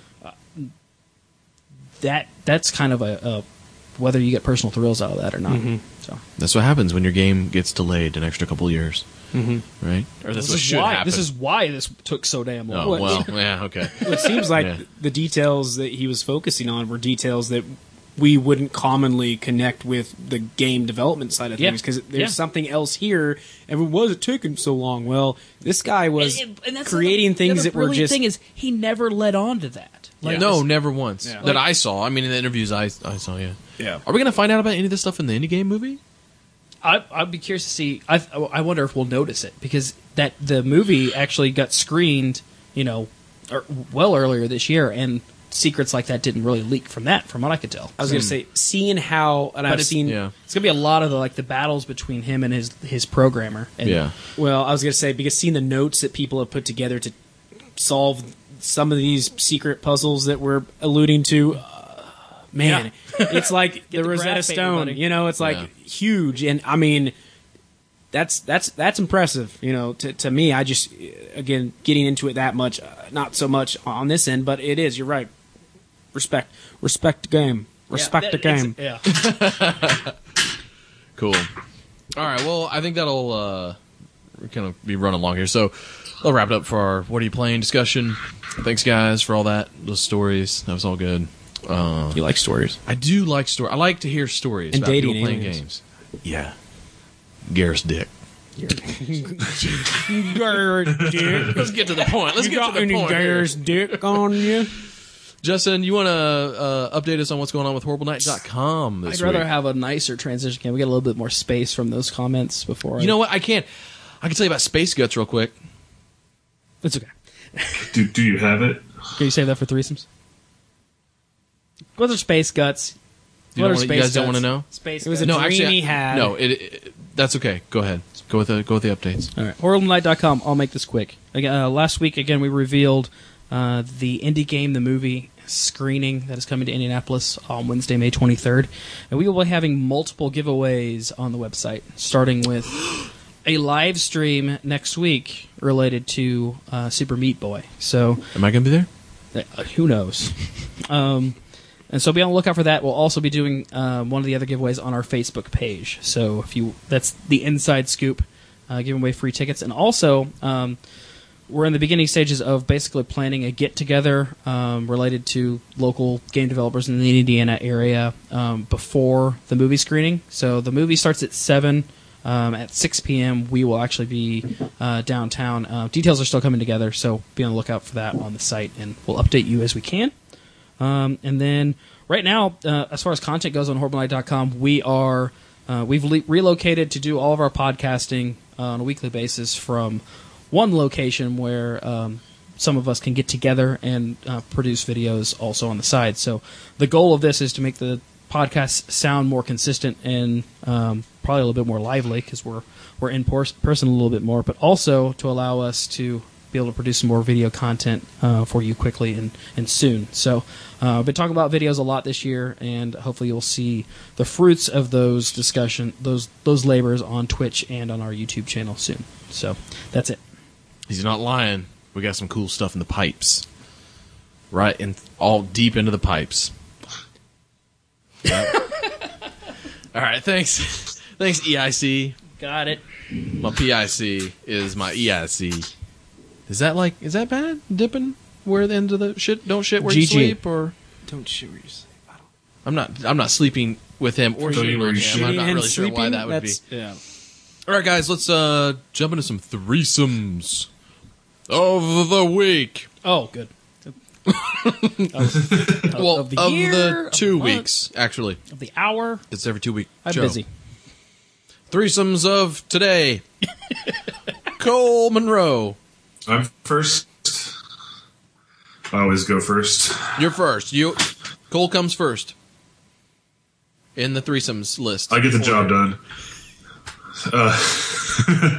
That that's kind of a, a whether you get personal thrills out of that or not. So That's what happens when your game gets delayed an extra couple of years, mm-hmm. right? Or that's this what is should why happen. this is why this took so damn long. oh well, yeah, okay. It seems like Yeah. the details that he was focusing on were details that we wouldn't commonly connect with the game development side of Yeah. things because there's Yeah. something else here. And why was it taking so long? Well, this guy was And- and that's creating the, things the that were brilliant just. thing is he never led on to that. Like, no, never once Yeah. that I saw. I mean, in the interviews I I saw. Yeah. Yeah. Are we gonna find out about any of this stuff in the indie game movie? I, I'd be curious to see. I, I wonder if we'll notice it because that the movie actually got screened, you know, er, well earlier this year, and secrets like that didn't really leak from that, from what I could tell. I was going to say, seeing how, and I've it's- seen. Yeah. It's gonna be a lot of the like the battles between him and his his programmer. And Yeah. Well, I was going to say because seeing the notes that people have put together to solve some of these secret puzzles that we're alluding to, uh, man, it's like the, the Rosetta graph paper, Stone. buddy. You know, it's like Yeah. huge, and I mean, that's that's that's impressive. You know, to to me, I just again getting into it that much, uh, not so much on this end, but it is. You're right. Respect, respect the game. Respect the Yeah, game. it's- Yeah. Cool. All right. Well, I think that'll uh, kind of be running along here. So I'll wrap it up for our "What are you playing?" discussion. Thanks, guys, for all that. Those stories. That was all good. Uh, You like stories? I do like story. I like to hear stories And about dating people playing aliens. games. Yeah. Garrus Dick. Let's get to the point. Let's You get got to the any point. here. Garrus dick on you? Justin, you want to uh, update us on what's going on with horrible night dot com this I'd rather week? have a nicer transition. Can we get a little bit more space from those comments before? I, You know what? I can't. I can tell you about Space Guts real quick. it's okay. Do, do you have it? Can you save that for threesomes? What are space guts? You, What don't are wanna, you space guys don't guts? want to know? Space It was guts. a No, dream actually, he had. No, it, it, that's okay. Go ahead. Go with the go with the updates. All right, horrible night dot com. I'll make this quick. Again, uh, last week, again, we revealed uh, the indie game, the movie screening that is coming to Indianapolis on Wednesday, May twenty-third. And we will be having multiple giveaways on the website, starting with a live stream next week related to uh, Super Meat Boy. So Am I going to be there? uh, who knows? um, and so be on the lookout for that. We'll also be doing um, one of the other giveaways on our Facebook page. So if you, that's the inside scoop, uh, giving away free tickets. And also, um, we're in the beginning stages of basically planning a get together um, related to local game developers in the Indiana area um, before the movie screening. So the movie starts at seven. Um, at six p.m., we will actually be uh, downtown. Uh, details are still coming together, so be on the lookout for that on the site, and we'll update you as we can. Um, and then right now, uh, as far as content goes on horrible night dot com, we are uh, we've le- relocated to do all of our podcasting uh, on a weekly basis from one location where um, some of us can get together and uh, produce videos also on the side. So the goal of this is to make the podcast sound more consistent and um, probably a little bit more lively because we're we're in por- person a little bit more, but also to allow us to be able to produce some more video content uh, for you quickly and, and soon. So uh, I've been talking about videos a lot this year, and hopefully you'll see the fruits of those discussion, those those labors on Twitch and on our YouTube channel soon. So that's it. He's not lying. We got some cool stuff in the pipes. Right, and all deep into the pipes. Yep. All right, thanks. Thanks, E I C. Got it. My P I C is my E I C. Is that like, is that bad? Dipping where the end of the shit, don't shit where G G. you sleep? Or Don't shit where you sleep. I don't. I'm not, I'm not sleeping with him or Don't shitting where on you him. shit. I'm not And really sure why sleeping, that would be. that's- Yeah. All right, guys, let's uh, jump into some threesomes of the week. Oh, good. Well, of the of year, the of two the month. weeks, actually. Of the hour. It's every two week I'm show. busy. Threesomes of today. Cole Monroe, I'm first. I always go first. you're first. You, Cole comes first in the threesomes list. I get the job done. Uh,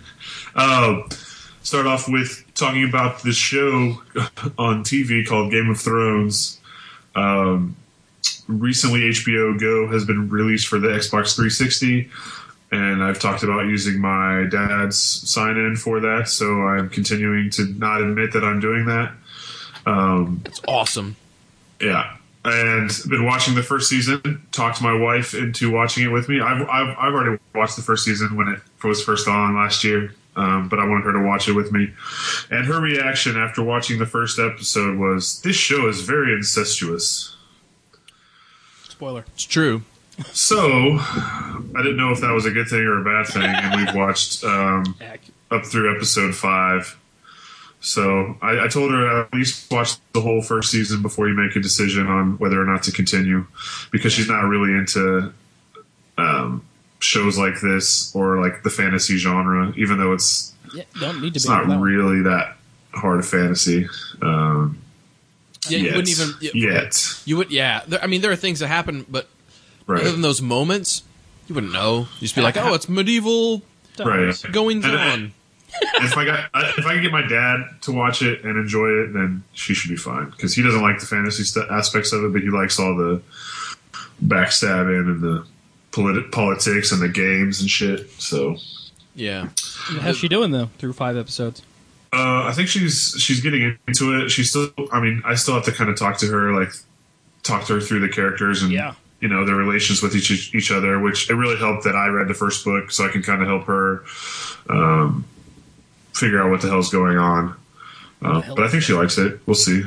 uh, start off with talking about this show on T V called Game of Thrones. Um, recently, H B O Go has been released for the Xbox three sixty, and I've talked about using my dad's sign-in for that, so I'm continuing to not admit that I'm doing that. Um, It's awesome. yeah. And been watching the first season. Talked my wife into watching it with me. I've I've, I've already watched the first season when it was first on last year, um, but I wanted her to watch it with me. And her reaction after watching the first episode was, "This show is very incestuous." Spoiler. It's true. So I didn't know if that was a good thing or a bad thing, and we've watched um, up through episode five. So I, I told her at least watch the whole first season before you make a decision on whether or not to continue, because she's not really into um, shows like this or like the fantasy genre, even though it's Yeah, don't need to it's be. not on that one. really that hard of fantasy. Um, Yeah, you yet. wouldn't even. You, yet. you would. Yeah. There, I mean, there are things that happen, but Right. other than those moments, you wouldn't know. You just be like, "Oh, it's medieval Right. goings And I- on." if I got I- if I could get my dad to watch it and enjoy it, then she should be fine, because he doesn't like the fantasy st- aspects of it, but he likes all the backstabbing and the politi- politics and the games and shit. So Yeah. How's she doing though? Through five episodes. uh, I think she's she's getting into it. She's still. I mean, I still have to kind of talk to her, like talk to her through the characters and Yeah. you know their relations with each each other. Which it really helped that I read the first book, so I can kind of help her um, figure out what the hell's going on. Uh, but I think she likes it. We'll see.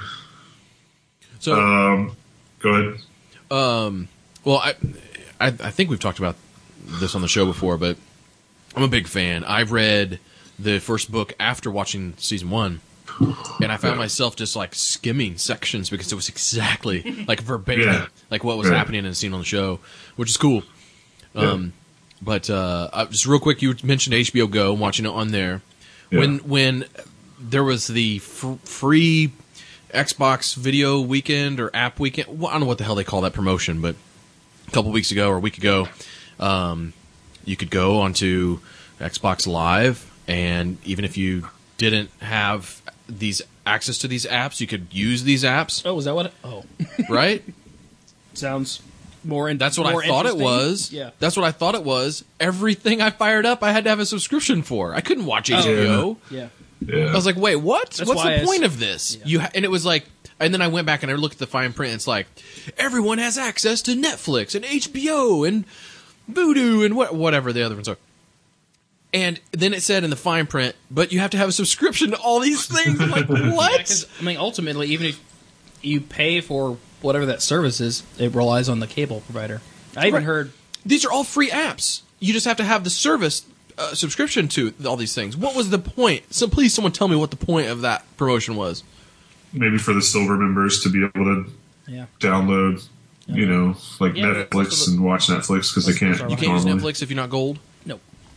So, Um, go ahead. um, well, I, I, I think we've talked about this on the show before, but I'm a big fan. I've read the first book after watching season one, and I found myself just like skimming sections because it was exactly like verbatim, Yeah. like what was Right. happening in the scene on the show, which is cool. Um, but uh, uh, just real quick, you mentioned H B O Go, watching it on there. Yeah. When when there was the f- free Xbox video weekend or app weekend, well, I don't know what the hell they call that promotion, but a couple weeks ago or a week ago, um, you could go onto Xbox Live, and even if you didn't have these access to these apps, you could use these apps, Oh, is that what? It, oh, right? sounds more. In, That's what more I thought it interesting. was. Yeah. That's what I thought it was. Everything I fired up, I had to have a subscription for. I couldn't watch H B O. Yeah. Yeah. I was like, wait, what? That's What's why the I point s- of this? Yeah. You ha- and it was like, and then I went back and I looked at the fine print. And it's like, everyone has access to Netflix and H B O and Vudu and what, whatever the other ones are. And then it said in the fine print, but you have to have a subscription to all these things. I'm like, what? Because I mean, ultimately, even if you pay for whatever that service is, it relies on the cable provider. I even Right. heard. These are all free apps. You just have to have the service uh, subscription to all these things. What was the point? So please, someone tell me what the point of that promotion was. Maybe for the silver members to be able to Yeah. download, you know, like Yeah, but Netflix most of and watch Netflix because they can't are You can't use normally. Netflix if you're not gold. No.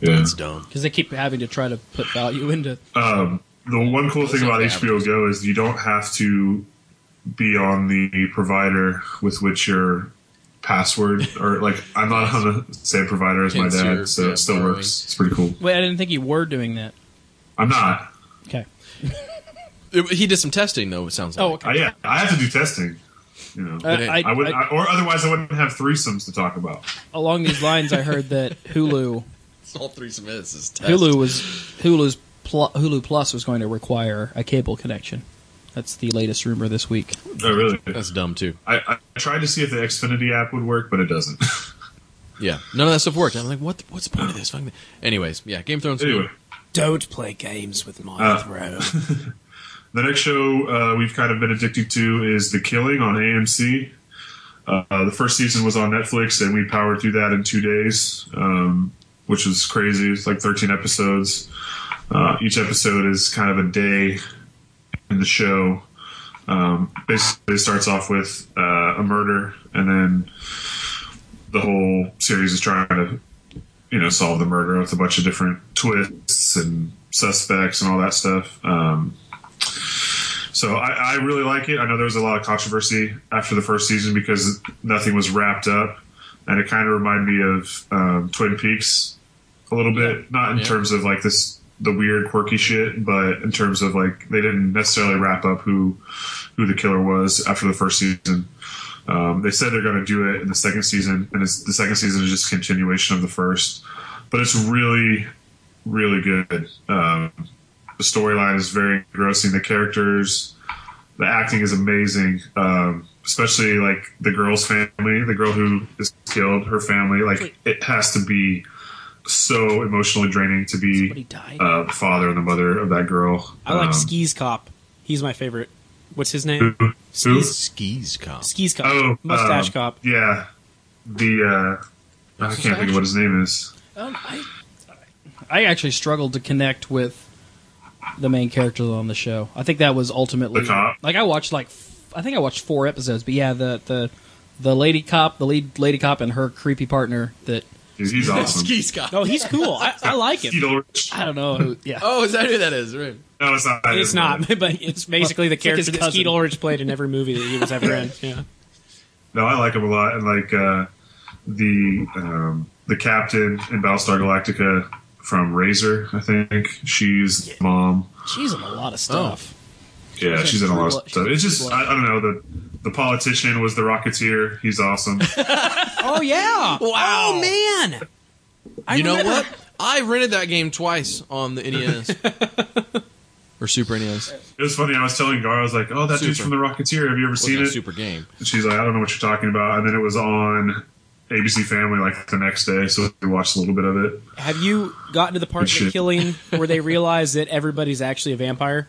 Yeah. That's dumb. Because they keep having to try to put value into. Um, the one cool thing about H B O Go is you don't have to be on the provider with which your password, or like I'm not on the same provider as my Hence dad, your- so yeah, it still borrowing. works. It's pretty cool. Wait, I didn't think you were doing that. I'm not. Okay. It- he did some testing, though, it sounds like. Oh, okay. I, yeah, I have to do testing. You know, Uh, I, I would, I- I, or otherwise I wouldn't have threesomes to talk about. along these lines, I heard that Hulu, All three minutes is test. Hulu was Hulu's pl- Hulu Plus was going to require a cable connection. That's the latest rumor this week. Oh, really? That's dumb, too. I, I tried to see if the Xfinity app would work, but it doesn't. Yeah. None of that stuff worked. I'm like, what? What's the point of this? Fucking- Anyways, yeah, Game of Thrones. Anyway, Don't play games with my Uh, throne. the next show uh, we've kind of been addicted to is The Killing on A M C. Uh, the first season was on Netflix, and we powered through that in two days, um, which was crazy. It's like thirteen episodes. Uh, each episode is kind of a day in the show. Um, basically, it starts off with uh, a murder, and then the whole series is trying to, you know, solve the murder with a bunch of different twists and suspects and all that stuff. Um, so I, I really like it. I know there was a lot of controversy after the first season because nothing was wrapped up, and it kind of reminded me of um, Twin Peaks a little bit. Not in Yeah. terms of like this the weird quirky shit, but in terms of like they didn't necessarily wrap up who who the killer was after the first season. Um, they said they're going to do it in the second season, and it's, the second season is just continuation of the first. But it's really, really good. Um, the storyline is very engrossing. The characters, the acting is amazing. Um, especially like the girl's family, the girl who is killed, her family. Like it has to be so emotionally draining to be Somebody died? uh, the father and the mother of that girl. I like Um, Skis Cop. He's my favorite. What's his name? who- who? Skis, Skis cop. Skis Cop. Oh, Mustache um, Cop. Yeah, the uh, I can't think of what his name is. Um, I, I actually struggled to connect with the main characters on the show. I think that was ultimately The cop? like I watched like f- I think I watched four episodes, but yeah, the the the lady cop, the lead lady cop, and her creepy partner. That He's, he's awesome. Skis cop. No, he's cool. I, I like him. Skeet Ulrich. I don't know who. Yeah, Oh, is that who that is? Right. No, it's not. It's not, but it's basically the It's like his character that cousin. Skeet Ulrich played in every movie that he was ever in. Yeah. No, I like him a lot, and like uh, the um, the captain in Battlestar Galactica from Razor, I think she's the mom. she's in a lot of stuff. Yeah, She's she's in in a lot True of stuff. Blood- It's she's just True I, Blood. I don't know the the politician was the Rocketeer. He's awesome. Oh yeah! Wow. Oh man! I You know remember- what? I rented that game twice on the N E S. Or Super N E S. It was funny. I was telling Gar, I was like, "Oh, that dude's Super. from the Rocketeer. Have you ever Wasn't seen a it?" super game. And she's like, "I don't know what you're talking about." And then it was on A B C Family like the next day, so we watched a little bit of it. Have you gotten to the part Good of the shit. killing where they realize that everybody's actually a vampire?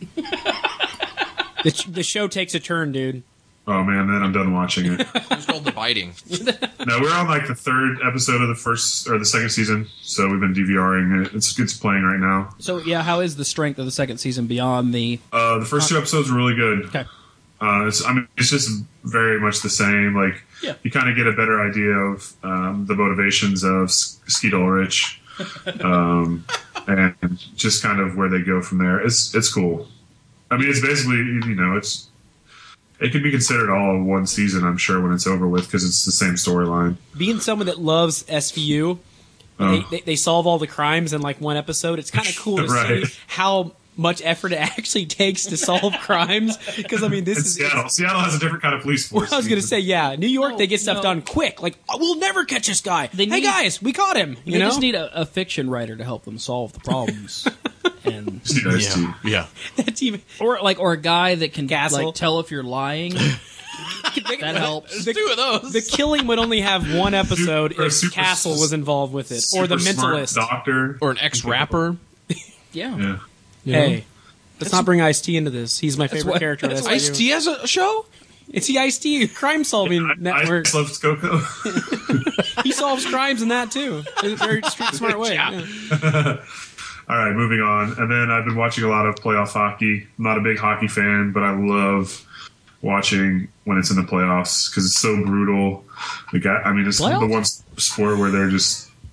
the, ch- the show takes a turn, dude. Oh man, then I'm done watching it. It's called The Biting. No, we're on like the third episode of the first or the second season, so we've been DVRing it. It's it's playing right now. So yeah, how is the strength of the second season beyond the? Uh, the first two episodes were really good. Okay. Uh, it's, I mean, it's just very much the same. Like Yeah. you kind of get a better idea of um, the motivations of S- Skeet Ulrich, um, and just kind of where they go from there. It's it's cool. I mean, it's basically you know it's. It could be considered all one season, I'm sure, when it's over with, because it's the same storyline. Being someone that loves S V U, Oh. they, they, they solve all the crimes in like one episode. It's kind of cool to Right. see how much effort it actually takes to solve crimes. Because I mean, this In is. Seattle. Seattle has a different kind of police force. I was going to say, yeah, New York, No, they get stuff no. done quick. Like, oh, we'll never catch this guy. They hey need- guys, we caught him. You they know, just need a, a fiction writer to help them solve the problems, and Just need Ice-T. Yeah. that's even. or like or a guy that can Castle. like tell if you're lying. That helps. The, Two of those. the killing would only have one episode Super- if super- Castle was involved with it, or the Super smart Mentalist. doctor. Or an ex-rapper. Yeah. Yeah. Hey, let's not bring Ice T into this. He's my favorite what- character. that's That's what Ice T has a show? It's the Ice T crime solving network. I love Coco. He solves crimes in that too, in a very street smart way. Yeah. All right, moving on. And then I've been watching a lot of playoff hockey. I'm not a big hockey fan, but I love watching when it's in the playoffs because it's so brutal. The guy, I mean, it's Playoffs? the one sport where they're just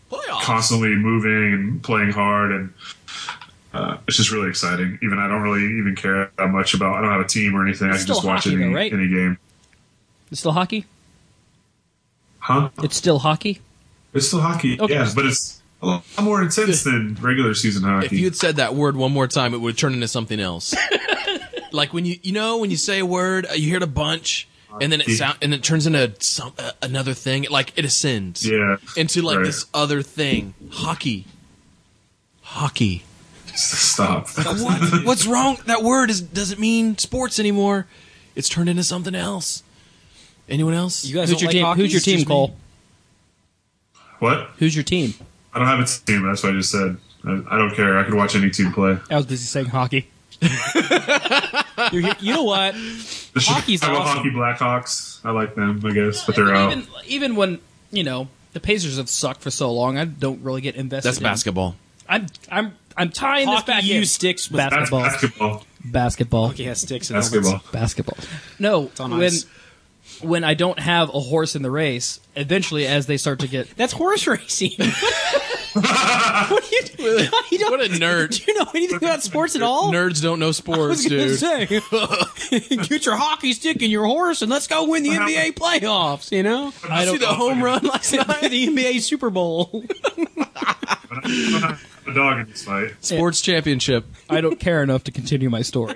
Playoffs. constantly moving and playing hard, and uh, it's just really exciting. Even I don't really even care that much about. I don't have a team or anything. It's I can just still watch hockey, any though, right? any game. It's still hockey? Huh? It's still hockey? It's still hockey, Okay. yeah, but it's a lot more intense than regular season hockey. If you had said that word one more time, it would turn into something else. Like when you you know when you say a word, uh, you hear it a bunch, and then it sound and it turns into some uh, another thing. Like it ascends, yeah, into like right. this other thing. Hockey, hockey. Stop. What? What's wrong? That word is doesn't mean sports anymore. It's turned into something else. Anyone else? You guys Who's don't your like team? hockey? Who's your It's team, just me. Cole? What? Who's your team? I don't have a team. That's what I just said. I, I don't care. I can watch any team play. I was busy saying hockey. You're, you know what? The Hockey's Chicago awesome. Hockey Blackhawks. I like them, I guess, but they're out. Even, even when, you know, the Pacers have sucked for so long, I don't really get invested That's in basketball. I'm I'm I'm tying this Hockey back use in. sticks with That's basketball. basketball. Basketball. Hockey has sticks and Basketball. helmets. Basketball. No, on when ice. when I don't have a horse in the race, eventually as they start to get That's horse racing. what are you doing? You don't, What a nerd. Do you know anything about sports at all? Nerds don't know I sports, was gonna dude. say, get your hockey stick and your horse, and let's go win the N B A playoffs. You know, I see the home run last night. the N B A Super Bowl. I don't have a dog in this fight. Sports championship. I don't care enough to continue my story.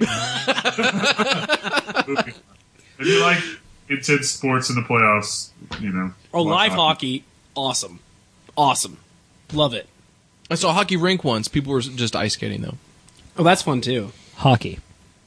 If you like intense sports in the playoffs, you know. Oh, watch live hockey, awesome, awesome, love it. I saw a hockey rink once. People were just ice skating though. Oh, that's fun too. Hockey.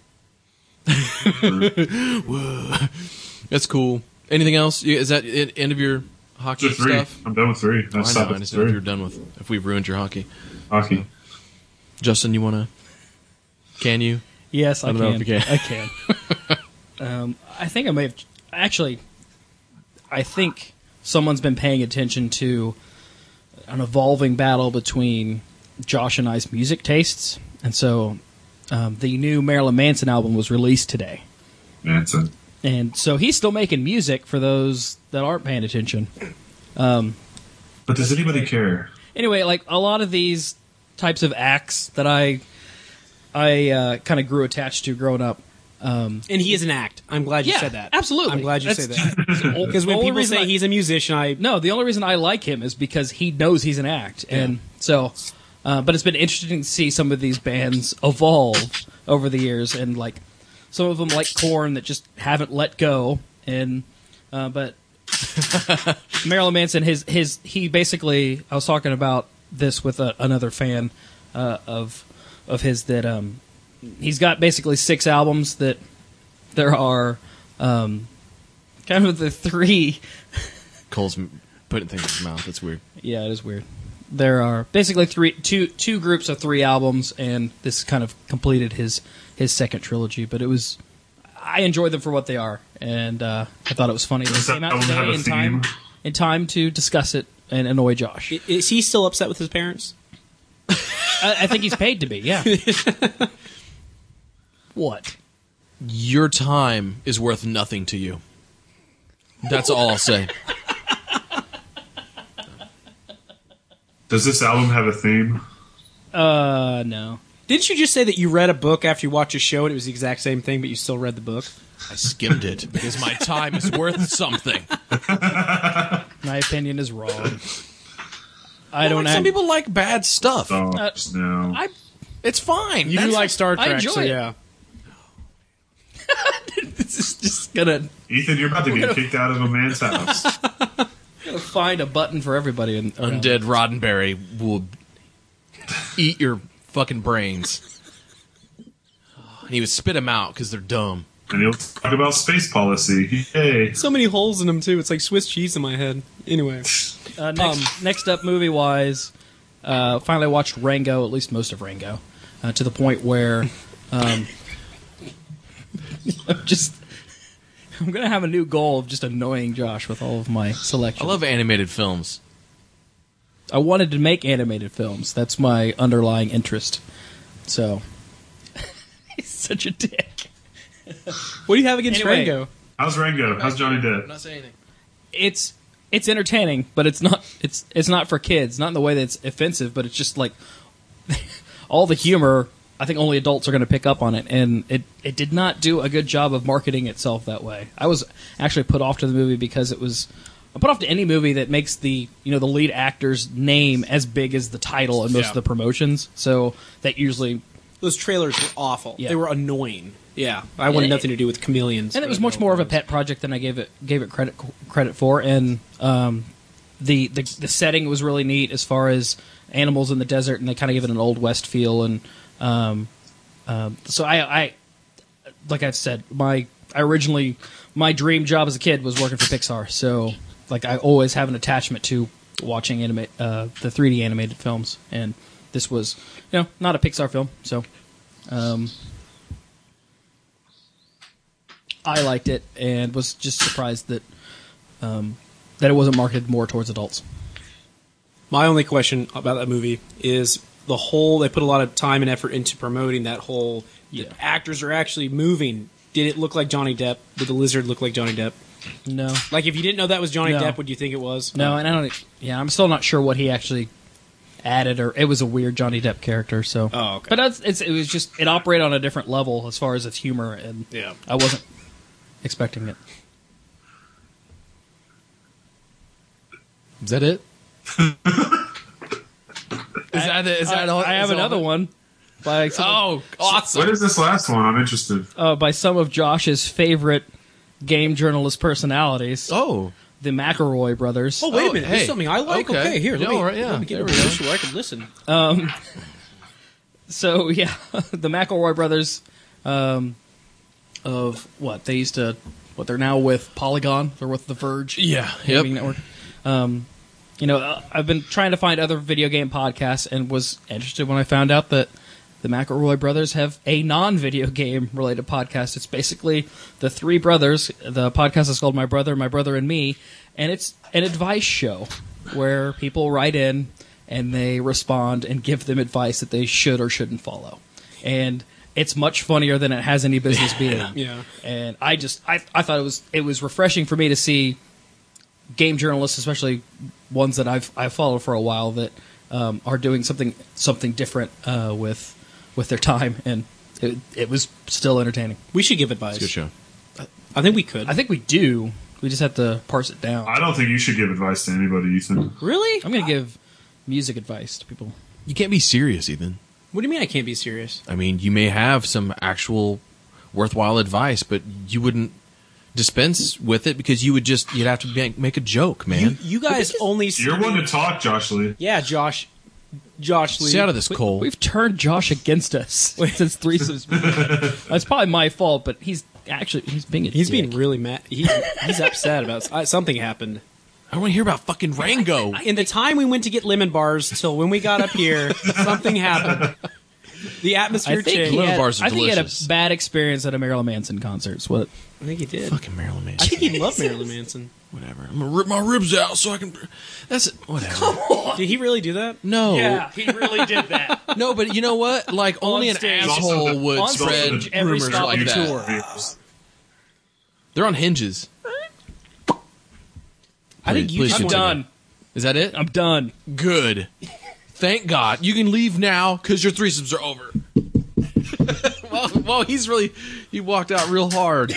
That's cool. Anything else? You- Is that it, end of your hockey Just three. stuff? I'm done with three. I I stopped know. I at just know if three. you're done with. If we've ruined your hockey, Hockey. Justin, you want to? Can you? Yes, I, I don't can. know if you can. I can. um, I think I may have actually. I think someone's been paying attention to an evolving battle between Josh and I's music tastes, and so um, the new Marilyn Manson album was released today, Manson. and so he's still making music for those that aren't paying attention. Um, But does anybody care? anyway, like a lot of these types of acts that I I uh, kind of grew attached to growing up. Um, And he is an act. I'm glad you Yeah, said that. absolutely. I'm glad you That's- said that. Because when the only people reason say I- he's a musician, I No, the only reason I like him is because he knows he's an act, and so. Uh, but it's been interesting to see some of these bands evolve over the years, and like some of them, like Korn, that just haven't let go. And uh, but Marilyn Manson, his his he basically, I was talking about this with a, another fan uh, of of his that um, he's got basically six albums that there are um, kind of the three. Cole's m- putting things in his mouth. That's weird. Yeah, it is weird. There are basically three, two, two groups of three albums, and this kind of completed his his second trilogy. But it was, I enjoyed them for what they are, and uh, I thought it was funny. They Does that came out album have today a in time theme? in time to discuss it and annoy Josh. I- is he still upset with his parents? I, I think he's paid to be. Yeah. What? Your time is worth nothing to you. That's all I'll say. Does this album have a theme? Uh, no. Didn't you just say that you read a book after you watched a show and it was the exact same thing, but you still read the book? I skimmed it because my time is worth something. My opinion is wrong. I don't. Like, have, some people like bad stuff. Oh, Uh, no. I. It's fine. You do That's- like Star I Trek, enjoy so it. yeah. This is just gonna, Ethan, you're about to get kicked out of a man's house. gonna find a button for everybody. In, around. Undead Roddenberry will eat your fucking brains. And he would spit them out because they're dumb. And he'll talk about space policy. Yay. So many holes in them too. It's like Swiss cheese in my head. Anyway, Uh, next, Um, next up, movie wise, uh, finally watched Rango, at least most of Rango, uh, to the point where um, I'm just I'm gonna have a new goal of just annoying Josh with all of my I selections. love animated films. I wanted to make animated films. That's my underlying interest. So he's such a dick. what do you have against Anyway. Rango? How's Rango? How's Johnny Depp? not saying anything. It's it's entertaining, but it's not it's it's not for kids. Not in the way that it's offensive, but it's just like all the humor. I think only adults are going to pick up on it, and it it did not do a good job of marketing itself that way. I was actually put off to the movie because it was. I put off to any movie that makes the you know the lead actor's name as big as the title in most Yeah. of the promotions. So that usually. Those trailers were awful. Yeah. They were annoying. Yeah, I wanted And it- nothing to do with chameleons. And it was much more of a pet project than I gave it gave it credit credit for. And um, the, the the setting was really neat as far as animals in the desert, and they kind of give it an old west feel. And um, um, so I, I, like I've said, my I originally my dream job as a kid was working for Pixar. So like I always have an attachment to watching anima- uh, the three D animated films, and this was you know not a Pixar film, so. Um, I liked it and was just surprised that um, that it wasn't marketed more towards adults. My only question about that movie is the whole. They put a lot of time and effort into promoting that whole. Yeah. The actors are actually moving. Did it look like Johnny Depp? Did the lizard look like Johnny Depp? No, Like, if you didn't know that was Johnny No. Depp, would you think it was? no, and I don't. Yeah, I'm still not sure what he actually added, or it was a weird Johnny Depp character. So, Oh, okay. but it's, it's it was just it operated on a different level as far as its humor, and Yeah. I wasn't expecting it. Is that it? is that it? Is that I, all? I have is all another of it? one by some Oh, What awesome! is this last one? I'm interested. uh, by some of Josh's favorite game journalist personalities, Oh, the McElroy brothers. Oh, wait Oh, a minute. hey. There's something I like. Okay. Okay, here. Let Yeah, me, all right, yeah. let me get There in a we go. position where I can listen. Um, so yeah, the McElroy brothers, um, of what they used to, what they're now with Polygon, they're with The Verge, Yeah, gaming yep. network. Um, you know, uh, I've been trying to find other video game podcasts, and was interested when I found out that the McElroy brothers have a non-video game related podcast. It's basically the three brothers. The podcast is called My Brother, My Brother and Me, and it's an advice show where people write in and they respond and give them advice that they should or shouldn't follow. And it's much funnier than it has any business being. Yeah. And I just I I thought it was it was refreshing for me to see game journalists, especially ones that I've I've followed for a while, that um, are doing something something different uh, with with their time, and it, it was still entertaining. We should give advice. Good show. I think we could. I think we do. We just have to parse it down. I don't think you should give advice to anybody, Ethan. really? I'm going to give music advice to people. You can't be serious, Ethan. What do you mean I can't be serious? I mean, you may have some actual worthwhile advice, but you wouldn't dispense with it because you would just you'd have to make, make a joke, man. You, you guys only. see You're one me- to talk, Josh Lee. Yeah, Josh. Josh Lee. Stay out of this, Cole. We've turned Josh against us since threesomes. That's probably my fault, but he's actually he's being a He's dick. being really mad. He, he's upset about uh, something happened. I want to hear about fucking Rango. In the time we went to get lemon bars till when we got up here, something happened. The atmosphere I think, changed. he Lemon had, bars are I think he had delicious. a bad experience at a Marilyn Manson concert. is What? I think he did. Fucking Marilyn Manson. I think he loved Marilyn Manson. Whatever. I'm gonna rip my ribs out so I can. That's whatever. Did he really do that? No, he really did that. no, but you know what? Like only an stage. asshole would On spread stage, every rumors stop like you that. tour. They're on hinges. I think Please- you please just I'm wanted- continue. done. Is that it? I'm done. Good. Thank God. You can leave now because your threesomes are over. well, well, he's really he walked out real hard.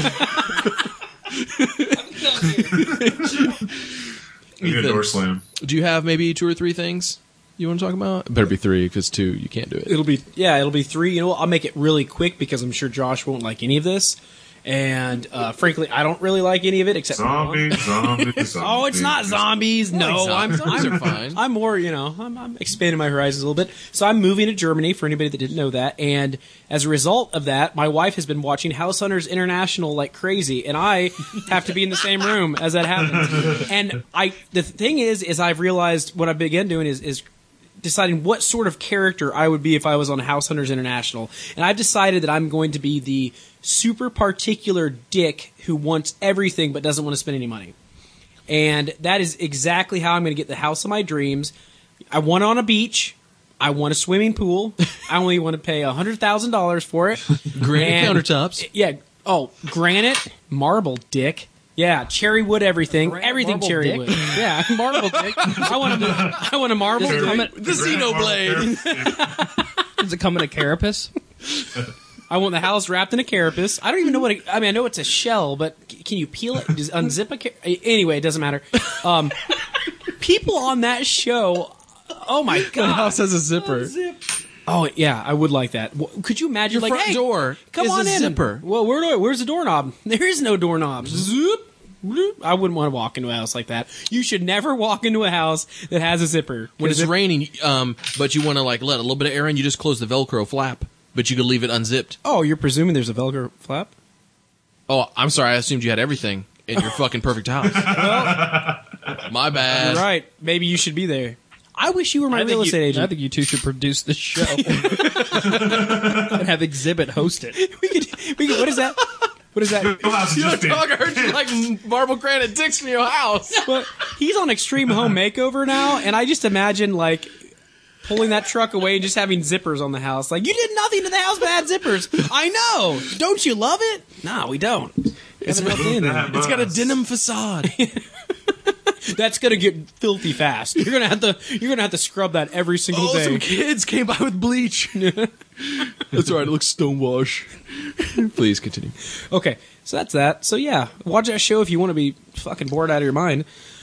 Maybe a door slam. Do you have maybe two or three things you want to talk about? It better be three because two you can't do it. It'll be yeah, it'll be three. You know what? I'll make it really quick because I'm sure Josh won't like any of this. And uh, frankly, I don't really like any of it except for one. Zombies, zombies, zombies. Oh, it's not zombies. No, like I'm, zombies. I'm, are fine. I'm more, you know, I'm, I'm expanding my horizons a little bit. So I'm moving to Germany for anybody that didn't know that. And as a result of that, my wife has been watching House Hunters International like crazy, and I have to be in the same room as that happens. And I, the thing is, is I've realized what I've begun doing is, is deciding what sort of character I would be if I was on House Hunters International. And I've decided that I'm going to be the super particular dick who wants everything but doesn't want to spend any money. And that is exactly how I'm going to get the house of my dreams. I want it on a beach. I want a swimming pool. I only want to pay one hundred thousand dollars for it. Granite And- countertops. Yeah. Oh, granite, marble, dick. Yeah, cherry wood everything. Red Everything marble cherry dick. wood. Yeah, marble dick. I want to. I want a marble. Does it come in- The Xenoblade. Does it come in a carapace? I want the house wrapped in a carapace. I don't even know what. A, I mean, I know it's a shell, but c- can you peel it? Does unzip a? Car- anyway, it doesn't matter. Um, people on that show. Oh my The god! house has a zipper. Oh yeah, I would like that. W- Could you imagine? Your like, front hey, door come is on a in. zipper. Well, where do I, where's the doorknob? There is no doorknob. Zoop. Bloop. I wouldn't want to walk into a house like that. You should never walk into a house that has a zipper. When it's Zip- raining, um, but you want to like let a little bit of air in, you just close the Velcro flap, but you could leave it unzipped. Oh, you're presuming there's a Velcro flap? Oh, I'm sorry. I assumed you had everything in your fucking perfect house. My bad. You're right. Maybe you should be there. I wish you were my I real think estate you, agent. I think you two should produce this show and have Exhibit host it. we could, we could, what is that? What is that? Your house is just been- Dog, I heard you like marble granite dicks from your house. Well, he's on Extreme Home Makeover now, and I just imagine like pulling that truck away and just having zippers on the house. Like, you did nothing to the house but had zippers. I know. Don't you love it? No, we don't. It's, that It's got a bus. denim facade. That's gonna get filthy fast. You're gonna have to. You're gonna have to scrub that every single Oh, day. some kids came by with bleach. That's all right. It looks stonewash. Please continue. Okay, so that's that. So yeah, watch that show if you want to be fucking bored out of your mind.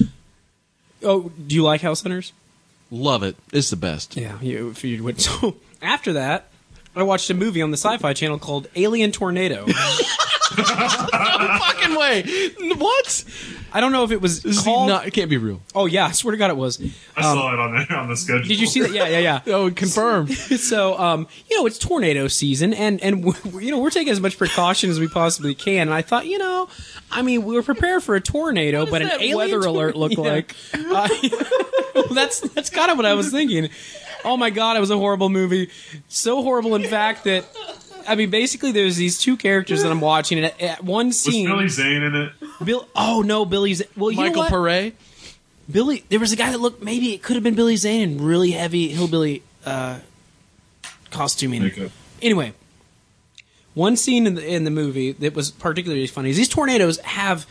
Oh, do you like House Hunters? Love it. It's the best. Yeah, you, if you would. So after that, I watched a movie on the Sci-Fi Channel called Alien Tornado. No fucking way. What? I don't know if it was This is called. not. It can't be real. Oh yeah, I swear to God, it was. I saw it on there on the schedule. Did you see that? Yeah, yeah, yeah. Oh, confirmed. So, um, you know, it's tornado season, and and we, you know we're taking as much precaution as we possibly can. And I thought, you know, I mean, we were prepared for a tornado, What but does an that alien weather tor- alert look Yeah. like? Uh, well, that's that's kind of what I was thinking. Oh my God, it was a horrible movie. So horrible, in fact, that I mean, basically, there's these two characters that I'm watching, and at, at one Was scene, Billy Zane in it? Bill. Oh no, Billy's. Well, you Michael know what? Pare. Billy, there was a guy that looked, maybe it could have been Billy Zane in really heavy hillbilly uh, costuming. Makeup. Anyway, one scene in the, in the movie that was particularly funny is these tornadoes have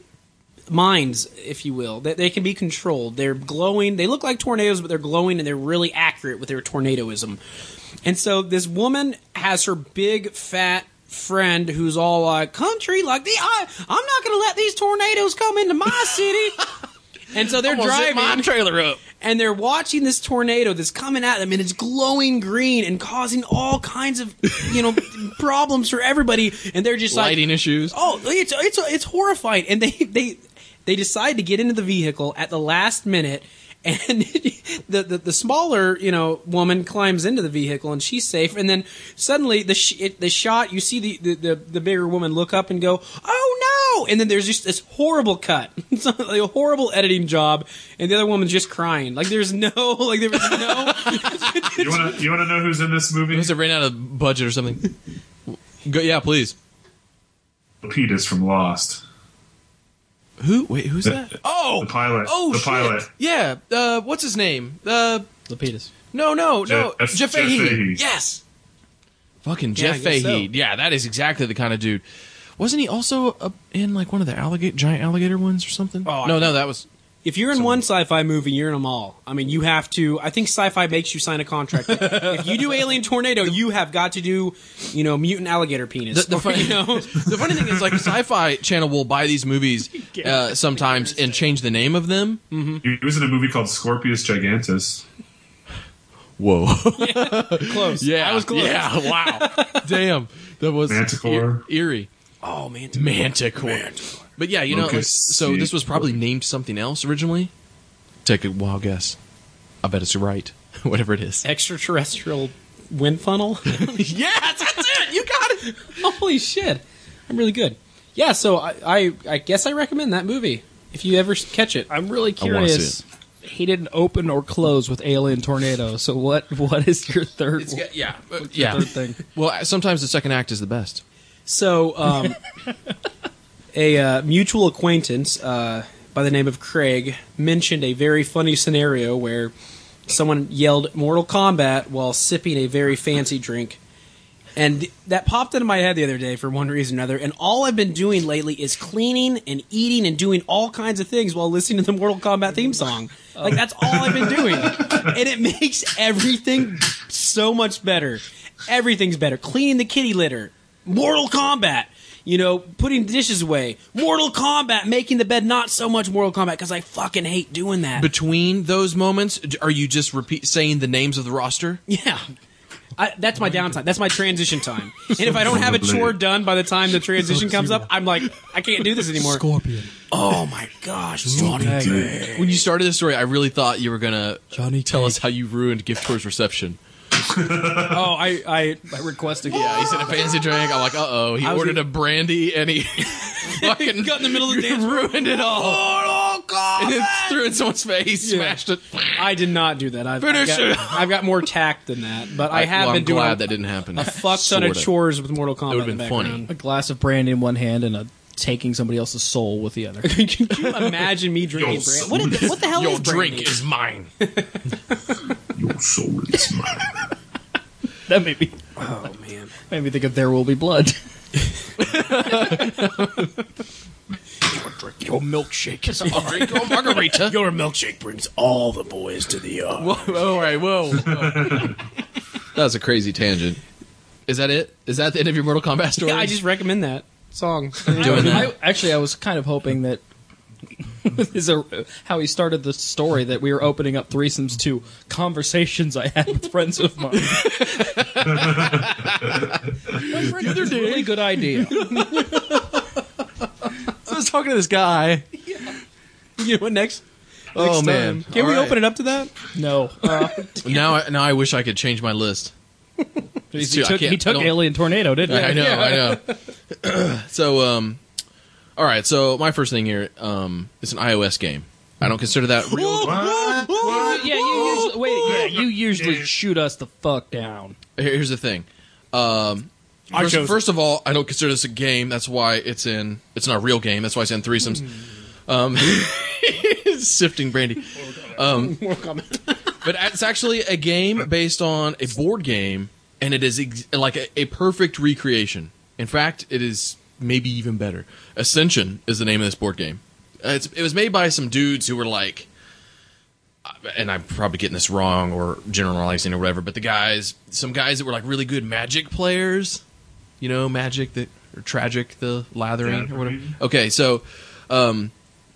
minds, if you will, that they can be controlled. They're glowing. They look like tornadoes, but they're glowing and they're really accurate with their tornadoism. And so this woman has her big fat friend who's all like, country, like, the, I, I'm not going to let these tornadoes come into my city. And so they're Almost hit driving my trailer up. and they're watching this tornado that's coming at them, and it's glowing green and causing all kinds of, you know, problems for everybody. And they're just Lighting like, issues. oh, it's it's it's horrifying. And they they they decide to get into the vehicle at the last minute. And the, the the smaller, you know, woman climbs into the vehicle and she's safe. And then suddenly the sh- it, the shot, you see the, the, the, the bigger woman look up and go, "Oh no!" And then there's just this horrible cut, it's like a horrible editing job, and the other woman's just crying. Like there's no, like there was no. You want to you want to know who's in this movie? Must have ran out of budget or something. Go, yeah, please. Petus from Lost. Who? Wait, who's that? Oh, The pilot. Oh, The shit. pilot. Yeah. Uh, what's his name? Uh, Lapidus. no, no, no. Jeff- Jeff Jeff Fahey. Fahey. Yes. Fucking Yeah, I Jeff guess Fahey. so. Yeah, that is exactly the kind of dude. Wasn't he also uh, in like one of the alligator, giant alligator ones or something? Oh, no, I- no, that was. If you're in one sci-fi movie, you're in them all. I mean, you have to. I think sci-fi makes you sign a contract. If you do Alien Tornado, you have got to do, you know, mutant alligator penis. The, the, Or, funny, you know, the funny thing is, like, Sci-Fi Channel will buy these movies uh, sometimes and change the name of them. He was in a movie called Scorpius Gigantus. Whoa. close. Yeah, I was close. Yeah, wow. Damn, that was Manticore. e- eerie. Oh man, Manticore. But yeah, you know, like, Locust so this Sea. was probably named something else originally. Take a wild guess. I bet it's right. Whatever it is. extraterrestrial wind funnel. Yes, that's it. You got it. Holy shit, I'm really good. Yeah, so I, I, I guess I recommend that movie if you ever catch it. I'm really I wanna see curious. He didn't open or close with Alien Tornado. So what? What is your third? It's got, yeah, uh, what's your yeah. third thing? Well, sometimes the second act is the best. So, um, a uh, mutual acquaintance uh, by the name of Craig mentioned a very funny scenario where someone yelled Mortal Kombat while sipping a very fancy drink. And th- that popped into my head the other day for one reason or another. And all I've been doing lately is cleaning and eating and doing all kinds of things while listening to the Mortal Kombat theme song. Like, that's all I've been doing. And it makes everything so much better. Everything's better. Cleaning the kitty litter. Mortal Kombat. You know, putting the dishes away. Mortal Kombat. Making the bed not so much Mortal Kombat because I fucking hate doing that. Between those moments, are you just repeat saying the names of the roster? Yeah. I, that's my downtime. That's my transition time. And if I don't have a chore done by the time the transition comes up, I'm like, I can't do this anymore. Scorpion. Oh my gosh, Johnny Johnny. Cage. When you started this story, I really thought you were gonna Johnny tell us Cage. how you ruined Gift Tour's reception. Oh, I, I, I requested. Yeah, he said a fancy drink. I'm like, uh oh. He I was ordered gonna- a brandy and he fucking got in the middle of the dance. ruined it all. Mortal And then Kombat. threw it in someone's face, Yeah. smashed it. I did not do that. I've, I've, Finish got, it. I've got more tact than that. But I have well, been I'm doing glad a, that didn't happen. a fuck ton of Sorta. chores with Mortal Kombat would've in the been funny. background. A glass of brandy in one hand and a taking somebody else's soul with the other. Can you imagine me drinking Yo, brandy? What, is- what the hell Your is brandy? drink is mine. Your soul is mine. That made me, Oh, man. made me think of There Will Be Blood. Your milkshake. I'll drink your margarita. Your milkshake brings all the boys to the yard. Whoa, all right, whoa. whoa. That was a crazy tangent. Is that it? Is that the end of your Mortal Kombat story? Yeah, I just recommend that song. Doing that. I, actually, I was kind of hoping that is a, how he started the story that we were opening up threesomes to conversations I had with friends of mine. My friend had this really good idea. I was talking to this guy. You know what next? Oh, Next man. time. Can All we right. open it up to that? No, uh, Now, I, now I wish I could change my list. he too- I took, can't- he took don't- Alien Tornado, didn't he? I know, I know. So, um, all right. So my first thing here, um, it's an iOS game. I don't consider that real. What? What? Yeah, you usually wait. Yeah, you usually shoot us the fuck down. Here- Here's the thing. Um, I first, chose first of all, I don't consider this a game. That's why it's in. It's not a real game. That's why it's in threesomes. Um, sifting brandy. Um, but it's actually a game based on a board game, and it is ex- like a, a perfect recreation. In fact, it is maybe even better. Ascension is the name of this board game. Uh, it's, it was made by some dudes who were like, and I'm probably getting this wrong or generalizing or whatever, but the guys, some guys that were like really good Magic players, you know, Magic that or Tragic, the lathering Yeah, or whatever. mhm. Okay, so um,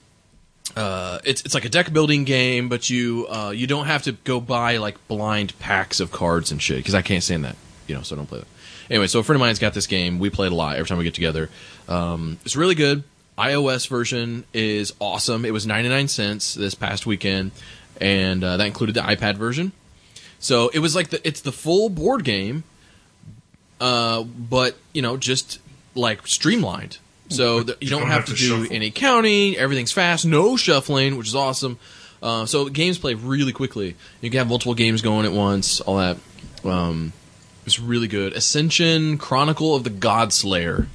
uh, it's it's like a deck building game, but you uh, you don't have to go buy like blind packs of cards and shit because I can't stand that, you know, so I don't play that. Anyway, so a friend of mine's got this game. We play it a lot every time we get together. Um, it's really good. iOS version is awesome. It was ninety-nine cents this past weekend, and uh, that included the iPad version. So it was like the it's the full board game, uh, but you know, just like streamlined. So the, you don't, don't have, have to, to do shuffle. any counting. Everything's fast. No shuffling, which is awesome. Uh, so games play really quickly. You can have multiple games going at once. All that. Um, it's really good. Ascension Chronicle of the Godslayer.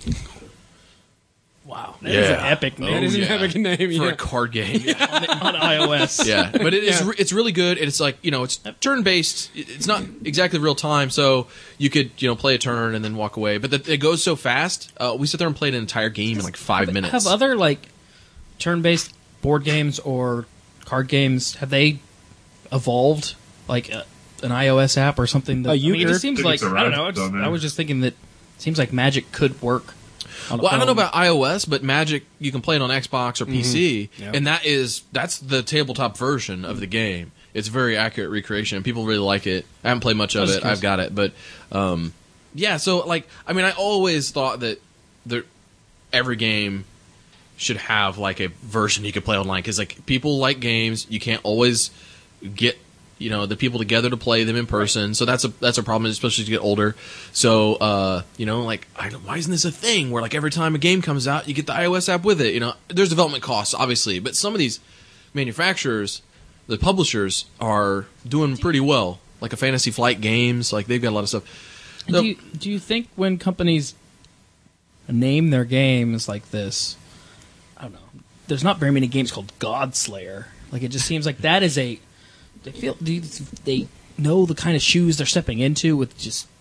Wow. That is an epic Oh, name. That is an yeah. epic name, For yeah. a card game. on, on iOS. Yeah, but it is Yeah. re- it's really good. And it's like, you know, it's turn based. It's not exactly real time, so you could, you know, play a turn and then walk away. But the, it goes so fast. Uh, we sit there and played an entire game in like five minutes. Have other like turn-based board games or card games have they evolved like a, an iOS app or something? That, A I mean, it euchre? just seems Think like it's I don't arrived know. It's, on there. I was just thinking that it seems like Magic could work. On a Well, I don't know phone. about iOS, but Magic you can play it on Xbox or P C, Yeah. and that is that's the tabletop version of the game. It's a very accurate recreation, and people really like it. I haven't played much of That's it. nice. I've got it, but um, yeah. So like, I mean, I always thought that there every game should have like a version you could play online because like people like games. You can't always get you know the people together to play them in person, so that's a that's a problem, especially as you get older. So uh, you know, like I don't, why isn't this a thing where like every time a game comes out, you get the iOS app with it? You know, there's development costs obviously, but some of these manufacturers, the publishers, are doing pretty well. Like a Fantasy Flight Games, like they've got a lot of stuff. And So- do you, do you think when companies name their games like this, I don't know. There's not very many games called Godslayer. Like it just seems like that is a. They feel do you, they know the kind of shoes they're stepping into with just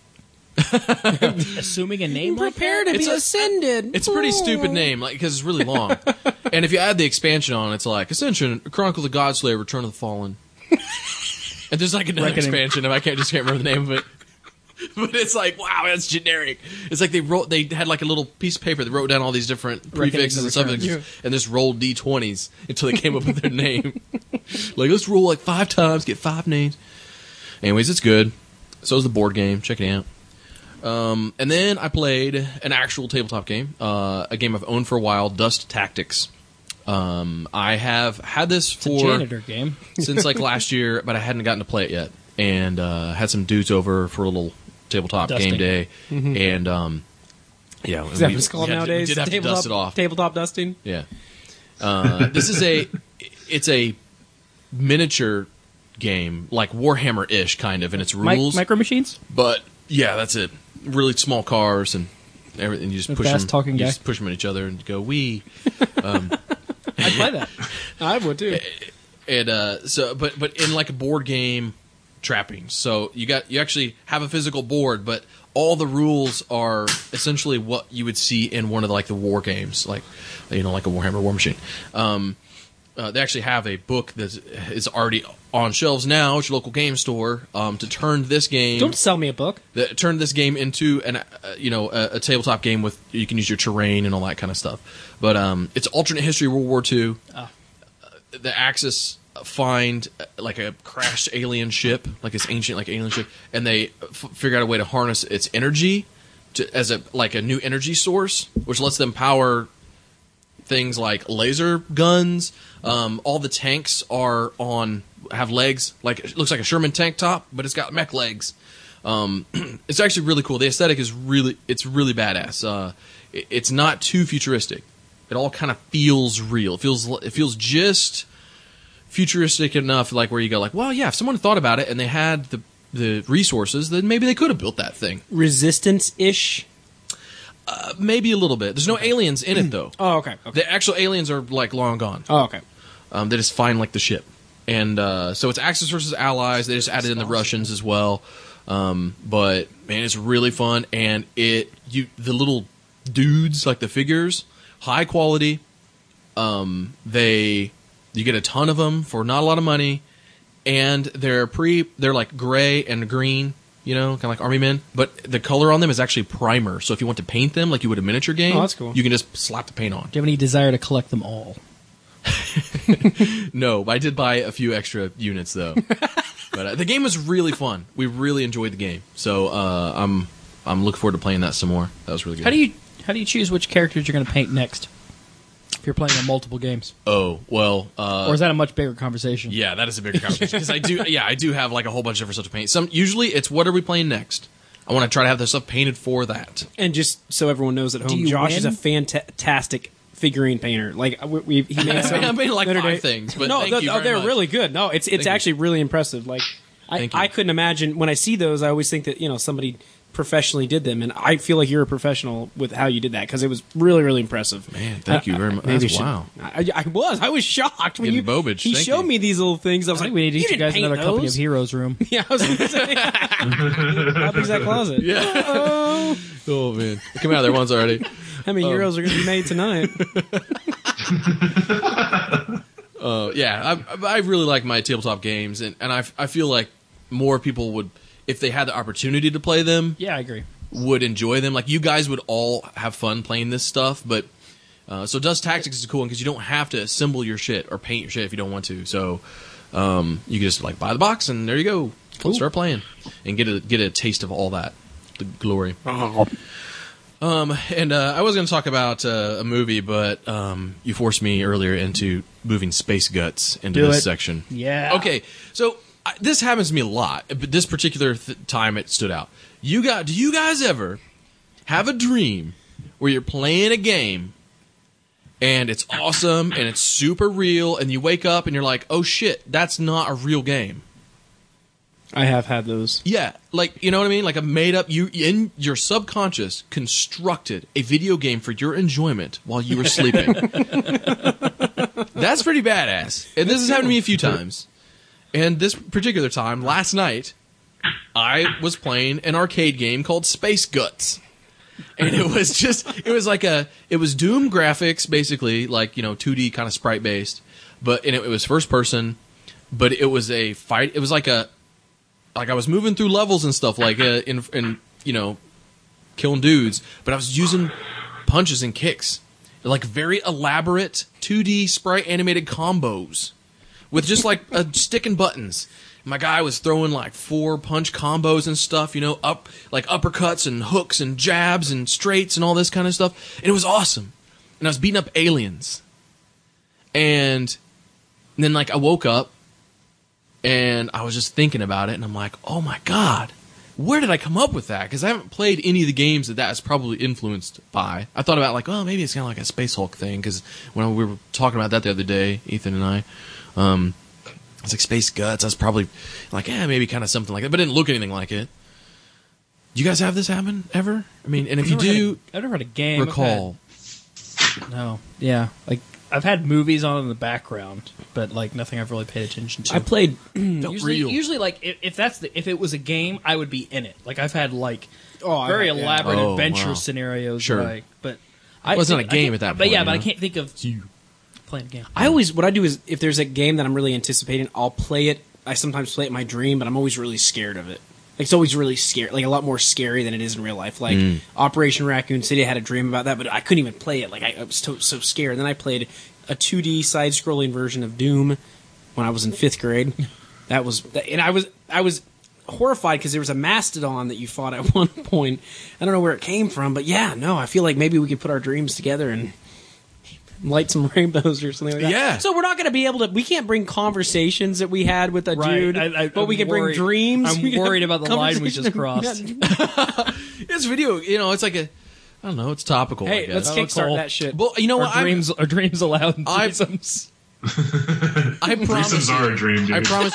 Assuming a name like Prepare that? to It's be a- ascended. It's a pretty stupid name, like because it's really long. And if you add the expansion on, it's like Ascension, Chronicle of the Godslayer, Return of the Fallen. And there's like another Reckoning. expansion, and I can't just can't remember the name of it. But it's like, wow, that's generic. It's like they wrote, they had like a little piece of paper that wrote down all these different prefixes and Reckoning suffixes, returns. and just rolled d twenties until they came up with their name. Like, let's roll like five times, get five names. Anyways, it's good. So is the board game. Check it out. Um, and then I played an actual tabletop game, uh, a game I've owned for a while, Dust Tactics. Um, I have had this It's a for janitor game. since like last year, but I hadn't gotten to play it yet. And uh, had some dudes over for a little tabletop Dusting. game day, and um, yeah, Is that we- what it's called we had to- nowadays? We did have to tabletop, dust it off. Tabletop dusting. Yeah, uh, this is a it's a miniature game, like Warhammer-ish kind of in its Mi- rules, micro machines? but yeah, that's it. Really small cars and everything. You just A push them, fast-talking you guy. just push them at each other and go wee. I'd play that. I would too. And uh, so, but but in like a board game trappings. So you got you actually have a physical board, but all the rules are essentially what you would see in one of the, like the war games, like you know, like a Warhammer War Machine. Um, uh, they actually have a book that is already on shelves now at your local game store um, to turn this game. Don't sell me a book. that turn this game into an uh, you know a, a tabletop game with you can use your terrain and all that kind of stuff. But um, it's alternate history World War Two. Ah. Uh, the Axis find uh, like a crashed alien ship, like this ancient like alien ship, and they f- figure out a way to harness its energy to, as a like a new energy source, which lets them power things like laser guns. Um, all the tanks are on have legs, like it looks like a Sherman tank top, but it's got mech legs. Um, it's actually really cool. The aesthetic is really it's really badass. Uh, it, it's not too futuristic. It all kind of feels real. It feels it feels just futuristic enough, like where you go like, well, yeah, if someone thought about it and they had the the resources, then maybe they could have built that thing. Resistance ish. Uh, maybe a little bit. There's no aliens in it though. Oh, okay. okay. The actual aliens are like long gone. Oh, okay. Um, they just find like the ship, and uh, so it's Axis versus Allies. They just added in the Russians as well. Um, but man, it's really fun, and it you the little dudes like the figures, high quality. Um, they you get a ton of them for not a lot of money, and they're pre they're like gray and green. You know, kind of like army men, but the color on them is actually primer. So if you want to paint them like you would a miniature game, Oh, that's cool. you can just slap the paint on. Do you have any desire to collect them all? No, I did buy a few extra units though. But uh, the game was really fun. We really enjoyed the game, so uh, I'm I'm looking forward to playing that some more. That was really good. How do you how do you choose which characters you're going to paint next? If you're playing on multiple games, Oh well, uh, or is that a much bigger conversation? yeah, that is a bigger conversation because I do. Yeah, I do have like a whole bunch of different stuff to paint. Some usually it's what are we playing next. I want to try to have the stuff painted for that. And just so everyone knows at home, you Josh win? is a fanta- figurine painter. Like we, we he made some. I made like the other five day- things, but no, thank th- you oh, very they're much. really good. No, it's it's Thank you. actually really impressive. Like I, Thank you. I couldn't imagine when I see those. I always think that you know somebody professionally did them, and I feel like you're a professional with how you did that because it was really really impressive. Man, thank you very much. Maybe That's- should- wow. I, I was. I was shocked when Getting you. bobage, He thank showed you. me these little things. I was I like, think we need to you get you didn't guys paint another Company of those?" Heroes room. Yeah, I was going to say. Copies that closet. Yeah. Oh man, come out there once already. How many euros are going to be made tonight? Uh, yeah, I, I really like my tabletop games, and, and I, I feel like more people would, if they had the opportunity to play them, Yeah, I agree. would enjoy them. Like you guys would all have fun playing this stuff, but uh, so Dust Tactics is a cool one because you don't have to assemble your shit or paint your shit if you don't want to. So um, you can just like buy the box and there you go, Cool. start playing and get a get a taste of all that, the glory. Um, and uh, I was going to talk about uh, a movie, but um, you forced me earlier into moving Space Guts into Do this it. section. Yeah. Okay, so I, this happens to me a lot, but this particular th- time it stood out. You got? Do you guys ever have a dream where you're playing a game and it's awesome and it's super real, and you wake up and you're like, "Oh shit, that's not a real game." I have had those. Yeah, like you know what I mean? Like a made up you in your subconscious constructed a video game for your enjoyment while you were sleeping. That's pretty badass. And this has happened to me a few times. And this particular time, last night, I was playing an arcade game called Space Guts. And it was just, it was like a, it was Doom graphics, basically, like, you know, two D kind of sprite based, but, and it, it was first person, but it was a fight, it was like a, like I was moving through levels and stuff, like, uh, in, in, you know, killing dudes, but I was using punches and kicks, like very elaborate two D sprite animated combos with just like a stick and buttons. My guy was throwing like four punch combos and stuff, you know, up like uppercuts and hooks and jabs and straights and all this kind of stuff. And it was awesome. And I was beating up aliens. And then like I woke up and I was just thinking about it and I'm like, oh my God, where did I come up with that? Because I haven't played any of the games that that is probably influenced by. I thought about like, oh, maybe it's kind of like a Space Hulk thing. Because when we were talking about that the other day, Ethan and I, um, I was like, Space Guts. I was probably like, yeah, maybe kind of something like that, but it didn't look anything like it. Do you guys have this happen ever? I mean, and if I've you never had do, a, I've never had a game. I've recall. had- no, yeah, like I've had movies on in the background, but like nothing I've really paid attention to. I played. usually, real. usually like if, if that's the if it was a game, I would be in it. Like I've had like Oh, I- very yeah. elaborate Oh, adventure wow. scenarios. Sure. Like, but It wasn't I a game can't- at that But point, yeah, you but I know? can't think of you playing a game. I always what I do is if there's a game that I'm really anticipating, I'll play it. I sometimes play it in my dream, but I'm always really scared of it. Like, it's always really scary, like a lot more scary than it is in real life. Like Mm. Operation Raccoon City, I had a dream about that, but I couldn't even play it. Like I, I was so, so scared. And then I played a two D side-scrolling version of Doom when I was in fifth grade. That was, and I was I was horrified because there was a mastodon that you fought at one point. I don't know where it came from, but yeah, no, I feel like maybe we could put our dreams together and light some rainbows or something like that. Yeah. So we're not going to be able to. We can't bring conversations that we had with a Right. dude, I- I- but we I'm can bring worried- dreams. I'm We can worried have about the line we just conversations. It's video, you know, it's like a, I don't know, it's topical. I Hey, guess. let's That'll kickstart call- that shit. Well, you know Our what? I'm- dreams, our dreams allowed in I- threesomes. I promise Threesomes you. are a dream, dude. I promise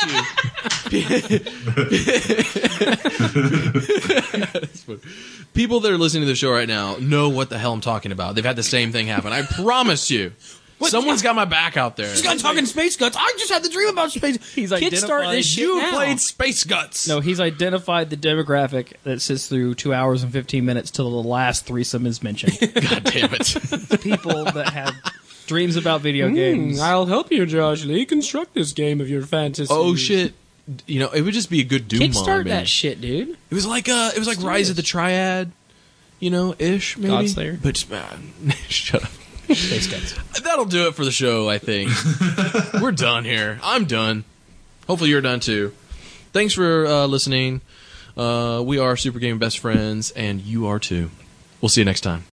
you. People that are listening to the show right now know what the hell I'm talking about. They've had the same thing happen. I promise you. Someone's got my back out there. This guy talking space guts. I just had the dream about space. He's Kickstart identified- this shit You now. played Space Guts. No, he's identified the demographic that sits through two hours and fifteen minutes till the last threesome is mentioned. God damn it. People that have dreams about video games. Hmm, I'll help you, Josh Lee. Construct this game of your fantasy. Oh shit. You know, it would just be a good Doom Kickstart mod, man. that shit, dude. It was like uh it was like do Rise this. of the Triad, you know, ish maybe. Godslayer. But just, man, shut up. Space Guts. That'll do it for the show, I think. We're done here. I'm done. Hopefully you're done too. Thanks for uh, listening. Uh, we are Super Game Best Friends, and you are too. We'll see you next time.